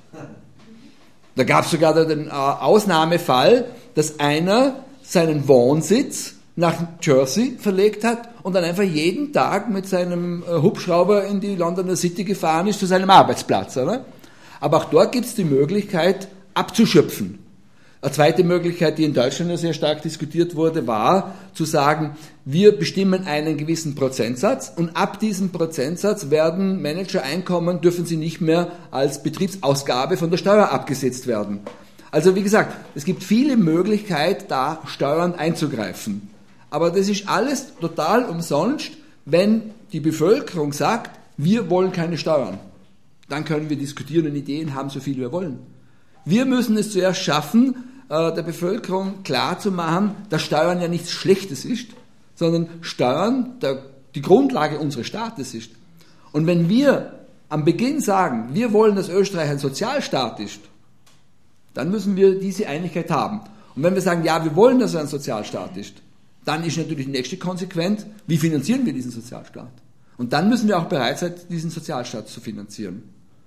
Da gab es sogar den Ausnahmefall, dass einer seinen Wohnsitz nach Jersey verlegt hat und dann einfach jeden Tag mit seinem Hubschrauber in die Londoner City gefahren ist zu seinem Arbeitsplatz, oder? Aber auch dort gibt es die Möglichkeit, abzuschöpfen. Eine zweite Möglichkeit, die in Deutschland sehr stark diskutiert wurde, war zu sagen, wir bestimmen einen gewissen Prozentsatz und ab diesem Prozentsatz werden Managereinkommen, dürfen sie nicht mehr als Betriebsausgabe von der Steuer abgesetzt werden. Also wie gesagt, es gibt viele Möglichkeiten, da Steuern einzugreifen. Aber das ist alles total umsonst, wenn die Bevölkerung sagt, wir wollen keine Steuern. Dann können wir diskutieren und Ideen haben, so viel wir wollen. Wir müssen es zuerst schaffen, der Bevölkerung klarzumachen, dass Steuern ja nichts Schlechtes ist, sondern Steuern die Grundlage unseres Staates ist. Und wenn wir am Beginn sagen, wir wollen, dass Österreich ein Sozialstaat ist, dann müssen wir diese Einigkeit haben. Und wenn wir sagen, ja, wir wollen, dass er ein Sozialstaat ist, dann ist natürlich die nächste Konsequenz, wie finanzieren wir diesen Sozialstaat? Und dann müssen wir auch bereit sein, diesen Sozialstaat zu finanzieren.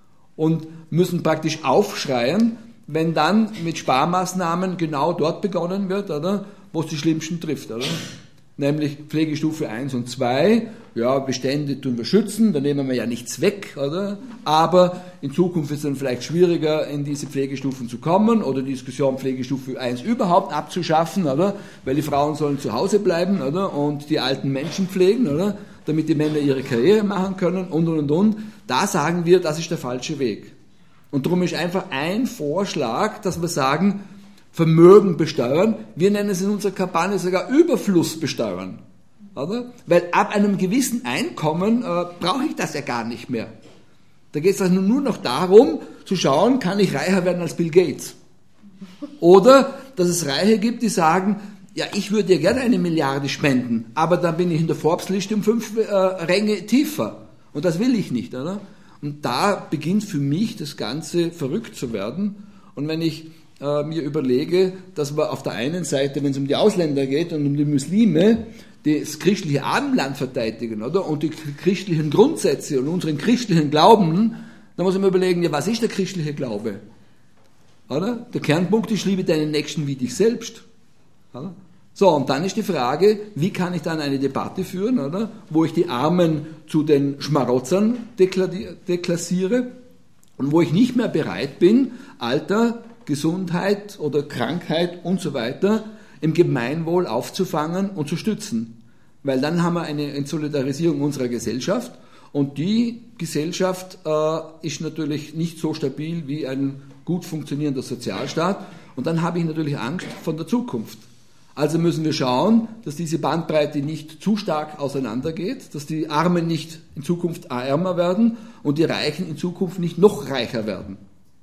Und müssen praktisch aufschreien, wenn dann mit Sparmaßnahmen genau dort begonnen wird, oder, wo es die Schlimmsten trifft, oder? Nämlich Pflegestufe 1 und 2, ja, Bestände tun wir schützen, da nehmen wir ja nichts weg, oder? Aber in Zukunft ist es dann vielleicht schwieriger, in diese Pflegestufen zu kommen oder die Diskussion Pflegestufe 1 überhaupt abzuschaffen, oder? Weil die Frauen sollen zu Hause bleiben, oder? Und die alten Menschen pflegen, oder? Damit die Männer ihre Karriere machen können und. Da sagen wir, das ist der falsche Weg. Und darum ist einfach ein Vorschlag, dass wir sagen, Vermögen besteuern. Wir nennen es in unserer Kampagne sogar Überfluss besteuern. Oder? Weil ab einem gewissen Einkommen brauche ich das ja gar nicht mehr. Da geht es also nur noch darum, zu schauen, kann ich reicher werden als Bill Gates? Oder, dass es Reiche gibt, die sagen, ja, ich würde ja gerne 1 Milliarde spenden, aber dann bin ich in der Forbes-Liste um 5 Ränge tiefer. Und das will ich nicht, oder? Und da beginnt für mich das Ganze verrückt zu werden. Und wenn ich mir überlege, dass wir auf der einen Seite, wenn es um die Ausländer geht und um die Muslime, das christliche Abendland verteidigen, oder? Und die christlichen Grundsätze und unseren christlichen Glauben, dann muss man überlegen, ja, was ist der christliche Glaube? Oder? Der Kernpunkt ist, liebe deinen Nächsten wie dich selbst. Oder? So, und dann ist die Frage, wie kann ich dann eine Debatte führen, oder? Wo ich die Armen zu den Schmarotzern deklassiere und wo ich nicht mehr bereit bin, Alter, Gesundheit oder Krankheit und so weiter im Gemeinwohl aufzufangen und zu stützen. Weil dann haben wir eine Entsolidarisierung unserer Gesellschaft und die Gesellschaft ist natürlich nicht so stabil wie ein gut funktionierender Sozialstaat und dann habe ich natürlich Angst vor der Zukunft. Also müssen wir schauen, dass diese Bandbreite nicht zu stark auseinandergeht, dass die Armen nicht in Zukunft ärmer werden und die Reichen in Zukunft nicht noch reicher werden.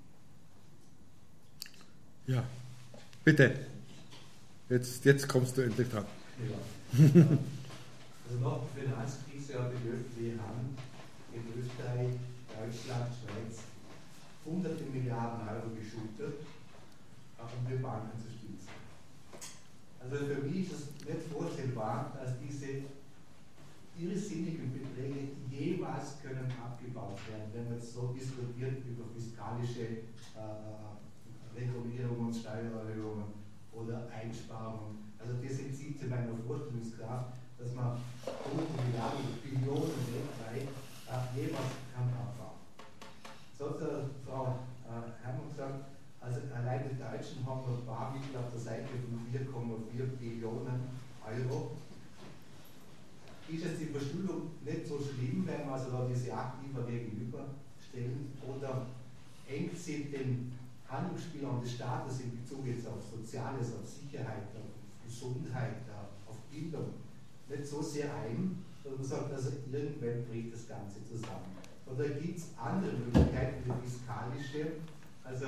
Ja, bitte. Jetzt kommst du endlich dran. Ja. Also nach der Finanzkrise hat die öffentliche Hand in Österreich, Deutschland, Schweiz hunderte Milliarden Euro geschuldet, um die Banken zu stützen. Also für mich ist es nicht vorstellbar, dass diese irrsinnigen Beträge jemals können abgebaut werden, wenn man jetzt so diskutiert über fiskalische Regulierung und Steuererhöhungen oder Einsparungen. Also das entzieht sich meiner Vorstellungskraft, dass man 100 Milliarden oder Billionen weltweit jemals kann abbauen. So hat Frau Herrmann gesagt, also allein die Deutschen haben noch Barmittel auf der Seite von 4,4 Billionen Euro. Ist jetzt die Verschuldung nicht so schlimm, wenn wir also da diese aktiver gegenüberstellen, oder engt sie den Handlungsspielraum des Staates in Bezug jetzt auf Soziales, auf Sicherheit, auf Gesundheit, auf Bildung nicht so sehr ein, dass man sagt, also irgendwann bricht das Ganze zusammen. Oder gibt es andere Möglichkeiten, wie fiskalische, also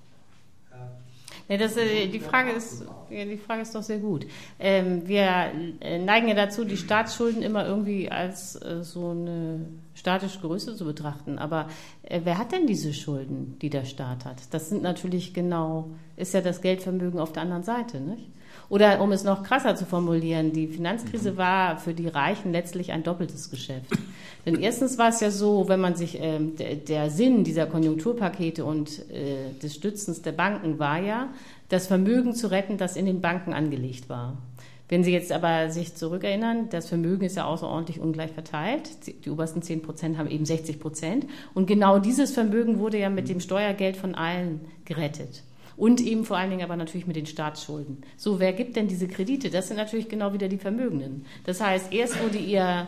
die Frage ist doch sehr gut. Wir neigen ja dazu, die Staatsschulden immer irgendwie als so eine statische Größe zu betrachten. Aber wer hat denn diese Schulden, die der Staat hat? Das sind natürlich ist ja das Geldvermögen auf der anderen Seite, nicht? Oder um es noch krasser zu formulieren, die Finanzkrise war für die Reichen letztlich ein doppeltes Geschäft. Denn erstens war es ja so, wenn man sich, der Sinn dieser Konjunkturpakete und des Stützens der Banken war ja, das Vermögen zu retten, das in den Banken angelegt war. Wenn Sie jetzt aber sich zurückerinnern, das Vermögen ist ja außerordentlich ungleich verteilt. Die obersten 10% haben eben 60%. Und genau dieses Vermögen wurde ja mit dem Steuergeld von allen gerettet. Und eben vor allen Dingen aber natürlich mit den Staatsschulden. So, wer gibt denn diese Kredite? Das sind natürlich genau wieder die Vermögenden. Das heißt, erst wurde ihr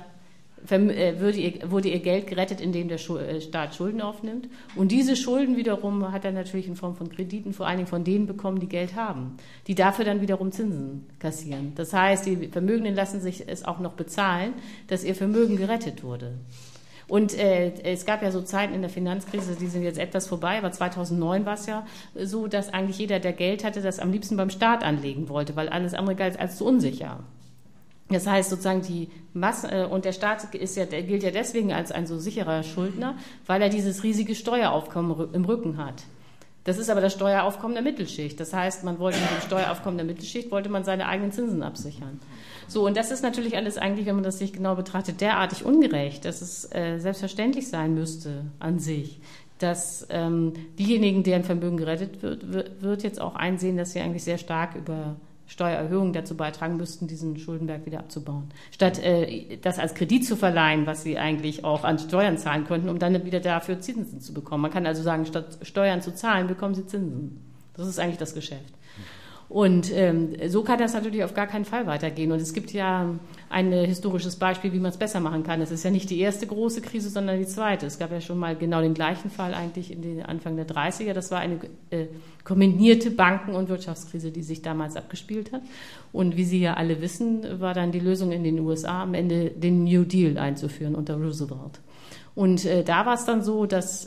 Geld gerettet, indem der Staat Schulden aufnimmt. Und diese Schulden wiederum hat er natürlich in Form von Krediten vor allen Dingen von denen bekommen, die Geld haben, die dafür dann wiederum Zinsen kassieren. Das heißt, die Vermögenden lassen sich es auch noch bezahlen, dass ihr Vermögen gerettet wurde. Und es gab ja so Zeiten in der Finanzkrise, die sind jetzt etwas vorbei, aber 2009 war es ja so, dass eigentlich jeder, der Geld hatte, das am liebsten beim Staat anlegen wollte, weil alles andere galt als zu unsicher. Das heißt sozusagen die Masse, und der Staat gilt ja deswegen als ein so sicherer Schuldner, weil er dieses riesige Steueraufkommen im Rücken hat. Das ist aber das Steueraufkommen der Mittelschicht. Das heißt, man wollte mit dem Steueraufkommen der Mittelschicht seine eigenen Zinsen absichern. So, und das ist natürlich alles eigentlich, wenn man das sich genau betrachtet, derartig ungerecht, dass es selbstverständlich sein müsste an sich, dass diejenigen, deren Vermögen gerettet wird jetzt auch einsehen, dass sie eigentlich sehr stark über Steuererhöhungen dazu beitragen müssten, diesen Schuldenberg wieder abzubauen. Statt das als Kredit zu verleihen, was sie eigentlich auch an Steuern zahlen könnten, um dann wieder dafür Zinsen zu bekommen. Man kann also sagen, statt Steuern zu zahlen, bekommen sie Zinsen. Das ist eigentlich das Geschäft. Und so kann das natürlich auf gar keinen Fall weitergehen. Und es gibt ja ein historisches Beispiel, wie man es besser machen kann. Es ist ja nicht die erste große Krise, sondern die zweite. Es gab ja schon mal genau den gleichen Fall eigentlich in den Anfang der 30er. Das war eine kombinierte Banken- und Wirtschaftskrise, die sich damals abgespielt hat. Und wie Sie ja alle wissen, war dann die Lösung in den USA am Ende den New Deal einzuführen unter Roosevelt. Und da war es dann so, dass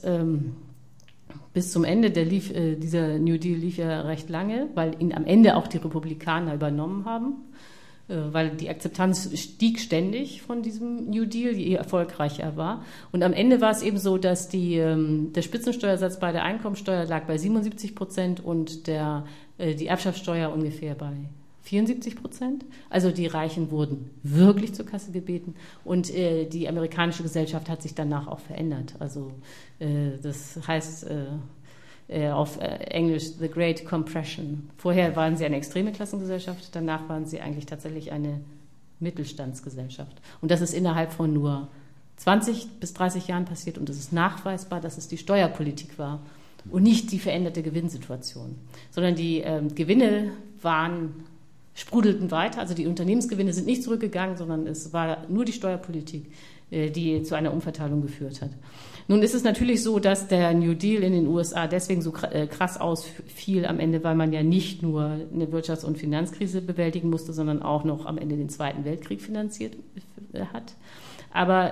bis zum Ende, dieser New Deal lief ja recht lange, weil ihn am Ende auch die Republikaner übernommen haben, weil die Akzeptanz stieg ständig von diesem New Deal, je erfolgreicher er war. Und am Ende war es eben so, dass der Spitzensteuersatz bei der Einkommensteuer lag bei 77% und die Erbschaftssteuer ungefähr bei 74%. Also die Reichen wurden wirklich zur Kasse gebeten und die amerikanische Gesellschaft hat sich danach auch verändert. Also das heißt auf Englisch The Great Compression. Vorher waren sie eine extreme Klassengesellschaft, danach waren sie eigentlich tatsächlich eine Mittelstandsgesellschaft. Und das ist innerhalb von nur 20 bis 30 Jahren passiert und es ist nachweisbar, dass es die Steuerpolitik war und nicht die veränderte Gewinnsituation, sondern die Gewinne sprudelten weiter, also die Unternehmensgewinne sind nicht zurückgegangen, sondern es war nur die Steuerpolitik, die zu einer Umverteilung geführt hat. Nun ist es natürlich so, dass der New Deal in den USA deswegen so krass ausfiel am Ende, weil man ja nicht nur eine Wirtschafts- und Finanzkrise bewältigen musste, sondern auch noch am Ende den Zweiten Weltkrieg finanziert hat. Aber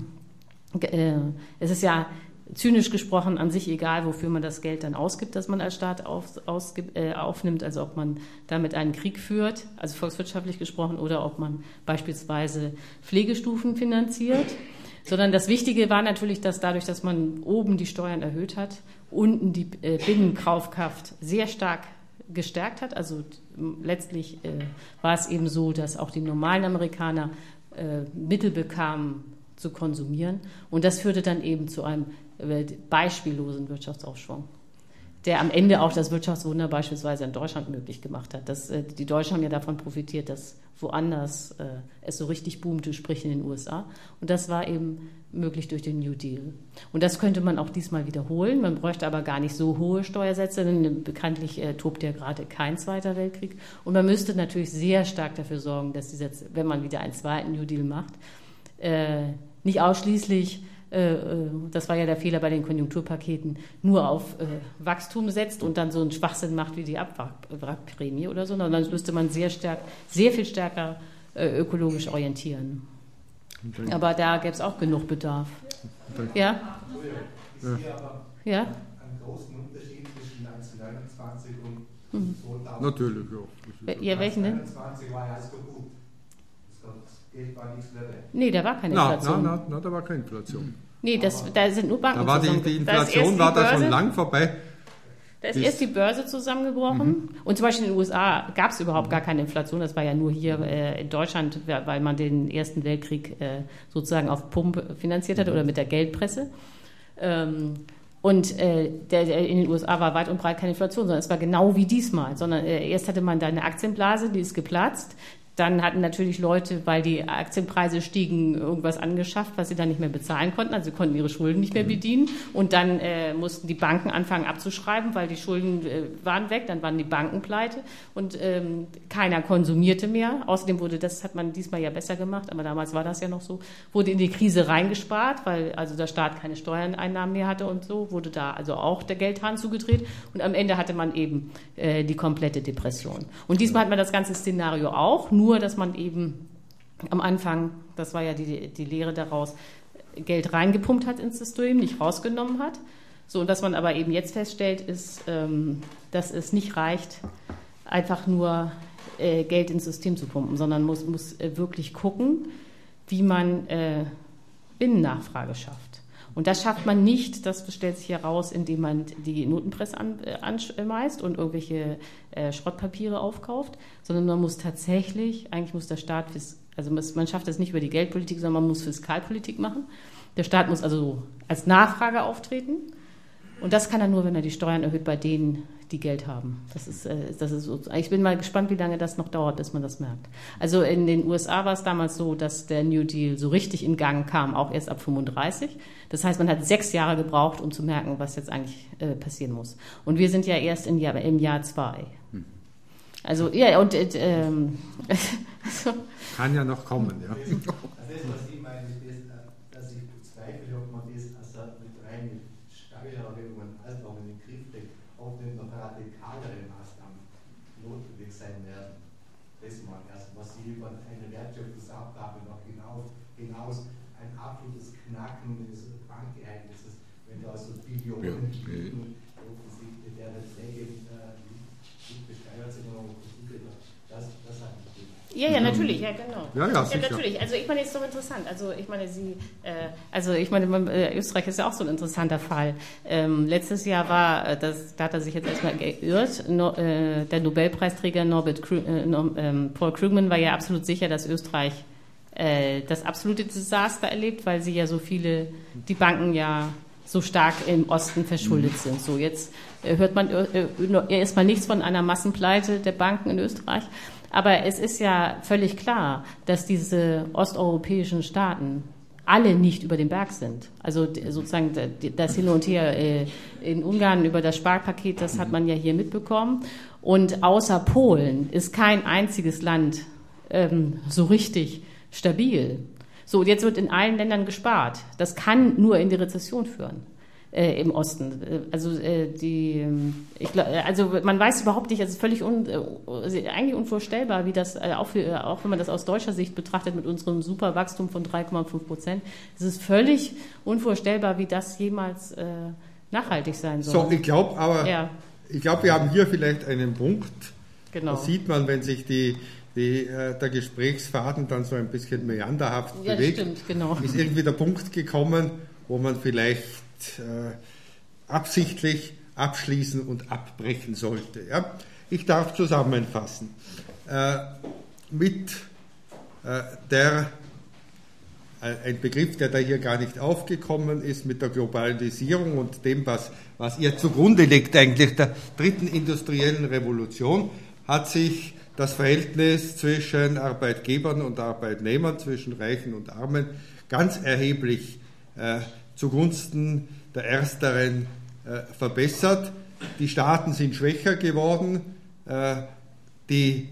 es ist ja zynisch gesprochen an sich egal, wofür man das Geld dann ausgibt, das man als Staat aufnimmt, also ob man damit einen Krieg führt, also volkswirtschaftlich gesprochen, oder ob man beispielsweise Pflegestufen finanziert. Sondern das Wichtige war natürlich, dass dadurch, dass man oben die Steuern erhöht hat, unten die Binnenkaufkraft sehr stark gestärkt hat. Also letztlich war es eben so, dass auch die normalen Amerikaner Mittel bekamen zu konsumieren. Und das führte dann eben zu einem beispiellosen Wirtschaftsaufschwung, der am Ende auch das Wirtschaftswunder beispielsweise in Deutschland möglich gemacht hat. Die Deutschen haben ja davon profitiert, dass woanders es so richtig boomte, sprich in den USA. Und das war eben möglich durch den New Deal. Und das könnte man auch diesmal wiederholen. Man bräuchte aber gar nicht so hohe Steuersätze, denn bekanntlich tobt ja gerade kein Zweiter Weltkrieg. Und man müsste natürlich sehr stark dafür sorgen, dass wenn man wieder einen zweiten New Deal macht, nicht ausschließlich, das war ja der Fehler bei den Konjunkturpaketen, nur auf Wachstum setzt und dann so einen Schwachsinn macht wie die Abwrackprämie oder so, sondern dann müsste man sehr viel stärker ökologisch orientieren. Aber da gäbe es auch genug Bedarf. Ja? Ich sehe aber einen großen Unterschied zwischen 1929 und 2000. Natürlich, ja. Welchen denn? 1929 war ja alles gut. Das Geld war nichts mehr weg. Nee, da war keine Inflation. Nein, da war keine Inflation. Nee, da sind nur Banken da war die Inflation war da schon lang vorbei. Da ist erst die Börse zusammengebrochen. Und zum Beispiel in den USA gab es überhaupt gar keine Inflation. Das war ja nur hier in Deutschland, weil man den Ersten Weltkrieg sozusagen auf Pump finanziert hat oder mit der Geldpresse. Und in den USA war weit und breit keine Inflation, sondern es war genau wie diesmal. Sondern erst hatte man da eine Aktienblase, die ist geplatzt. Dann hatten natürlich Leute, weil die Aktienpreise stiegen, irgendwas angeschafft, was sie dann nicht mehr bezahlen konnten. Also sie konnten ihre Schulden nicht mehr bedienen. Und dann mussten die Banken anfangen abzuschreiben, weil die Schulden waren weg. Dann waren die Banken pleite und keiner konsumierte mehr. Außerdem das hat man diesmal ja besser gemacht, aber damals war das ja noch so, wurde in die Krise reingespart, weil also der Staat keine Steuereinnahmen mehr hatte und so, wurde da also auch der Geldhahn zugedreht. Und am Ende hatte man eben die komplette Depression. Und diesmal hat man das ganze Szenario auch, nur dass man eben am Anfang, das war ja die Lehre daraus, Geld reingepumpt hat ins System, nicht rausgenommen hat. So, und dass man aber eben jetzt feststellt, ist, dass es nicht reicht, einfach nur Geld ins System zu pumpen, sondern muss wirklich gucken, wie man Binnennachfrage schafft. Und das schafft man nicht, das stellt sich heraus, indem man die Notenpresse anschmeißt und irgendwelche Schrottpapiere aufkauft, sondern man muss tatsächlich, eigentlich muss der Staat, man schafft das nicht über die Geldpolitik, sondern man muss Fiskalpolitik machen. Der Staat muss also als Nachfrager auftreten und das kann er nur, wenn er die Steuern erhöht bei denen, die Geld haben. Das ist so. Ich bin mal gespannt, wie lange das noch dauert, bis man das merkt. Also in den USA war es damals so, dass der New Deal so richtig in Gang kam, auch erst ab 35. Das heißt, man hat 6 Jahre gebraucht, um zu merken, was jetzt eigentlich passieren muss. Und wir sind ja erst im Jahr 2. Also, ja, und kann ja noch kommen, ja. Also das, was ich meine, ist, dass ich bezweifle, ob man das mit reinen Steuererhöhungen einfach in den Griff kriegt, ob nicht noch radikalere Maßnahmen notwendig sein werden. Das mal erst, was sie über eine Wertschöpfungsabgabe noch hinaus ein absolutes Knacken des Bankgeheimnisses, wenn da so Billionen offensichtlich der Beträge nicht besteuert sind, sondern das hat mich Ja, natürlich, ja, genau. Ja, sicher. Natürlich. Also ich meine, es ist doch interessant. Österreich ist ja auch so ein interessanter Fall. Letztes Jahr da hat er sich jetzt erstmal geirrt. Der Nobelpreisträger Paul Krugman war ja absolut sicher, dass Österreich das absolute Desaster erlebt, weil sie ja die Banken ja so stark im Osten verschuldet sind. So, jetzt hört man erstmal nichts von einer Massenpleite der Banken in Österreich. Aber es ist ja völlig klar, dass diese osteuropäischen Staaten alle nicht über den Berg sind. Also sozusagen das Hin und Her in Ungarn über das Sparpaket, das hat man ja hier mitbekommen. Und außer Polen ist kein einziges Land so richtig stabil. So, und jetzt wird in allen Ländern gespart. Das kann nur in die Rezession führen. Im Osten. Also man weiß überhaupt nicht, es ist völlig eigentlich unvorstellbar, wie das, auch wenn man das aus deutscher Sicht betrachtet, mit unserem Superwachstum von 3,5%, es ist völlig unvorstellbar, wie das jemals nachhaltig sein soll. So, ich glaube, wir haben hier vielleicht einen Punkt. Genau. Das sieht man, wenn sich der Gesprächsfaden dann so ein bisschen meanderhaft bewegt. Stimmt, genau. Ist irgendwie der Punkt gekommen, wo man vielleicht absichtlich abschließen und abbrechen sollte. Ja? Ich darf zusammenfassen. Ein Begriff, der da hier gar nicht aufgekommen ist, mit der Globalisierung und dem, was ihr zugrunde liegt, eigentlich der dritten industriellen Revolution, hat sich das Verhältnis zwischen Arbeitgebern und Arbeitnehmern, zwischen Reichen und Armen, ganz erheblich zugunsten der Ersteren verbessert. Die Staaten sind schwächer geworden, die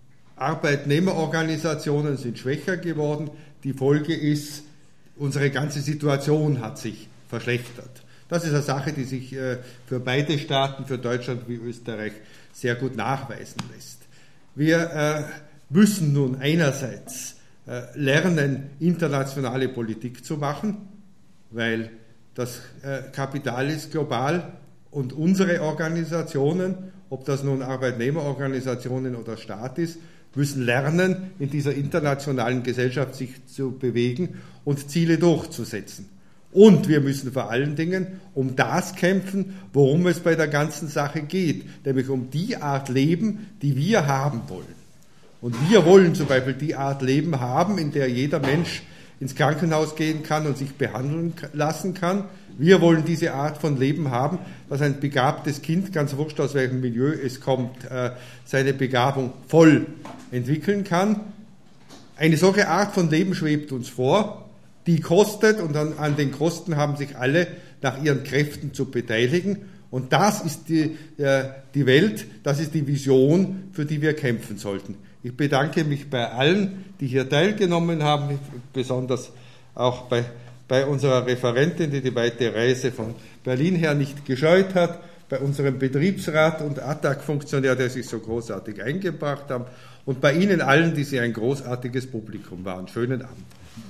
Arbeitnehmerorganisationen sind schwächer geworden. Die Folge ist, unsere ganze Situation hat sich verschlechtert. Das ist eine Sache, die sich für beide Staaten, für Deutschland wie Österreich, sehr gut nachweisen lässt. Wir müssen nun einerseits lernen, internationale Politik zu machen, weil das Kapital ist global und unsere Organisationen, ob das nun Arbeitnehmerorganisationen oder Staat ist, müssen lernen, in dieser internationalen Gesellschaft sich zu bewegen und Ziele durchzusetzen. Und wir müssen vor allen Dingen um das kämpfen, worum es bei der ganzen Sache geht, nämlich um die Art Leben, die wir haben wollen. Und wir wollen zum Beispiel die Art Leben haben, in der jeder Mensch ins Krankenhaus gehen kann und sich behandeln lassen kann. Wir wollen diese Art von Leben haben, dass ein begabtes Kind, ganz wurscht aus welchem Milieu es kommt, seine Begabung voll entwickeln kann. Eine solche Art von Leben schwebt uns vor, die kostet und an den Kosten haben sich alle nach ihren Kräften zu beteiligen. Und das ist die Welt, das ist die Vision, für die wir kämpfen sollten. Ich bedanke mich bei allen, die hier teilgenommen haben, besonders auch bei unserer Referentin, die weite Reise von Berlin her nicht gescheut hat, bei unserem Betriebsrat und ATTAC-Funktionär, der sich so großartig eingebracht haben, und bei Ihnen allen, die Sie ein großartiges Publikum waren. Schönen Abend.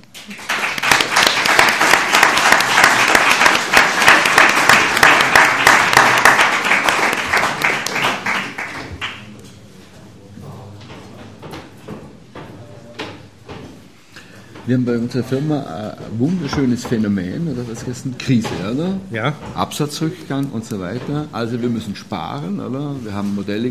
Wir haben bei unserer Firma ein wunderschönes Phänomen, oder? Das heißt eine Krise, oder? Ja. Absatzrückgang und so weiter. Also wir müssen sparen, oder? Wir haben Modelle